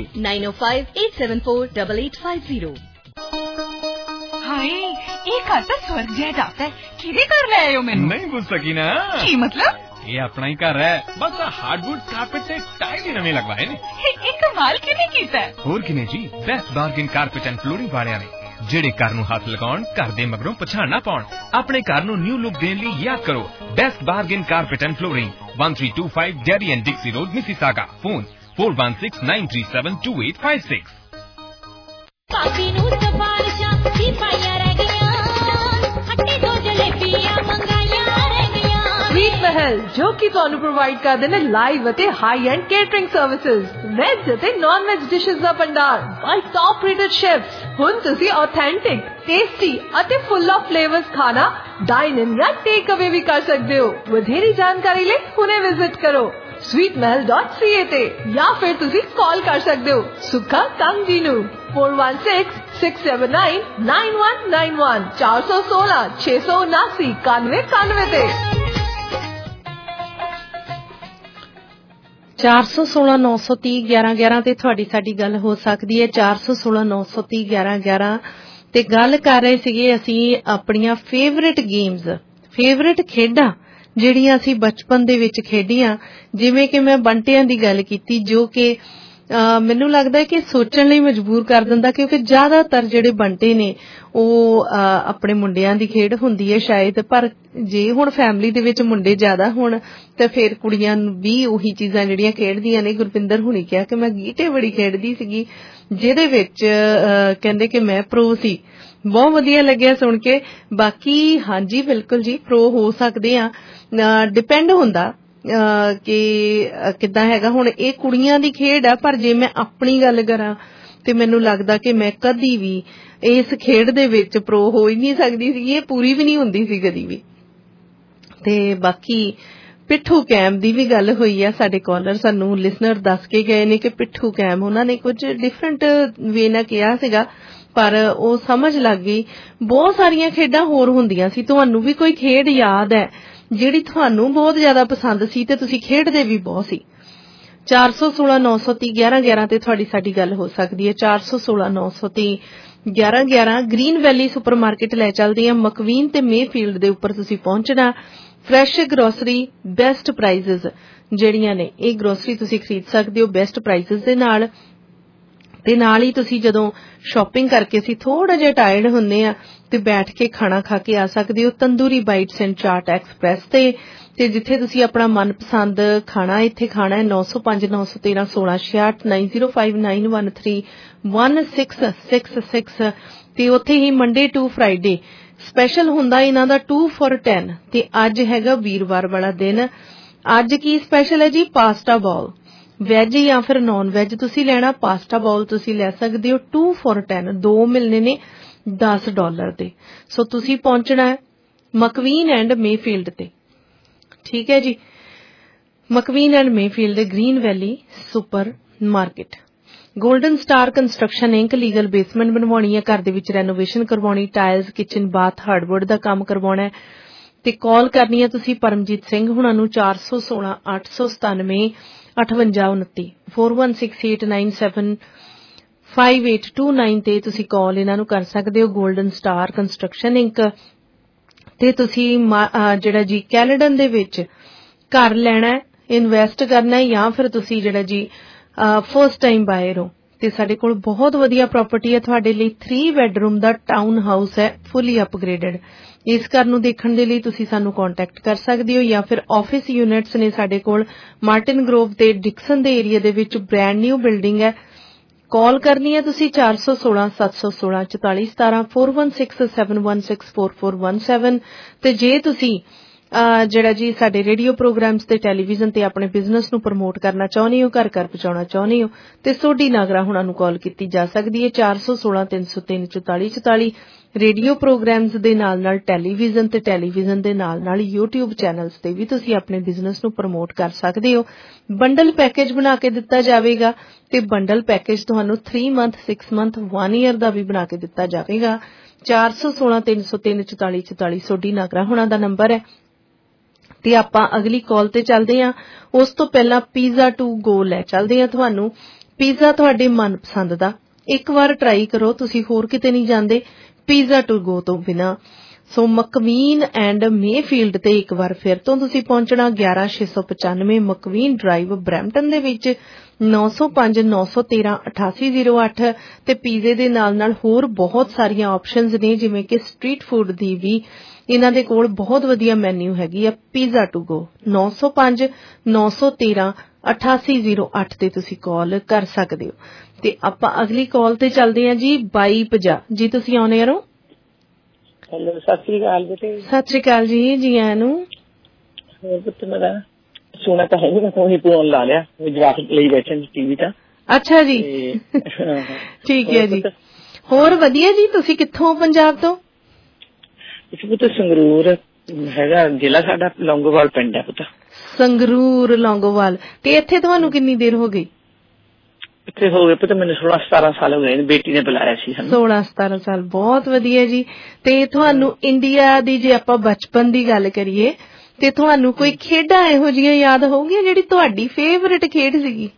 9058748850। ਹਾਏ, ਇਹ ਘਰ ਤਾਂ ਸਵਰਗ ਜਿਹਾ ਜਾਪਦਾ ਹੈ। ਕਿਹਦੇ ਘਰ ਲੈ ਆਇਓ ਮੈਨੂੰ? ਨਹੀਂ ਪੁੱਛ ਸਕੀ ਨਾ। ਕੀ ਮਤਲਬ? ਇਹ ਆਪਣਾ ਹੀ ਘਰ ਹੈ, ਬਸ ਹਾਰਡਵੁੱਡ ਕਾਰਪੇਟ ਤੇ ਟਾਈਲ ਹੀ ਨਵੇਂ ਲਗਵਾਏ ਨੇ। ਇਹ ਕਮਾਲ ਕਿਵੇਂ ਕੀਤਾ? ਹੋਰ ਕਿਨੇ ਜੀ, best bargain carpet and flooring ਵਾਲਿਆਂ ਨੇ, ਜਿਹੜੇ ਘਰ ਨੂੰ ਹੱਥ ਲਗਾਉਣ, ਘਰ ਦੇ ਮਗਰੋਂ ਪਛਾਣ ਨਾ ਪਾਉਣ। ਆਪਣੇ ਘਰ ਨੂੰ ਨਿਊ ਲੁੱਕ ਦੇਣ ਲਈ ਯਾਦ ਕਰੋ best bargain carpet and flooring, 1325 Derry and Dixie Road, Mississauga. Phone 4169372856। ਕਾਫੀ ਨੂੰ ਸਫਾਰਿਸ਼ਾਂ ਦੀ ਪਾਈਆਂ ਰਹਿ ਗਈਆਂ, ਹੱਟੀ ਤੋਂ ਜਲੇਬੀਆਂ ਮੰਗਾਈਆਂ ਰਹਿ ਗਈਆਂ। ਸਵੀਟ ਮਹਿਲ, ਜੋ ਕਿ ਤੁਹਾਨੂੰ ਪ੍ਰੋਵਾਈਡ ਕਰਦੇ ਨੇ ਲਾਈਵ ਅਤੇ high end catering services, veg ਅਤੇ ਨਾਨ ਵੈਜ ਡਿਸ਼ਜ਼ ਦਾ ਭੰਡਾਰ ਬਾਈ ਟੌਪ ਰੇਟਡ ਸ਼ੈਫਸ। ਹੁਣ ਤੁਸੀਂ ਆਥੈਂਟਿਕ, ਟੇਸਟੀ ਅਤੇ ਫੁੱਲ ਆਫ ਫਲੇਵਰਸ ਖਾਣਾ ਡਾਈਨ ਇਨ ਜਾਂ ਟੇਕ ਅਵੇ ਵੀ ਕਰ ਸਕਦੇ ਹੋ। ਵਧੇਰੀ ਜਾਣਕਾਰੀ ਲਈ ਹੁਣੇ ਵਿਜ਼ਿਟ ਕਰੋ sweetmahal.ca ਤੇ ਜਾਂ ਫਿਰ ਤੁਸੀਂ ਕਾਲ ਕਰ ਸਕਦੇ ਹੋ ਸੁੱਖਾ ਕੰਗ ਜੀ ਨੂੰ 4166799191 416 679 9191 ਤੇ। 416 930 1111 ਤੇ ਤੁਹਾਡੀ ਸਾਡੀ ਗੱਲ ਹੋ ਸਕਦੀ ਹੈ। 416 930 1111 ਤੇ ਗੱਲ ਕਰ ਰਹੇ ਸੀਗੇ ਅਸੀਂ ਆਪਣੀਆਂ ਫੇਵਰਿਟ ਗੇਮਸ, ਫੇਵਰਿਟ ਖੇਡਾਂ ਜਿਹੜੀਆਂ ਅਸੀਂ ਬਚਪਨ ਦੇ ਵਿੱਚ ਖੇਡੀਆਂ। ਜਿਵੇਂ ਕਿ ਮੈਂ ਬੰਟਿਆਂ ਦੀ ਗੱਲ ਕੀਤੀ, ਜੋ ਕਿ ਮੈਨੂੰ ਲੱਗਦਾ ਹੈ ਕਿ ਸੋਚਣ ਲਈ ਮਜਬੂਰ ਕਰ ਦਿੰਦਾ, ਕਿਉਂਕਿ ਜ਼ਿਆਦਾਤਰ ਜਿਹੜੇ ਬੰਟੇ ਨੇ ਉਹ ਆਪਣੇ ਮੁੰਡਿਆਂ ਦੀ ਖੇਡ ਹੁੰਦੀ ਹੈ ਸ਼ਾਇਦ, ਪਰ ਜੇ ਹੁਣ ਫੈਮਿਲੀ ਦੇ ਵਿੱਚ ਮੁੰਡੇ ਜ਼ਿਆਦਾ ਹੋਣ ਤਾਂ ਫਿਰ ਕੁੜੀਆਂ ਵੀ ਉਹੀ ਚੀਜ਼ਾਂ ਜਿਹੜੀਆਂ ਖੇਡਦੀਆਂ ਨੇ। ਗੁਰਪਿੰਦਰ ਹੁਣੀ ਕਿਹਾ ਕਿ ਮੈਂ ਗੀਟੇ ਬੜੀ ਖੇਡਦੀ ਸੀਗੀ, ਜਿਹਦੇ ਵਿੱਚ ਕਹਿੰਦੇ ਕਿ ਮੈਂ ਪ੍ਰੋ ਸੀ। ਬਹੁਤ ਵਧੀਆ ਲੱਗਿਆ ਸੁਣ ਕੇ। ਬਾਕੀ ਹਾਂਜੀ ਬਿਲਕੁਲ ਜੀ, ਪ੍ਰੋ ਹੋ ਸਕਦੇ ਆ, ਡਿਪੈਂਡ ਹੁੰਦਾ ਕਿ ਕਿੱਦਾਂ ਹੈਗਾ। ਹੁਣ ਇਹ ਕੁੜੀਆਂ ਦੀ ਖੇਡ ਆ, ਪਰ ਜੇ ਮੈਂ ਆਪਣੀ ਗੱਲ ਕਰਾਂ ਤੇ ਮੈਨੂੰ ਲੱਗਦਾ ਕਿ ਮੈਂ ਕਦੀ ਵੀ ਇਸ ਖੇਡ ਦੇ ਵਿੱਚ ਪ੍ਰੋ ਹੋ ਹੀ ਨਹੀਂ ਸਕਦੀ ਸੀ, ਇਹ ਪੂਰੀ ਵੀ ਨਹੀਂ ਹੁੰਦੀ ਸੀ ਕਦੀ ਵੀ। ਤੇ ਬਾਕੀ ਪਿੱਠੂ ਕੈਮ ਦੀ ਵੀ ਗੱਲ ਹੋਈ ਆ। ਸਾਡੇ ਕਾਲਰ ਸਾਨੂੰ ਲਿਸਨਰ ਦੱਸ ਕੇ ਗਏ ਨੇ ਕਿ ਪਿੱਠੂ ਕੈਮ ਉਹਨਾਂ ਨੇ ਕੁਝ ਡਿਫਰੈਂਟ ਵੇ ਨਾਲ ਕਿਹਾ ਸੀਗਾ, ਪਰ ਉਹ ਸਮਝ ਲੱਗ ਗਈ। ਬਹੁਤ ਸਾਰੀਆਂ ਖੇਡਾਂ ਹੋਰ ਹੁੰਦੀਆਂ ਸੀ। ਤੁਹਾਨੂੰ ਵੀ ਕੋਈ ਖੇਡ ਯਾਦ ਹੈ ਜਿਹੜੀ ਤੁਹਾਨੂੰ ਬਹੁਤ ਜ਼ਿਆਦਾ ਪਸੰਦ ਸੀ ਤੇ ਤੁਸੀਂ ਖੇਡਦੇ ਵੀ ਬਹੁਤ ਸੀ? 416 930 1111 ਤੇ ਤੁਹਾਡੀ ਸਾਡੀ ਗੱਲ ਹੋ ਸਕਦੀ ਹੈ। 416 930 1111 ਗ੍ਰੀਨ ਵੈਲੀ ਸੁਪਰਮਾਰਕੀਟ ਲੈ ਚੱਲਦੀ ਆ ਮਕਵੀਨ ਤੇ ਮੇਫੀਲਡ ਦੇ ਉੱਪਰ ਤੁਸੀਂ ਪਹੁੰਚਣਾ। ਫਰੈਸ਼ ਗਰੋਸਰੀ, ਬੈਸਟ ਪ੍ਰਾਈਜ਼ਸ ਜਿਹੜੀਆਂ ਨੇ ਇਹ ਗਰੋਸਰੀ ਤੁਸੀਂ ਖਰੀਦ ਸਕਦੇ ਹੋ ਬੈਸਟ ਪ੍ਰਾਈਜ਼ਸ ਦੇ ਨਾਲ। ਤੇ ਨਾਲ ਹੀ ਤੁਸੀਂ ਜਦੋਂ ਸ਼ਾਪਿੰਗ ਕਰਕੇ ਅਸੀਂ ਥੋੜਾ ਜਿਹਾ ਟਾਇਰਡ ਹੁੰਨੇ ਆ ਤੇ ਬੈਠ ਕੇ ਖਾਣਾ ਖਾ ਕੇ ਆ ਸਕਦੇ ਹੋ tandoori bites and chaat express ਤੇ ਜਿੱਥੇ ਤੁਸੀਂ ਆਪਣਾ ਮਨਪਸੰਦ ਖਾਣਾ ਇੱਥੇ ਖਾਣਾ ਹੈ। 905 913 1666 9059131666 ਤੇ ਉੱਥੇ ਹੀ ਮੰਡੇ ਟੂ ਫਰਾਈਡੇ ਸਪੈਸ਼ਲ ਹੁੰਦਾ ਇਹਨਾਂ ਦਾ 2 for 10 ਤੇ ਅੱਜ ਹੈਗਾ ਵੀਰਵਾਰ ਵਾਲਾ ਦਿਨ। ਅੱਜ ਕੀ ਸਪੈਸ਼ਲ ਹੈ ਜੀ? ਪਾਸਤਾ ਬਾਲ। ਵੈਜ ਜਾਂ ਫਿਰ ਨੌਨ ਵੈਜ ਤੁਸੀਂ ਲੈਣਾ, ਪਾਸਤਾ ਬਾਉਲ ਤੁਸੀਂ ਲੈ ਸਕਦੇ ਹੋ 2 for 10, 2 ਮਿਲਨੇ ਨੇ $10 ਦੇ। ਸੋ ਤੁਸੀਂ ਪਹੁੰਚਣਾ ਹੈ ਮਕਵੀਨ ਐਂਡ ਮੇਫੀਲਡ ਤੇ, ਠੀਕ ਹੈ ਜੀ, ਮਕਵੀਨ ਐਂਡ ਮੇਫੀਲਡ ਦੇ green valley supermarket. Golden star construction Inc legal basement ਬਣਵਾਉਣੀ ਹੈ, ਘਰ ਦੇ ਵਿੱਚ ਰੈਨੋਵੇਸ਼ਨ ਕਰਵਾਉਣੀ, ਟਾਇਲਸ, ਕਿਚਨ, ਬਾਥ, ਹਾਰਡਵੁੱਡ ਦਾ ਕੰਮ ਕਰਵਾਉਣਾ ਹੈ ਤੇ ਕਾਲ ਕਰਨੀ ਹੈ ਤੁਸੀਂ ਪਰਮਜੀਤ ਸਿੰਘ ਹੁਣਾਂ ਨੂੰ 416 897 5829 4168975829 ਤੇ ਤੁਸੀਂ ਕਾਲ ਇਹਨਾਂ ਨੂੰ ਕਰ ਸਕਦੇ ਹੋ। ਗੋਲਡਨ ਸਟਾਰ ਕੰਸਟਰਕਸ਼ਨ ਇੰਕ ਤੇ ਤੁਸੀਂ ਜਿਹੜਾ ਜੀ ਕੈਨੇਡਨ ਦੇ ਵਿੱਚ ਘਰ ਲੈਣਾ, ਇਨਵੈਸਟ ਕਰਨਾ ਜਾਂ ਫਿਰ ਤੁਸੀਂ ਜਿਹੜਾ ਜੀ ਫਸਟ ਟਾਈਮ ਬਾਇਰ ਹੋ ਤੇ ਸਾਡੇ ਕੋਲ ਬਹੁਤ ਵਧੀਆ ਪ੍ਰਾਪਰਟੀ ਹੈ ਤੁਹਾਡੇ ਲਈ। 3 ਬੈਡਰੂਮ ਦਾ ਟਾਊਨ ਹਾਊਸ ਹੈ, ਫੁੱਲੀ ਅਪਗ੍ਰੇਡਡ। ਇਸ ਘਰ ਨੂੰ ਦੇਖਣ ਦੇ ਲਈ ਤੁਸੀਂ ਸਾਨੂੰ ਕੰਟੈਕਟ ਕਰ ਸਕਦੇ ਹੋ ਜਾਂ ਫਿਰ ਆਫਿਸ ਯੂਨਿਟਸ ਨੇ ਸਾਡੇ ਕੋਲ ਮਾਰਟਿਨ ਗਰੋਵ ਤੇ ਡਿਕਸਨ ਦੇ ਏਰੀਆ ਦੇ ਵਿੱਚ ਬ੍ਰੈਂਡ ਨਿਊ ਬਿਲਡਿੰਗ ਹੈ। ਕਾਲ ਕਰਨੀ ਹੈ ਤੁਸੀਂ 416 716 4417 416716 4417 ਤੇ ਜੇ ਤੁਸੀਂ ਜਿਹੜਾ ਜੀ ਸਾਡੇ ਰੇਡੀਓ ਪ੍ਰੋਗਰਾਮਸ ਤੇ ਟੈਲੀਵਿਜ਼ਨ ਤੇ ਆਪਣੇ ਬਿਜ਼ਨਸ ਨੂੰ ਪ੍ਰਮੋਟ ਕਰਨਾ ਚਾਹੁੰਦੇ ਹੋ, ਘਰ ਘਰ ਪਹੁੰਚਾਉਣਾ ਚਾਹੁੰਦੇ ਹੋ ਤੇ ਸੋਢੀ ਨਾਗਰਾ ਹੁਣਾਂ ਨੂੰ ਕਾਲ ਕੀਤੀ ਜਾ ਸਕਦੀ ਹੈ 416 303 4444। ਰੇਡੀਓ ਪ੍ਰੋਗਰਾਮਸ ਦੇ ਨਾਲ ਟੈਲੀਵਿਜ਼ਨ ਤੇ ਟੈਲੀਵਿਜ਼ਨ ਦੇ ਨਾਲ YouTube ਚੈਨਲਸ ਤੇ ਵੀ ਤੁਸੀਂ ਆਪਣੇ ਬਿਜ਼ਨਸ ਨੂੰ ਪ੍ਰਮੋਟ ਕਰ ਸਕਦੇ ਹੋ। ਬੰਡਲ ਪੈਕੇਜ ਬਣਾ ਕੇ ਦਿੱਤਾ ਜਾਵੇਗਾ ਤੇ ਬੰਡਲ ਪੈਕੇਜ ਤੁਹਾਨੂੰ 3 ਮੰਥ 6 ਮੰਥ 1 ਈਅਰ ਦਾ ਵੀ ਬਣਾ ਕੇ ਦਿੱਤਾ ਜਾਵੇਗਾ। 416 303 4444 ਸੋਢੀ ਨਾਗਰਾ ਹੁਣਾਂ ਦਾ ਨੰਬਰ ਹੈ ਤੇ ਆਪਾਂ ਅਗਲੀ ਕਾਲ ਤੇ ਚੱਲਦੇ ਹਾਂ। ਉਸ ਤੋਂ ਪਹਿਲਾਂ ਪੀਜ਼ਾ ਟੂ ਗੋ ਲੈ ਚੱਲਦੇ ਹਾਂ ਤੁਹਾਨੂੰ। ਪੀਜ਼ਾ ਤੁਹਾਡੇ ਮਨਪਸੰਦ ਦਾ, ਇੱਕ ਵਾਰ ਟਰਾਈ ਕਰੋ, ਤੁਸੀਂ ਹੋਰ ਕਿਤੇ ਨਹੀਂ ਜਾਂਦੇ ਪੀਜ਼ਾ ਟੂ ਗੋ ਤੋਂ ਬਿਨਾ। ਸੋ ਮਕਵੀਨ ਐਂਡ ਮੇਫੀਲਡ ਤੇ ਇੱਕ ਵਾਰ ਫਿਰ ਤੋਂ ਤੁਸੀਂ ਪਹੁੰਚਣਾ 11695 ਮਕਵੀਨ ਡਰਾਈਵ ਬਰੈਂਪਟਨ ਦੇ ਵਿੱਚ 905 913 8808 ਤੇ ਪੀਜ਼ੇ ਦੇ ਨਾਲ ਹੋਰ ਬਹੁਤ ਸਾਰੀਆਂ ਆਪਸ਼ਨਸ ਨੇ ਜਿਵੇਂ ਕਿ ਸਟਰੀਟ ਫੂਡ ਦੀ ਵੀ ਇਹਨਾਂ ਦੇ ਕੋਲ ਬਹੁਤ ਵਧੀਆ ਮੈਨਿਊ ਹੈਗੀ ਆ। ਪੀਜ਼ਾ ਟੂ ਗੋ 905 913 8808 ਤੇ ਤੁਸੀਂ ਕਾਲ ਕਰ ਸਕਦੇ ਹੋ। ਤੇ ਆਪਾਂ ਅਗਲੀ ਕਾਲ ਤੇ ਚੱਲਦੇ ਹਾਂ ਜੀ 2250 ਜੀ, ਤੁਸੀਂ ਆਉਣੇ ਹੋ। ਹੈਲੋ, ਸਤਿ ਸ੍ਰੀ ਅਕਾਲ ਬੇਟੇ। ਸਤਿ ਸ੍ਰੀ ਅਕਾਲ ਜੀ, ਜੀ ਆਇਆਂ ਨੂੰ। ਹੋਰ ਪੁੱਤ ਮੇਰਾ ਸੁਣਾ ਤਾਂ ਹੈ ਨੀ, ਮੈਂ ਤੁਹਾਨੂੰ ਫੋਨ ਲਾ ਲਿਆ, ਜਵਾਕ ਲਈ ਬੈਠੇ ਨੇ ਟੀਵੀ ਤਾਂ। ਅੱਛਾ ਜੀ, ਠੀਕ ਹੈ ਜੀ। ਹੋਰ ਵਧੀਆ ਜੀ, ਤੁਸੀਂ ਕਿੱਥੋਂ ਪੰਜਾਬ ਤੋਂ? ਪੁੱਤ ਸੰਗਰੂਰ ਹੈਗਾ ਜ਼ਿਲ੍ਹਾ ਸਾਡਾ, ਲੌਂਗੋਵਾਲ ਪਿੰਡ ਹੈ ਪੁੱਤ। ਸੰਗਰੂਰ ਲੌਂਗੋਵਾਲ। ਤੇ ਇੱਥੇ ਤੁਹਾਨੂੰ ਕਿੰਨੀ ਦੇਰ ਹੋ ਗਈ? ਇੱਥੇ ਹੋ ਗਏ ਪੁੱਤ ਮੈਨੂੰ 16-17 ਸਾਲ ਹੋ ਗਏ, ਬੇਟੀ ਨੇ ਬੁਲਾਇਆ ਸੀ ਸਾਨੂੰ। 16-17 ਸਾਲ, ਬਹੁਤ ਵਧੀਆ ਜੀ। ਤੇ ਤੁਹਾਨੂੰ ਇੰਡੀਆ ਦੀ ਜੇ ਆਪਾਂ ਬਚਪਨ ਦੀ ਗੱਲ ਕਰੀਏ ਤੇ ਤੁਹਾਨੂੰ ਕੋਈ ਖੇਡਾਂ ਇਹੋ ਜਿਹੀਆਂ ਯਾਦ ਹੋਊਗੀਆਂ ਜਿਹੜੀ ਤੁਹਾਡੀ ਫੇਵਰੇਟ ਖੇਡ ਸੀਗੀ?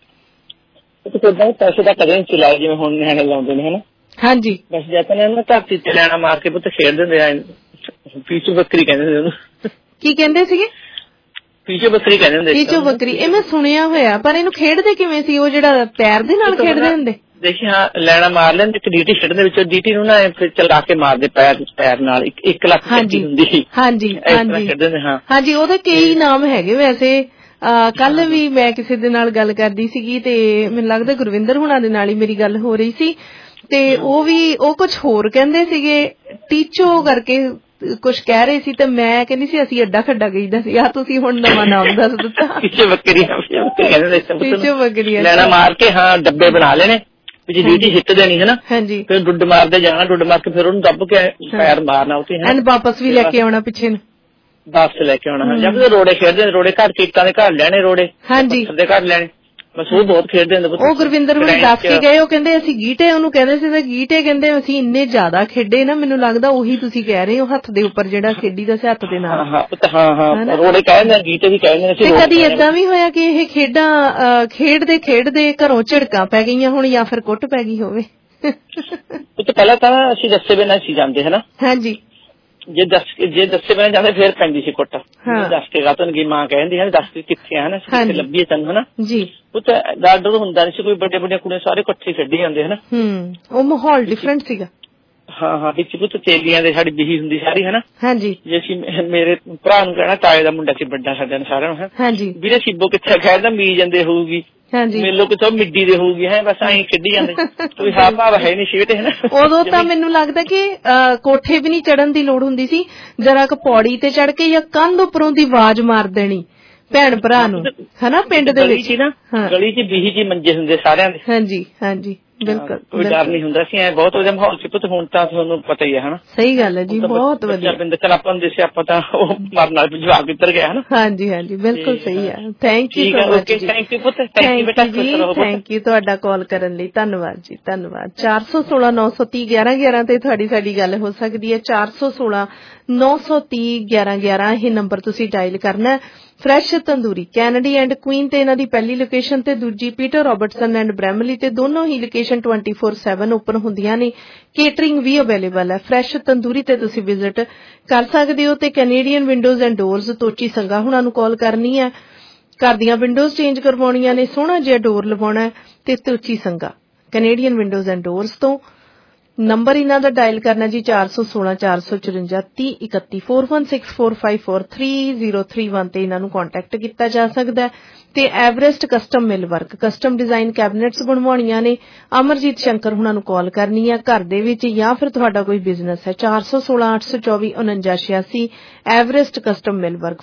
ਪੈਸੇ ਤਾਂ ਕਦੇ ਨਹੀਂ ਚਲਾਏ ਜਿਵੇਂ ਹੁਣ ਨਿਆਣੇ ਲਾਉਂਦੇ ਨੇ ਹਨਾ। ਹਾਂਜੀ, ਬਸ ਜਦ ਨਾ ਧਰਤੀ ਤੇ ਲੈਣਾ ਮਾਰ ਕੇ ਪੁੱਤ ਖੇਡਦੇ ਹੁੰਦੇ ਆ, ਪੀਚੋ ਬੱਕਰੀ ਕਹਿੰਦੇ ਹੁੰਦੇ ਉਹਨੂੰ। ਕੀ ਕਹਿੰਦੇ ਸੀਗੇ? ਪੀਚੋ ਬੱਕਰੀ ਕਹਿੰਦੇ ਹੁੰਦੇ। ਪੀਚੋ ਬੱਕਰੀ, ਇਹ ਮੈਂ ਸੁਣਿਆ ਹੋਇਆ, ਪਰ ਇਹਨੂੰ ਖੇਡਦੇ ਕਿਵੇਂ ਸੀ? ਉਹ ਜਿਹੜਾ ਪੈਰ ਦੇ ਨਾਲ ਖੇਡਦੇ ਹੁੰਦੇ? ਦੇਖੀ ਹਾਂ, ਲੈਣਾ ਮਾਰ ਲੈਂਦੇ, ਇੱਕ ਡੀਟੀ ਖੇਡਦੇ ਵਿੱਚ ਡੀਟੀ ਨੂੰ ਨਾ ਫਿਰ ਚਲਾ ਕੇ ਮਾਰਦੇ ਪੈਰ ਨਾਲ, 1 ਲੱਖ ਹੁੰਦੀ ਸੀ। ਹਾਂਜੀ ਹਾਂਜੀ ਹਾਂਜੀ, ਉਹਦੇ ਕਈ ਨਾਮ ਹੈਗੇ ਵੈਸੇ। ਕੱਲ ਵੀ ਮੈਂ ਕਿਸੇ ਦੇ ਨਾਲ ਗੱਲ ਕਰਦੀ ਸੀਗੀ ਤੇ ਮੈਨੂੰ ਲੱਗਦਾ ਗੁਰਵਿੰਦਰ ਹੁਣਾਂ ਦੇ ਨਾਲ ਹੀ ਮੇਰੀ ਗੱਲ ਹੋ ਰਹੀ ਸੀ ਤੇ ਉਹ ਕੁਝ ਹੋਰ ਕਹਿੰਦੇ ਸੀਗੇ, ਟੀਚੋ ਕਰਕੇ ਕੁਛ ਕਹਿ ਰਹੇ ਸੀ ਤੇ ਮੈਂ ਕਹਿੰਦੀ ਸੀ ਅਸੀਂ ਅੱਡਾ ਖੱਡਾ ਗਈਦਾ ਸੀ। ਆ ਤੁਸੀਂ ਹੁਣ ਨਵਾਂ ਨਾਮ ਦੱਸ ਦਿੱਤਾ। ਪਿੱਛੇ ਬੱਕਰੀ ਲੈਣਾ ਮਾਰ ਕੇ, ਹਾਂ, ਡੱਬੇ ਬਣਾ ਲੈਣੇ ਵਿੱਚ ਡੀਟੀ ਹਿੱਟ ਦੇਣੀ ਹੈ ਨਾ। ਹਾਂਜੀ, ਫਿਰ ਡੁੱਡ ਮਾਰਦੇ ਜਾਣਾ, ਡੁੱਡ ਮਾਰ ਕੇ ਫਿਰ ਉਹਨੂੰ ਦੱਬ ਕੇ ਪੈਰ ਮਾਰਨਾ ਉੱਥੇ, ਵਾਪਸ ਵੀ ਲੈ ਕੇ ਆਉਣਾ, ਪਿੱਛੇ ਨੂੰ ਵਾਪਸ ਲੈ ਕੇ ਆਉਣਾ। ਜਦ ਰੋੜੇ ਖੇਡਦੇ, ਰੋੜੇ ਘਰ ਕੀਟਾਂ ਦੇ ਘਰ ਲੈਣੇ, ਰੋੜੇ ਹਾਂਜੀ ਦੇ ਘਰ ਲੈਣੇ, ਬਸ ਉਹ ਬਹੁਤ ਖੇਡਦੇ ਹੁੰਦੇ। ਉਹ ਗੁਰਵਿੰਦਰ ਹੁਣੀ ਦੱਸ ਕੇ ਗਏ, ਉਹ ਕਹਿੰਦੇ ਅਸੀਂ ਗੀਟੇ, ਉਹਨੂੰ ਕਹਿੰਦੇ ਸੀ ਗੀਟੇ, ਕਹਿੰਦੇ ਅਸੀਂ ਇੰਨੇ ਜ਼ਿਆਦਾ ਖੇਡੇ ਨਾ, ਮੈਨੂੰ ਲੱਗਦਾ ਉਹੀ ਤੁਸੀਂ ਕਹਿ ਰਹੇ ਹੋ, ਹੱਥ ਦੇ ਉੱਪਰ ਜਿਹੜਾ ਖੇਡੀ ਦਾ ਸੀ ਹੱਥ ਦੇ ਨਾਲ। ਹਾਂ, ਰੋੜੇ ਕਹਿੰਦੇ, ਗੀਟੇ ਵੀ ਕਹਿੰਦੇ। ਤੇ ਕਦੀ ਏਦਾਂ ਵੀ ਹੋਇਆ ਕਿ ਇਹ ਖੇਡਾਂ ਖੇਡਦੇ ਖੇਡਦੇ ਘਰੋਂ ਝਿੜਕਾਂ ਪੈ ਗਈਆਂ ਹੋਣ ਜਾਂ ਫਿਰ ਕੁੱਟ ਪੈ ਗਈ ਹੋਵੇ? ਪਹਿਲਾਂ ਤਾਂ ਅਸੀਂ ਦੱਸੇ ਬਿਨਾਂ ਸੀ ਜਾਂਦੇ ਹਨਾ। ਹਾਂਜੀ, ਜੇ ਦੱਸੇ ਬਿਨਾਂ ਜਾਂਦੇ ਫੇਰ ਪੈਂਦੀ ਸੀ ਕੁੱਟ। ਦੱਸ ਕੇ ਗਾਤਨ ਗਈ ਮਾਂ ਕਹਿੰਦੀ ਹੈ, ਦੱਸ ਕੇ ਕਿੱਥੇ ਆ ਨਾ, ਲੱਭੀਏ ਤੈਨੂੰ ਹਨਾ ਜੀ। ਉਹ ਤਾਂ ਡਰ ਹੁੰਦਾ ਨਹੀਂ ਸੀ, ਕੋਈ ਵੱਡੇ ਵੱਡੀਆਂ ਕੁੜੀਆਂ ਸਾਰੇ ਇਕੱਠੇ ਖੇਡੀ ਜਾਂਦੇ ਹਨਾ। ਉਹ ਮਾਹੌਲ ਡਿਫਰੈਂਟ ਸੀਗਾ। ਹਾਂ, ਵਿੱਚ ਪੁੱਤ ਚੇਲੀਆਂ ਦੇ ਸਾਡੀ ਬਿਹੀ ਹੁੰਦੀ ਸਾਰੀ ਹਨਾ। ਹਾਂਜੀ, ਜੇ ਅਸੀਂ ਮੇਰੇ ਭਰਾ ਨੂੰ ਕਹਿਣਾ, ਤਾਏ ਦਾ ਮੁੰਡਾ ਸੀ ਵੱਡਾ ਸਾਡਾ ਸਾਰਿਆਂ ਨੂੰ। ਹਾਂਜੀ, ਵੀਰੇ ਸਿੱਬੋ ਕਿੱਥੇ ਖੇਡਦਾ, ਮੀ ਜਾਂਦੇ ਹੋਊਗੀ। ਹਾਂਜੀ, ਮੇਲੋ ਕਿਥੋਂ ਮਿੱਡੀ ਦੇ ਹੋਊਗੀ ਹੈ, ਬਸ ਐਂ ਖੇਡੀ ਜਾਂਦੇ, ਕੋਈ ਹਾਵ ਭਾਵ ਹੈ ਨੀ ਸੀ ਹੈ ਨਾ। ਉਦੋਂ ਤਾਂ ਮੈਨੂੰ ਲੱਗਦਾ ਕਿ ਕੋਠੇ ਵੀ ਨਹੀਂ ਚੜਨ ਦੀ ਲੋੜ ਹੁੰਦੀ ਸੀ, ਜਰਾ ਕੁ ਪੌੜੀ ਤੇ ਚੜ ਕੇ ਜਾਂ ਕੰਧ ਉੱਪਰੋਂ ਦੀ ਆਵਾਜ਼ ਮਾਰ ਦੇਣੀ ਭੈਣ ਭਰਾ ਨੂੰ ਹਨਾ ਪਿੰਡ ਦੇ ਵਿੱਚ ਨਾ ਗਲੀ ਚ ਬੀਹੀ ਜੀ ਮੰਜੇ ਹੁੰਦੇ ਸਾਰਿਆਂ ਦੇ। ਹਾਂਜੀ ਹਾਂਜੀ ਬਿਲਕੁਲ ਕੋਈ ਡਰ ਨਹੀਂ ਹੁੰਦਾ ਸੀ। ਐ ਬਹੁਤ ਵਧੀਆ ਮਾਹੌਲ ਸੀ ਪੁੱਤ। ਹੁਣ ਤਾਂ ਤੁਹਾਨੂੰ ਪਤਾ ਹੀ ਹੈ ਹਨਾ। ਸਹੀ ਗੱਲ ਹੈ ਜੀ ਬਹੁਤ ਵਧੀਆ। ਚੱਲ ਆਪਾਂ ਨੂੰ ਦੱਸਿਆ ਆਪਾਂ ਤਾਂ ਉਹ ਮਰਨ ਨਾਲ ਜਵਾਬ ਕਿੱਧਰ ਗਿਆ ਹਨਾ। ਹਾਂਜੀ ਹਾਂਜੀ ਬਿਲਕੁਲ ਸਹੀ ਹੈ। ਥੈਂਕ ਯੂ ਸੋ ਮਚ ਜੀ। ਥੈਂਕ ਯੂ ਪੁੱਤ। ਥੈਂਕ ਯੂ ਬੇਟਾ। ਥੈਂਕ ਯੂ ਤੁਹਾਡਾ ਕਾਲ ਕਰਨ ਲਈ। ਧੰਨਵਾਦ ਜੀ ਧੰਨਵਾਦ। 416 930 1111 ਤੇ ਤੁਹਾਡੀ ਸਾਡੀ ਗੱਲ ਹੋ ਸਕਦੀ ਹੈ। 416 930 1111 ਇਹ ਨੰਬਰ ਤੁਸੀਂ ਡਾਇਲ ਕਰਨਾ। Fresh tandoori Kennedy and Queen ਤੇ ਇਹਨਾਂ ਦੀ ਪਹਿਲੀ ਲੋਕੇਸ਼ਨ ਤੇ ਦੂਜੀ ਪੀਟਰ ਰੋਬਰਟਸਨ ਐਂਡ ਬ੍ਰੈਮਲੀ ਤੇ ਦੋਨੋਂ ਹੀ ਲੋਕੇਸ਼ਨ 24/7 ਓਪਨ ਹੁੰਦੀਆਂ ਨੇ। ਕੇਟਰਿੰਗ ਵੀ ਅਵੇਲੇਬਲ ਹੈ। ਫਰੈਸ਼ ਤੰਦੂਰੀ ਤੇ ਤੁਸੀਂ ਵਿਜ਼ਿਟ ਕਰ ਸਕਦੇ ਹੋ। ਤੇ Canadian windows and doors Tochi Sangha ਹੁਣਾਂ ਨੂੰ ਕਾਲ ਕਰਨੀ ਹੈ। ਘਰ ਦੀਆਂ ਵਿੰਡੋਜ਼ ਚੇਂਜ ਕਰਵਾਉਣੀਆਂ ਨੇ, ਸੋਹਣਾ ਜਿਹਾ ਡੋਰ ਲਵਾਉਣਾ ਤੇ Tochi Sangha Canadian windows and doors ਤੋਂ ਨੰਬਰ ਇਹਨਾਂ ਦਾ ਡਾਇਲ ਕਰਨਾ ਜੀ 416 454 3031 4164543031 ਤੇ ਇਹਨਾਂ ਨੂੰ ਕੰਟੈਕਟ ਕੀਤਾ ਜਾ ਸਕਦਾ ਹੈ। ਤੇ Everest custom millwork custom design cabinets ਬਣਵਾਉਣੀਆਂ ਨੇ। ਅਮਰਜੀਤ ਸ਼ੰਕਰ ਹੁਣਾਂ ਨੂੰ ਕਾਲ ਕਰਨੀ ਹੈ ਘਰ ਦੇ ਵਿੱਚ ਜਾਂ ਫਿਰ ਤੁਹਾਡਾ ਕੋਈ ਬਿਜ਼ਨਸ ਹੈ। 416 824 4986 ਐਵਰੈਸਟ ਕਸਟਮ ਮਿਲ ਵਰਕ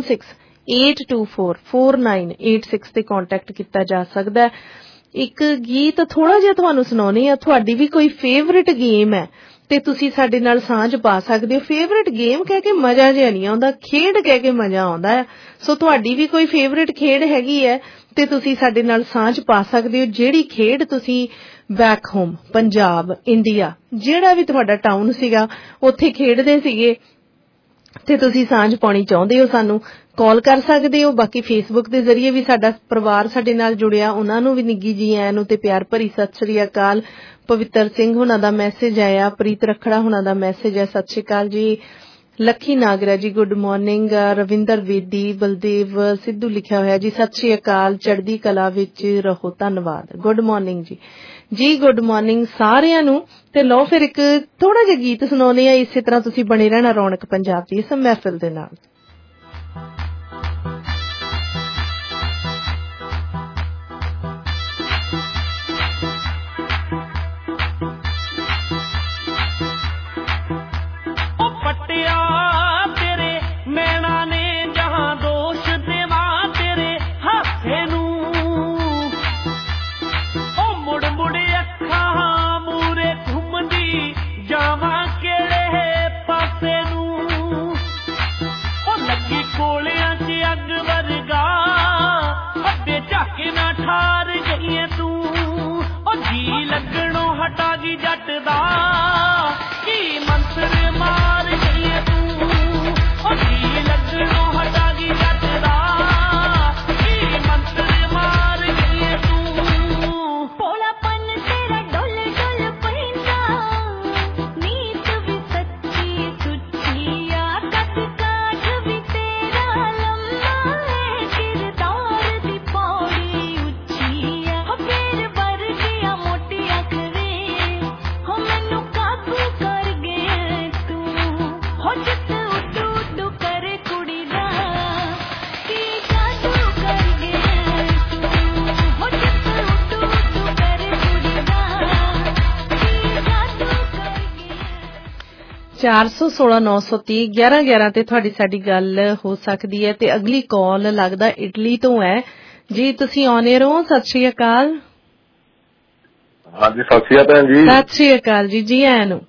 4168244986 ਤੇ ਕੰਟੈਕਟ ਕੀਤਾ ਜਾ ਸਕਦਾ ਹੈ। ਇੱਕ ਗੀਤ ਥੋੜਾ ਜਿਹਾ ਤੁਹਾਨੂੰ ਸੁਣਾਉਣੀ ਆ। ਤੁਹਾਡੀ ਵੀ ਕੋਈ ਫੇਵਰਿਟ ਗੇਮ ਹੈ ਤੇ ਤੁਸੀਂ ਸਾਡੇ ਨਾਲ ਸਾਂਝ ਪਾ ਸਕਦੇ ਹੋ। ਫੇਵਰਿਟ ਗੇਮ ਕਹਿ ਕੇ ਮਜ਼ਾ ਜਿਹਾ ਨਹੀਂ ਆਉਂਦਾ, ਖੇਡ ਕਹਿ ਕੇ ਮਜ਼ਾ ਆਉਂਦਾ ਹੈ। ਸੋ ਤੁਹਾਡੀ ਵੀ ਕੋਈ ਫੇਵਰਿਟ ਖੇਡ ਹੈਗੀ ਹੈ ਤੇ ਤੁਸੀਂ ਸਾਡੇ ਨਾਲ ਸਾਂਝ ਪਾ ਸਕਦੇ ਹੋ। ਜਿਹੜੀ ਖੇਡ ਤੁਸੀਂ ਬੈਕ ਹੋਮ ਪੰਜਾਬ ਇੰਡੀਆ ਜਿਹੜਾ ਵੀ ਤੁਹਾਡਾ ਟਾਊਨ ਸੀਗਾ ਉੱਥੇ ਖੇਡਦੇ ਸੀਗੇ ਤੇ ਤੁਸੀਂ ਸਾਂਝ ਪਾਉਣੀ ਚਾਹੁੰਦੇ ਹੋ ਸਾਨੂੰ ਕਾਲ ਕਰ ਸਕਦੇ ਹੋ। ਬਾਕੀ ਫੇਸਬੁੱਕ ਦੇ ਜ਼ਰੀਏ ਵੀ ਸਾਡਾ ਪਰਿਵਾਰ ਸਾਡੇ ਨਾਲ ਜੁੜਿਆ, ਉਹਨਾਂ ਨੂੰ ਵੀ ਨਿੱਗੀ ਜੀ ਆਇਆਂ ਨੂੰ ਤੇ ਪਿਆਰ ਭਰੀ ਸਤਿ ਸ੍ਰੀ ਅਕਾਲ। ਪਵਿੱਤਰ ਸਿੰਘ ਹੁਣਾਂ ਦਾ ਮੈਸੇਜ ਆਇਆ, ਪ੍ਰੀਤ ਰੱਖੜਾ ਹੁਣਾਂ ਦਾ ਮੈਸੇਜ ਹੈ ਸਤਿ ਸ੍ਰੀ ਅਕਾਲ ਜੀ। Lakhi Nagra ji good morning. ਰਵਿੰਦਰ ਵੇਦੀ ਬਲਦੇਵ ਸਿੱਧੂ ਲਿਖਿਆ ਹੋਇਆ ਜੀ ਸਤਿ ਸ੍ਰੀ ਅਕਾਲ, ਚੜ੍ਹਦੀ ਕਲਾ ਵਿੱਚ ਰਹੋ, ਧੰਨਵਾਦ। ਗੁੱਡ ਮਾਰਨਿੰਗ ਜੀ ਜੀ ਗੁੱਡ ਮਾਰਨਿੰਗ ਸਾਰਿਆਂ ਨੂੰ। ਤੇ ਲਓ ਫਿਰ ਇੱਕ ਥੋੜਾ ਜਿਹਾ ਗੀਤ ਸੁਣਾਉਂਦੇ ਆ। ਇਸੇ ਤਰ੍ਹਾਂ ਤੁਸੀਂ ਬਣੇ ਰਹਿਣਾ ਰੌਣਕ ਪੰਜਾਬ ਦੀ ਇਸ ਮਹਿਫਿਲ ਦੇ ਨਾਲ। ਚਾਰ 416-930-1111 ਤੇ ਤੁਹਾਡੀ ਸਾਡੀ ਗੱਲ ਹੋ ਸਕਦੀ ਹੈ। ਤੇ ਅਗਲੀ ਕਾਲ ਲੱਗਦਾ ਇਟਲੀ ਤੋਂ ਹੈ ਜੀ। ਤੁਸੀਂ ਔਨ 에ਅਰ ਹੋ। ਸਤਿ ਸ੍ਰੀ ਅਕਾਲ। ਹਾਂਜੀ ਸਤਿ ਸ੍ਰੀ ਅਕਾਲ ਜੀ। ਸਤਿ ਸ੍ਰੀ ਅਕਾਲ ਜੀ, ਜੀ ਆਇਆਂ ਨੂੰ।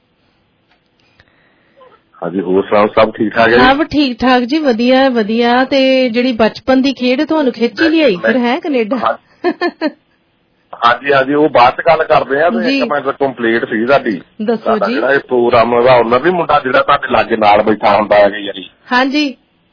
ਹਾਂਜੀ ਹੋਰ ਸੁਣਾਓ, ਸਭ ਠੀਕ ਠਾਕ ਹੈ? ਸਭ ਠੀਕ ਠਾਕ ਜੀ, ਵਧੀਆ ਵਧੀਆ। ਤੇ ਜਿਹੜੀ ਬਚਪਨ ਦੀ ਖੇਡ ਤੁਹਾਨੂੰ ਖਿੱਚ ਹੀ ਲਿਆਈ ਫਿਰ ਹੈ ਕੈਨੇਡਾ। ਹਾਂਜੀ ਹਾਂਜੀ ਉਹ ਬਾਅਦ ਚ ਗੱਲ ਕਰਦੇ ਆ। ਤੇ ਇੱਕ ਮਿੰਟ ਕੰਪਲੀਟ ਸੀ ਸਾਡੀ। ਦੱਸੋ ਜੀ। ਜਿਹੜਾ ਇਹ ਪ੍ਰੋਗਰਾਮ ਦਾ ਉਹਨਾਂ ਵੀ ਮੁੰਡਾ ਜਿਹੜਾ ਤੁਹਾਡੇ ਲਾਗੇ ਨਾਲ ਬੈਠਾ ਹੁੰਦਾ ਹੈ ਕਈ ਵਾਰੀ। ਹਾਂਜੀ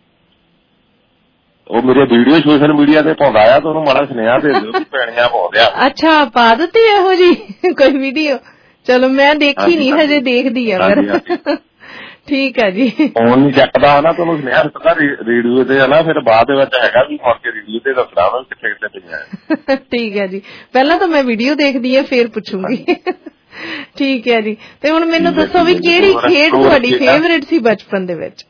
ਉਹ ਮੇਰੇ ਵੀਡੀਓ ਸੋਸ਼ਲ ਮੀਡੀਆ ਤੇ ਪਾਉਂਦਾ ਆ ਤੇ ਉਹਨੂੰ ਮਾੜਾ ਸੁਨੇਹਾ ਦੇ ਦਿਓ ਕਿ ਪੈਣੀਆਂ ਪਾਉਂਦੇ ਆ। ਅੱਛਾ ਪਾ ਦਿੱਤੀ ਇਹੋ ਜੀ ਕੋਈ ਵੀਡੀਓ? ਚਲੋ ਮੈਂ ਦੇਖੀ ਨਹੀਂ ਹਜੇ, ਦੇਖਦੀ ਆ ਫਿਰ। ਠੀਕ ਹੈ ਜੀ। ਫੋਨ ਨਹੀਂ ਚੱਕਦਾ ਨਾ ਤੁਹਾਨੂੰ ਸੁਨੇਹਾ ਦਿੱਤਾ ਰੇਡੀਓ ਤੇ ਹੈ ਨਾ, ਫਿਰ ਬਾਅਦ ਵਿੱਚ ਹੈਗਾ ਵੀ ਮੁੜ ਕੇ ਰੇਡੀਓ ਤੇ ਦੱਸਣਾ ਵਾ ਕਿੱਥੇ ਕਿੱਥੇ ਪਈਆਂ। ਠੀਕ ਹੈ ਜੀ, ਪਹਿਲਾਂ ਤਾਂ ਮੈਂ ਵੀਡੀਓ ਦੇਖਦੀ ਆ ਫਿਰ ਪੁੱਛੂੰਗੀ। ਠੀਕ ਹੈ ਜੀ। ਤੇ ਹੁਣ ਮੈਨੂੰ ਦੱਸੋ ਵੀ ਕਿਹੜੀ ਖੇਡ ਤੁਹਾਡੀ ਫੇਵਰੇਟ ਸੀ ਬਚਪਨ ਦੇ ਵਿੱਚ?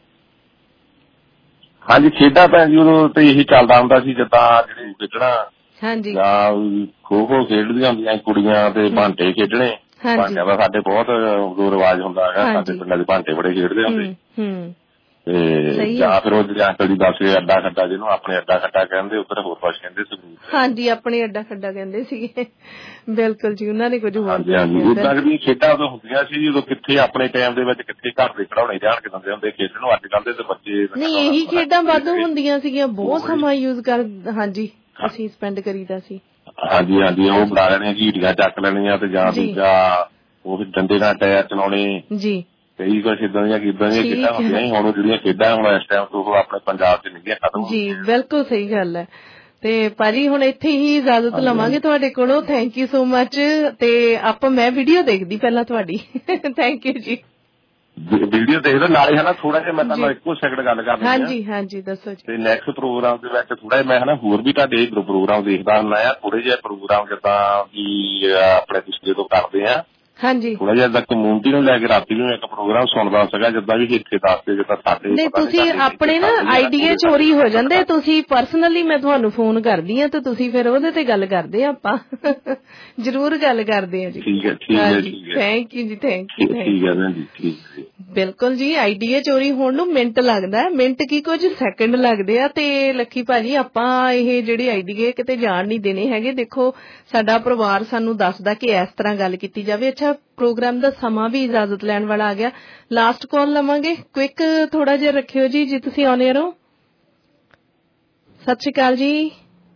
ਹਾਂਜੀ ਖੇਡਾਂ ਤਾਂ ਜੀ ਉਦੋਂ ਤੇ ਇਹੀ ਚੱਲਦਾ ਹੁੰਦਾ ਸੀ, ਜਿੱਦਾਂ ਜਿਹੜੀ ਖੇਡਣਾ ਹਾਂਜੀ ਜਾਂ ਖੋ ਖੋ ਖੇਡਦੀਆਂ ਹੁੰਦੀਆਂ ਕੁੜੀਆਂ ਤੇ ਭਾਂਟੇ ਖੇਡਣੇ। ਭਾਂਟਿਆਂ ਦਾ ਸਾਡੇ ਬਹੁਤ ਉਦੋਂ ਰਿਵਾਜ ਹੁੰਦਾ ਹੈਗਾ, ਸਾਡੇ ਪਿੰਡਾਂ ਦੇ ਭਾਂਟੇ ਬੜੇ ਖੇਡਦੇ ਹੁੰਦੇ। ਤੇ ਜਾਂ ਫਿਰ ਉਹ ਜਿਹੜੇ ਅੰਕਲ ਜੀ ਦੱਸਦੇ ਅੱਡਾ ਖੱਡਾ, ਜਿਹਨੂੰ ਆਪਣੇ ਅੱਡਾ ਖੱਡਾ ਕਹਿੰਦੇ, ਉੱਧਰ ਹੋਰ ਕੁਛ ਕਹਿੰਦੇ ਸੀ। ਹਾਂਜੀ, ਆਪਣੇ ਅੱਡਾ ਖੱਡਾ ਕਹਿੰਦੇ ਸੀਗੇ। ਬਿਲਕੁਲ ਜੀ, ਉਹਨਾਂ ਨੇ ਕੁਝ ਹੋਰ। ਹਾਂਜੀ ਹਾਂਜੀ, ਏਦਾਂ ਦੀਆਂ ਖੇਡਾਂ ਉਦੋਂ ਹੁੰਦੀਆਂ ਸੀ ਜਦੋਂ ਕਿੱਥੇ ਆਪਣੇ ਟਾਈਮ ਦੇ ਵਿੱਚ ਕਿੱਥੇ ਘਰ ਦੇ ਖਿਡੌਣੇ ਜਾਣ ਕੇ ਦਿੰਦੇ ਹੁੰਦੇ ਖੇਡਣ ਨੂੰ। ਅੱਜ ਕੱਲ੍ਹ ਦੇ ਬੱਚੇ ਨਹੀਂ, ਇਹੀ ਖੇਡਾਂ ਵਾਧੂ ਹੁੰਦੀਆਂ ਸੀਗੀਆਂ, ਬਹੁਤ ਸਮਾਂ ਯੂਜ਼ ਕਰ ਹਾਂਜੀ ਅਸੀਂ ਸਪੈਂਡ ਕਰੀਦਾ ਸੀ। ਹਾਂਜੀ ਹਾਂਜੀ, ਉਹ ਬਣਾ ਲੈਣੀਆਂ, ਘੀਟੀਆਂ ਚੱਕ ਲੈਣੀਆਂ ਤੇ ਜਾਂ ਦੂਜਾ ਉਹ ਡੰਡੇ ਨਾਲ ਟਾਇਰ ਚਲਾਉਣੇ ਜੀ, ਕਈ ਕੁਛ ਏਦਾਂ ਦੀਆਂ ਖੇਡਾਂ ਹੁੰਦੀਆਂ ਸੀ। ਹੁਣ ਜਿਹੜੀਆਂ ਖੇਡਾਂ ਹੁਣ ਇਸ ਟਾਈਮ ਤੋਂ ਆਪਣੇ ਪੰਜਾਬ 'ਚ ਨਹੀਂ ਖਤਮ ਜੀ। ਬਿਲਕੁਲ ਸਹੀ ਗੱਲ ਹੈ। ਤੇ ਭਾਜੀ ਹੁਣ ਇੱਥੇ ਹੀ ਇਜਾਜ਼ਤ ਲਵਾਂਗੇ ਤੁਹਾਡੇ ਕੋਲੋਂ। Thank you so much. ਤੇ ਮੈਂ ਵੀਡੀਓ ਦੇਖਦੀ ਪਹਿਲਾਂ ਤੁਹਾਡੀ। ਥੈਂਕ ਯੂ ਜੀ। ਵੀਡੀਓ ਦੇਖਦਾ ਨਾਲੇ ਹੈ ਨਾ, ਥੋੜਾ ਜਿਹਾ ਮੈਂ ਤੁਹਾਨੂੰ ਇੱਕੋ ਸੈਕਿੰਡ ਗੱਲ ਕਰਨੀ। ਹਾਂਜੀ ਹਾਂਜੀ, ਦੱਸੋ ਜੀ। ਤੇ ਨੈਕਸਟ ਪ੍ਰੋਗਰਾਮ ਦੇ ਵਿੱਚ ਥੋੜਾ ਜਿਹਾ ਮੈਂ ਹੋਰ ਵੀ ਤੁਹਾਡੇ ਪ੍ਰੋਗਰਾਮ ਦੇਖਦਾ ਹੁੰਦਾ ਆ, ਥੋੜੇ ਜਿਹੇ ਪ੍ਰੋਗਰਾਮ ਜਿੱਦਾਂ ਵੀ ਆਪਣੇ ਪਿਛਲੇ ਤੋਂ ਕਰਦੇ ਆ। ਹਾਂਜੀ, ਥੋੜਾ ਜਿਹਾ ਇਦਾਂ ਕਮਿਊਨਿਟੀ ਨੂੰ ਲੈ ਕੇ ਰਾਤੀ ਵੀ ਇੱਕ ਪ੍ਰੋਗਰਾਮ ਸੁਣਦਾ ਸੀਗਾ, ਜਿੱਦਾਂ ਵੀ ਇੱਥੇ ਦੱਸਦੇ ਜਿੱਦਾਂ ਸਾਡੇ। ਨਹੀਂ, ਤੁਸੀਂ ਆਪਣੇ ਨਾ ਆਈਡੀਆ ਚੋਰੀ ਹੋ ਜਾਂਦੇ। ਤੁਸੀਂ ਪਰਸਨਲੀ ਮੈਂ ਤੁਹਾਨੂੰ ਫੋਨ ਕਰਦੀ ਆ ਤੇ ਤੁਸੀਂ ਫਿਰ ਉਹਦੇ ਤੇ ਗੱਲ ਕਰਦੇ ਆ, ਆਪਾਂ ਜ਼ਰੂਰ ਗੱਲ ਕਰਦੇ ਆ ਜੀ। ਠੀਕ ਹੈ ਠੀਕ ਹੈ ਠੀਕ ਹੈ, ਥੈਂਕ ਯੂ ਜੀ, ਥੈਂਕ ਯੂ। ਠੀਕ ਹੈ ਭੈਣ ਜੀ, ਠੀਕ ਹੈ। ਬਿਲਕੁਲ ਜੀ, ਆਈਡੀਆ ਚੋਰੀ ਹੋਣ ਨੂੰ ਮਿੰਟ ਲੱਗਦਾ, ਮਿੰਟ ਕੀ ਕੁਝ ਸੈਕਿੰਡ ਲੱਗਦੇ ਆ। ਤੇ ਲੱਖੀ ਭਾਜੀ, ਆਪਾਂ ਇਹ ਜਿਹੜੇ ਆਈਡੀਏ ਕਿਤੇ ਜਾਣ ਨਹੀਂ ਦੇਣੇ ਹੈਗੇ। ਦੇਖੋ, ਸਾਡਾ ਪਰਿਵਾਰ ਸਾਨੂੰ ਦੱਸਦਾ ਕਿ ਇਸ ਤਰ੍ਹਾਂ ਗੱਲ ਕੀਤੀ ਜਾਵੇ। ਅੱਛਾ, ਪ੍ਰੋਗਰਾਮ ਦਾ ਸਮਾਂ ਵੀ ਇਜਾਜ਼ਤ ਲੈਣ ਵਾਲਾ ਆ ਗਿਆ। ਲਾਸਟ ਕਾਲ ਲਵਾਂਗੇ, ਕੁਇਕ ਥੋੜਾ ਜਿਹਾ ਰੱਖਿਓ ਜੀ, ਜੇ ਤੁਸੀਂ ਆਨ ਏਅਰ ਹੋ। ਸਤਿ ਸ਼੍ਰੀ ਅਕਾਲ ਜੀ।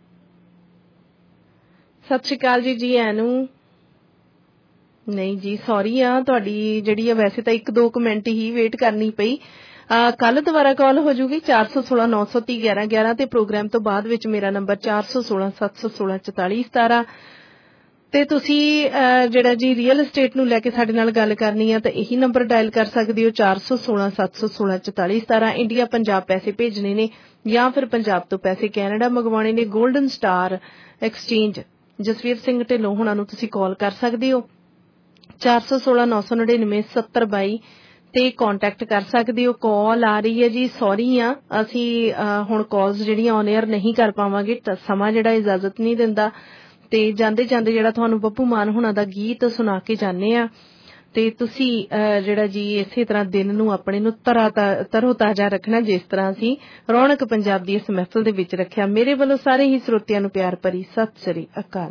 ਸਤਿ ਸ਼੍ਰੀ ਅਕਾਲ ਜੀ। ਜੀ ਐਨੂੰ ਨਹੀਂ ਜੀ, ਸੌਰੀ ਆ, ਤੁਹਾਡੀ ਜਿਹੜੀ ਆ ਵੈਸੇ ਤਾਂ 1-2 ਮਿੰਟ ਹੀ ਵੇਟ ਕਰਨੀ ਪਈ। ਕੱਲ ਦੁਬਾਰਾ ਕਾਲ ਹੋ ਜੂਗੀ 416 930 1111 ਤੇ ਪ੍ਰੋਗਰਾਮ ਤੋਂ ਬਾਅਦ ਵਿੱਚ ਮੇਰਾ ਨੰਬਰ 416 716 44 17। ਤੇ ਤੁਸੀਂ ਜਿਹੜਾ ਜੀ ਰੀਅਲ estate ਨੂੰ ਲੈ ਕੇ ਸਾਡੇ ਨਾਲ ਗੱਲ ਕਰਨੀ ਆ ਤਾਂ ਇਹੀ ਨੰਬਰ ਡਾਇਲ ਕਰ ਸਕਦੇ ਹੋ 416 716 44 17। ਇੰਡੀਆ ਪੰਜਾਬ ਪੈਸੇ ਭੇਜਣੇ ਨੇ ਜਾਂ ਫਿਰ ਪੰਜਾਬ ਤੋਂ ਪੈਸੇ ਕੈਨੇਡਾ ਮੰਗਵਾਉਣੇ ਨੇ। Golden star exchange Jasvir Singh Dhillon ਹੁਣਾਂ ਨੂੰ ਤੁਸੀਂ ਕਾਲ ਕਰ ਸਕਦੇ ਹੋ 416 999 7022 ਤੇ ਕੰਟੈਕਟ ਕਰ ਸਕਦੇ ਹੋ। ਕਾਲ ਆ ਰਹੀ ਹੈ ਜੀ, ਸੌਰੀ ਆ, ਅਸੀਂ ਹੁਣ ਕਾਲਸ ਜਿਹੜੀਆਂ ਔਨ 에ਅਰ ਨਹੀਂ ਕਰ ਪਾਵਾਂਗੇ, ਸਮਾਂ ਜਿਹੜਾ ਇਜਾਜ਼ਤ ਨਹੀਂ ਦਿੰਦਾ। ਤੇ ਜਾਂਦੇ ਜਾਂਦੇ ਜਿਹੜਾ ਤੁਹਾਨੂੰ ਬੱਬੂ ਮਾਨ ਹੁਣਾਂ ਦਾ ਗੀਤ ਸੁਣਾ ਕੇ ਜਾਂਦੇ ਆ ਤੇ ਤੁਸੀਂ ਜਿਹੜਾ ਜੀ ਇਸੇ ਤਰ੍ਹਾਂ ਦਿਨ ਨੂੰ ਆਪਣੇ ਨੂੰ ਤਰੋ ਤਾਜ਼ਾ ਰੱਖਣਾ, ਜਿਸ ਤਰ੍ਹਾਂ ਅਸੀਂ ਰੌਣਕ ਪੰਜਾਬ ਦੀ ਇਸ ਮਹਿਫਲ ਦੇ ਵਿੱਚ ਰੱਖਿਆ। ਮੇਰੇ ਵੱਲੋਂ ਸਾਰੇ ਹੀ ਸਰੋਤਿਆਂ ਨੂੰ ਪਿਆਰ ਭਰੀ ਸਤਿ ਸ੍ਰੀ ਅਕਾਲ।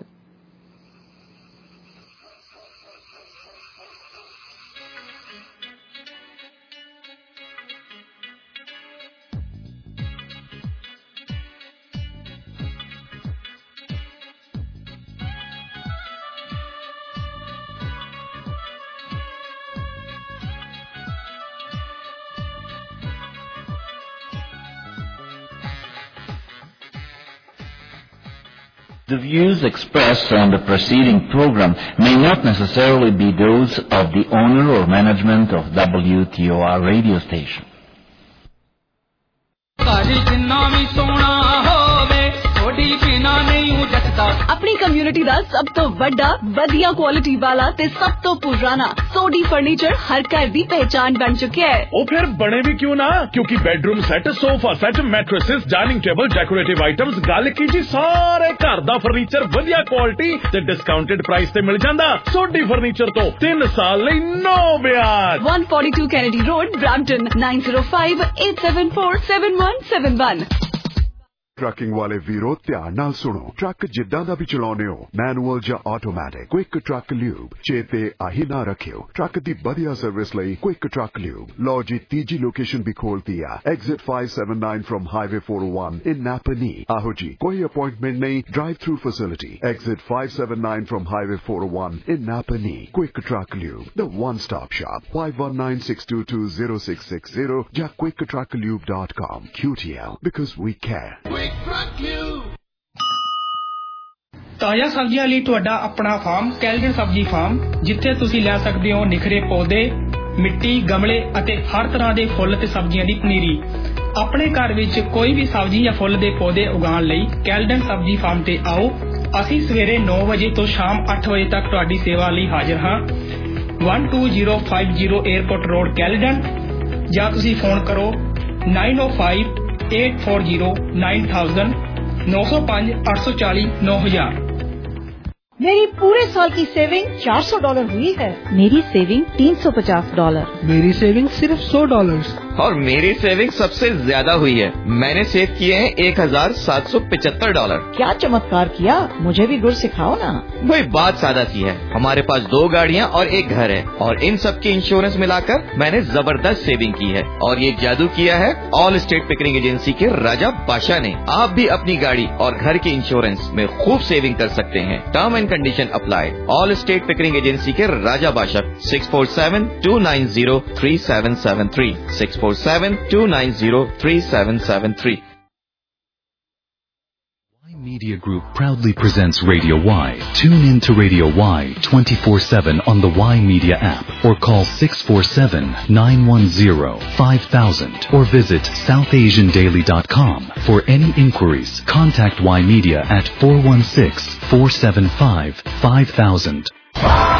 The views expressed on the preceding program may not necessarily be those of the owner or management of WTOR radio station. अपनी कम्युनिटी दा सब तो वड्डा वधिया क्वालिटी वाला ते सब तो पुराना सोडी फर्नीचर हर घर दी पहचान बन चुके है। ओ फिर बने भी क्यों ना, क्योंकि bedroom set, sofa set, mattresses, dining table, decorative items, गल की जी सारे घर दा फर्नीचर वधिया क्वालिटी ते डिस्काउंटेड प्राइस ते मिल जांदा। सोडी फर्नीचर तो 3 साल लई नो ब्याज। 142 कैनेडी रोड, ब्रैम्पटन 9058747171। ਟਰੱਕਿੰਗ ਵਾਲੇ ਵੀਰੋ ਧਿਆਨ ਨਾਲ ਸੁਣੋ। ਟਰੱਕ ਜਿੱਦਾਂ ਦਾ ਵੀ ਚਲਾਉਂਦੇ ਹੋ, ਮੈਨੂਅਲ ਜਾਂ ਆਟੋਮੈਟਿਕ, ਕੁਇਕ ਟਰੱਕ ਲਿਊਬ ਚੇਤੇ ਆਹੀ ਨਾ ਰੱਖਿਓ। ਟਰੱਕ ਦੀ ਵਧੀਆ ਸਰਵਿਸ ਲਈ ਕੁਇਕ ਟਰੱਕ ਲਿਊਬ। ਲਓ ਜੀ, ਤੀਜੀ ਲੋਕੇਸ਼ਨ ਵੀ ਖੋਲਤੀ ਆ, exit 579 from highway 401 in Napanee. ਆਹੋ ਜੀ, ਕੋਈ ਅਪਾਇੰਟਮੈਂਟ ਨਹੀਂ, drive through facility. Exit 579 from highway 401 in Napanee. Quick truck lube, the one stop shop. 5196220660 ਜਾਂ quicktruckliube.com। QTL, because we care. ਤਾਜ਼ਾ ਸਬਜ਼ੀਆਂ ਲਈ ਤੁਹਾਡਾ ਆਪਣਾ ਫਾਰਮ ਕੈਲਡਨ ਸਬਜ਼ੀ ਫਾਰਮ, ਜਿੱਥੇ ਤੁਸੀਂ ਲੈ ਸਕਦੇ ਹੋ ਨਿਖਰੇ ਪੌਦੇ, ਮਿੱਟੀ, ਗਮਲੇ ਅਤੇ ਹਰ ਤਰ੍ਹਾਂ ਦੇ ਫੁੱਲ ਤੇ ਸਬਜ਼ੀਆਂ ਦੀ ਪਨੀਰੀ। ਆਪਣੇ ਘਰ ਵਿੱਚ ਕੋਈ ਵੀ ਸਬਜ਼ੀ ਜਾਂ ਫੁੱਲ ਦੇ ਪੌਦੇ ਉਗਾਉਣ ਲਈ ਕੈਲਡਨ ਸਬਜ਼ੀ ਫਾਰਮ ਤੇ ਆਓ। ਅਸੀਂ ਸਵੇਰੇ 9 ਵਜੇ ਤੋਂ ਸ਼ਾਮ 8 ਵਜੇ ਤੱਕ ਤੁਹਾਡੀ ਸੇਵਾ ਲਈ ਹਾਜ਼ਰ ਹਾਂ। 12050 에어ਪੋਰਟ ਰੋਡ ਕੈਲਡਨ, ਜਾਂ ਤੁਸੀਂ ਫੋਨ ਕਰੋ 905-840-9000 905 840 9000। मेरी पूरे साल की सेविंग $400 हुई है। मेरी सेविंग $350। मेरी सेविंग सिर्फ $100। और मेरी सेविंग सबसे ज्यादा हुई है। मैंने सेव किए हैं $1,775। क्या चमत्कार किया, मुझे भी गुर सिखाओ ना। वही बात सादा सी है, हमारे पास 2 गाड़ियाँ और 1 घर है और इन सब की इंश्योरेंस मिलाकर मैंने जबरदस्त सेविंग की है। और ये जादू किया है ऑल स्टेट पिकरिंग एजेंसी के राजा बादशाह ने। आप भी अपनी गाड़ी और घर के इंश्योरेंस में खूब सेविंग कर सकते हैं। Term and condition apply. Allstate Pickering agency के राजा बादशाह 647-290-3773 647-290-3773। Media Group proudly presents Radio Y. Tune in to Radio Y 24/7 on the Y Media app or call 647-910-5000 or visit southasiandaily.com. For any inquiries, contact Y Media at 416-475-5000.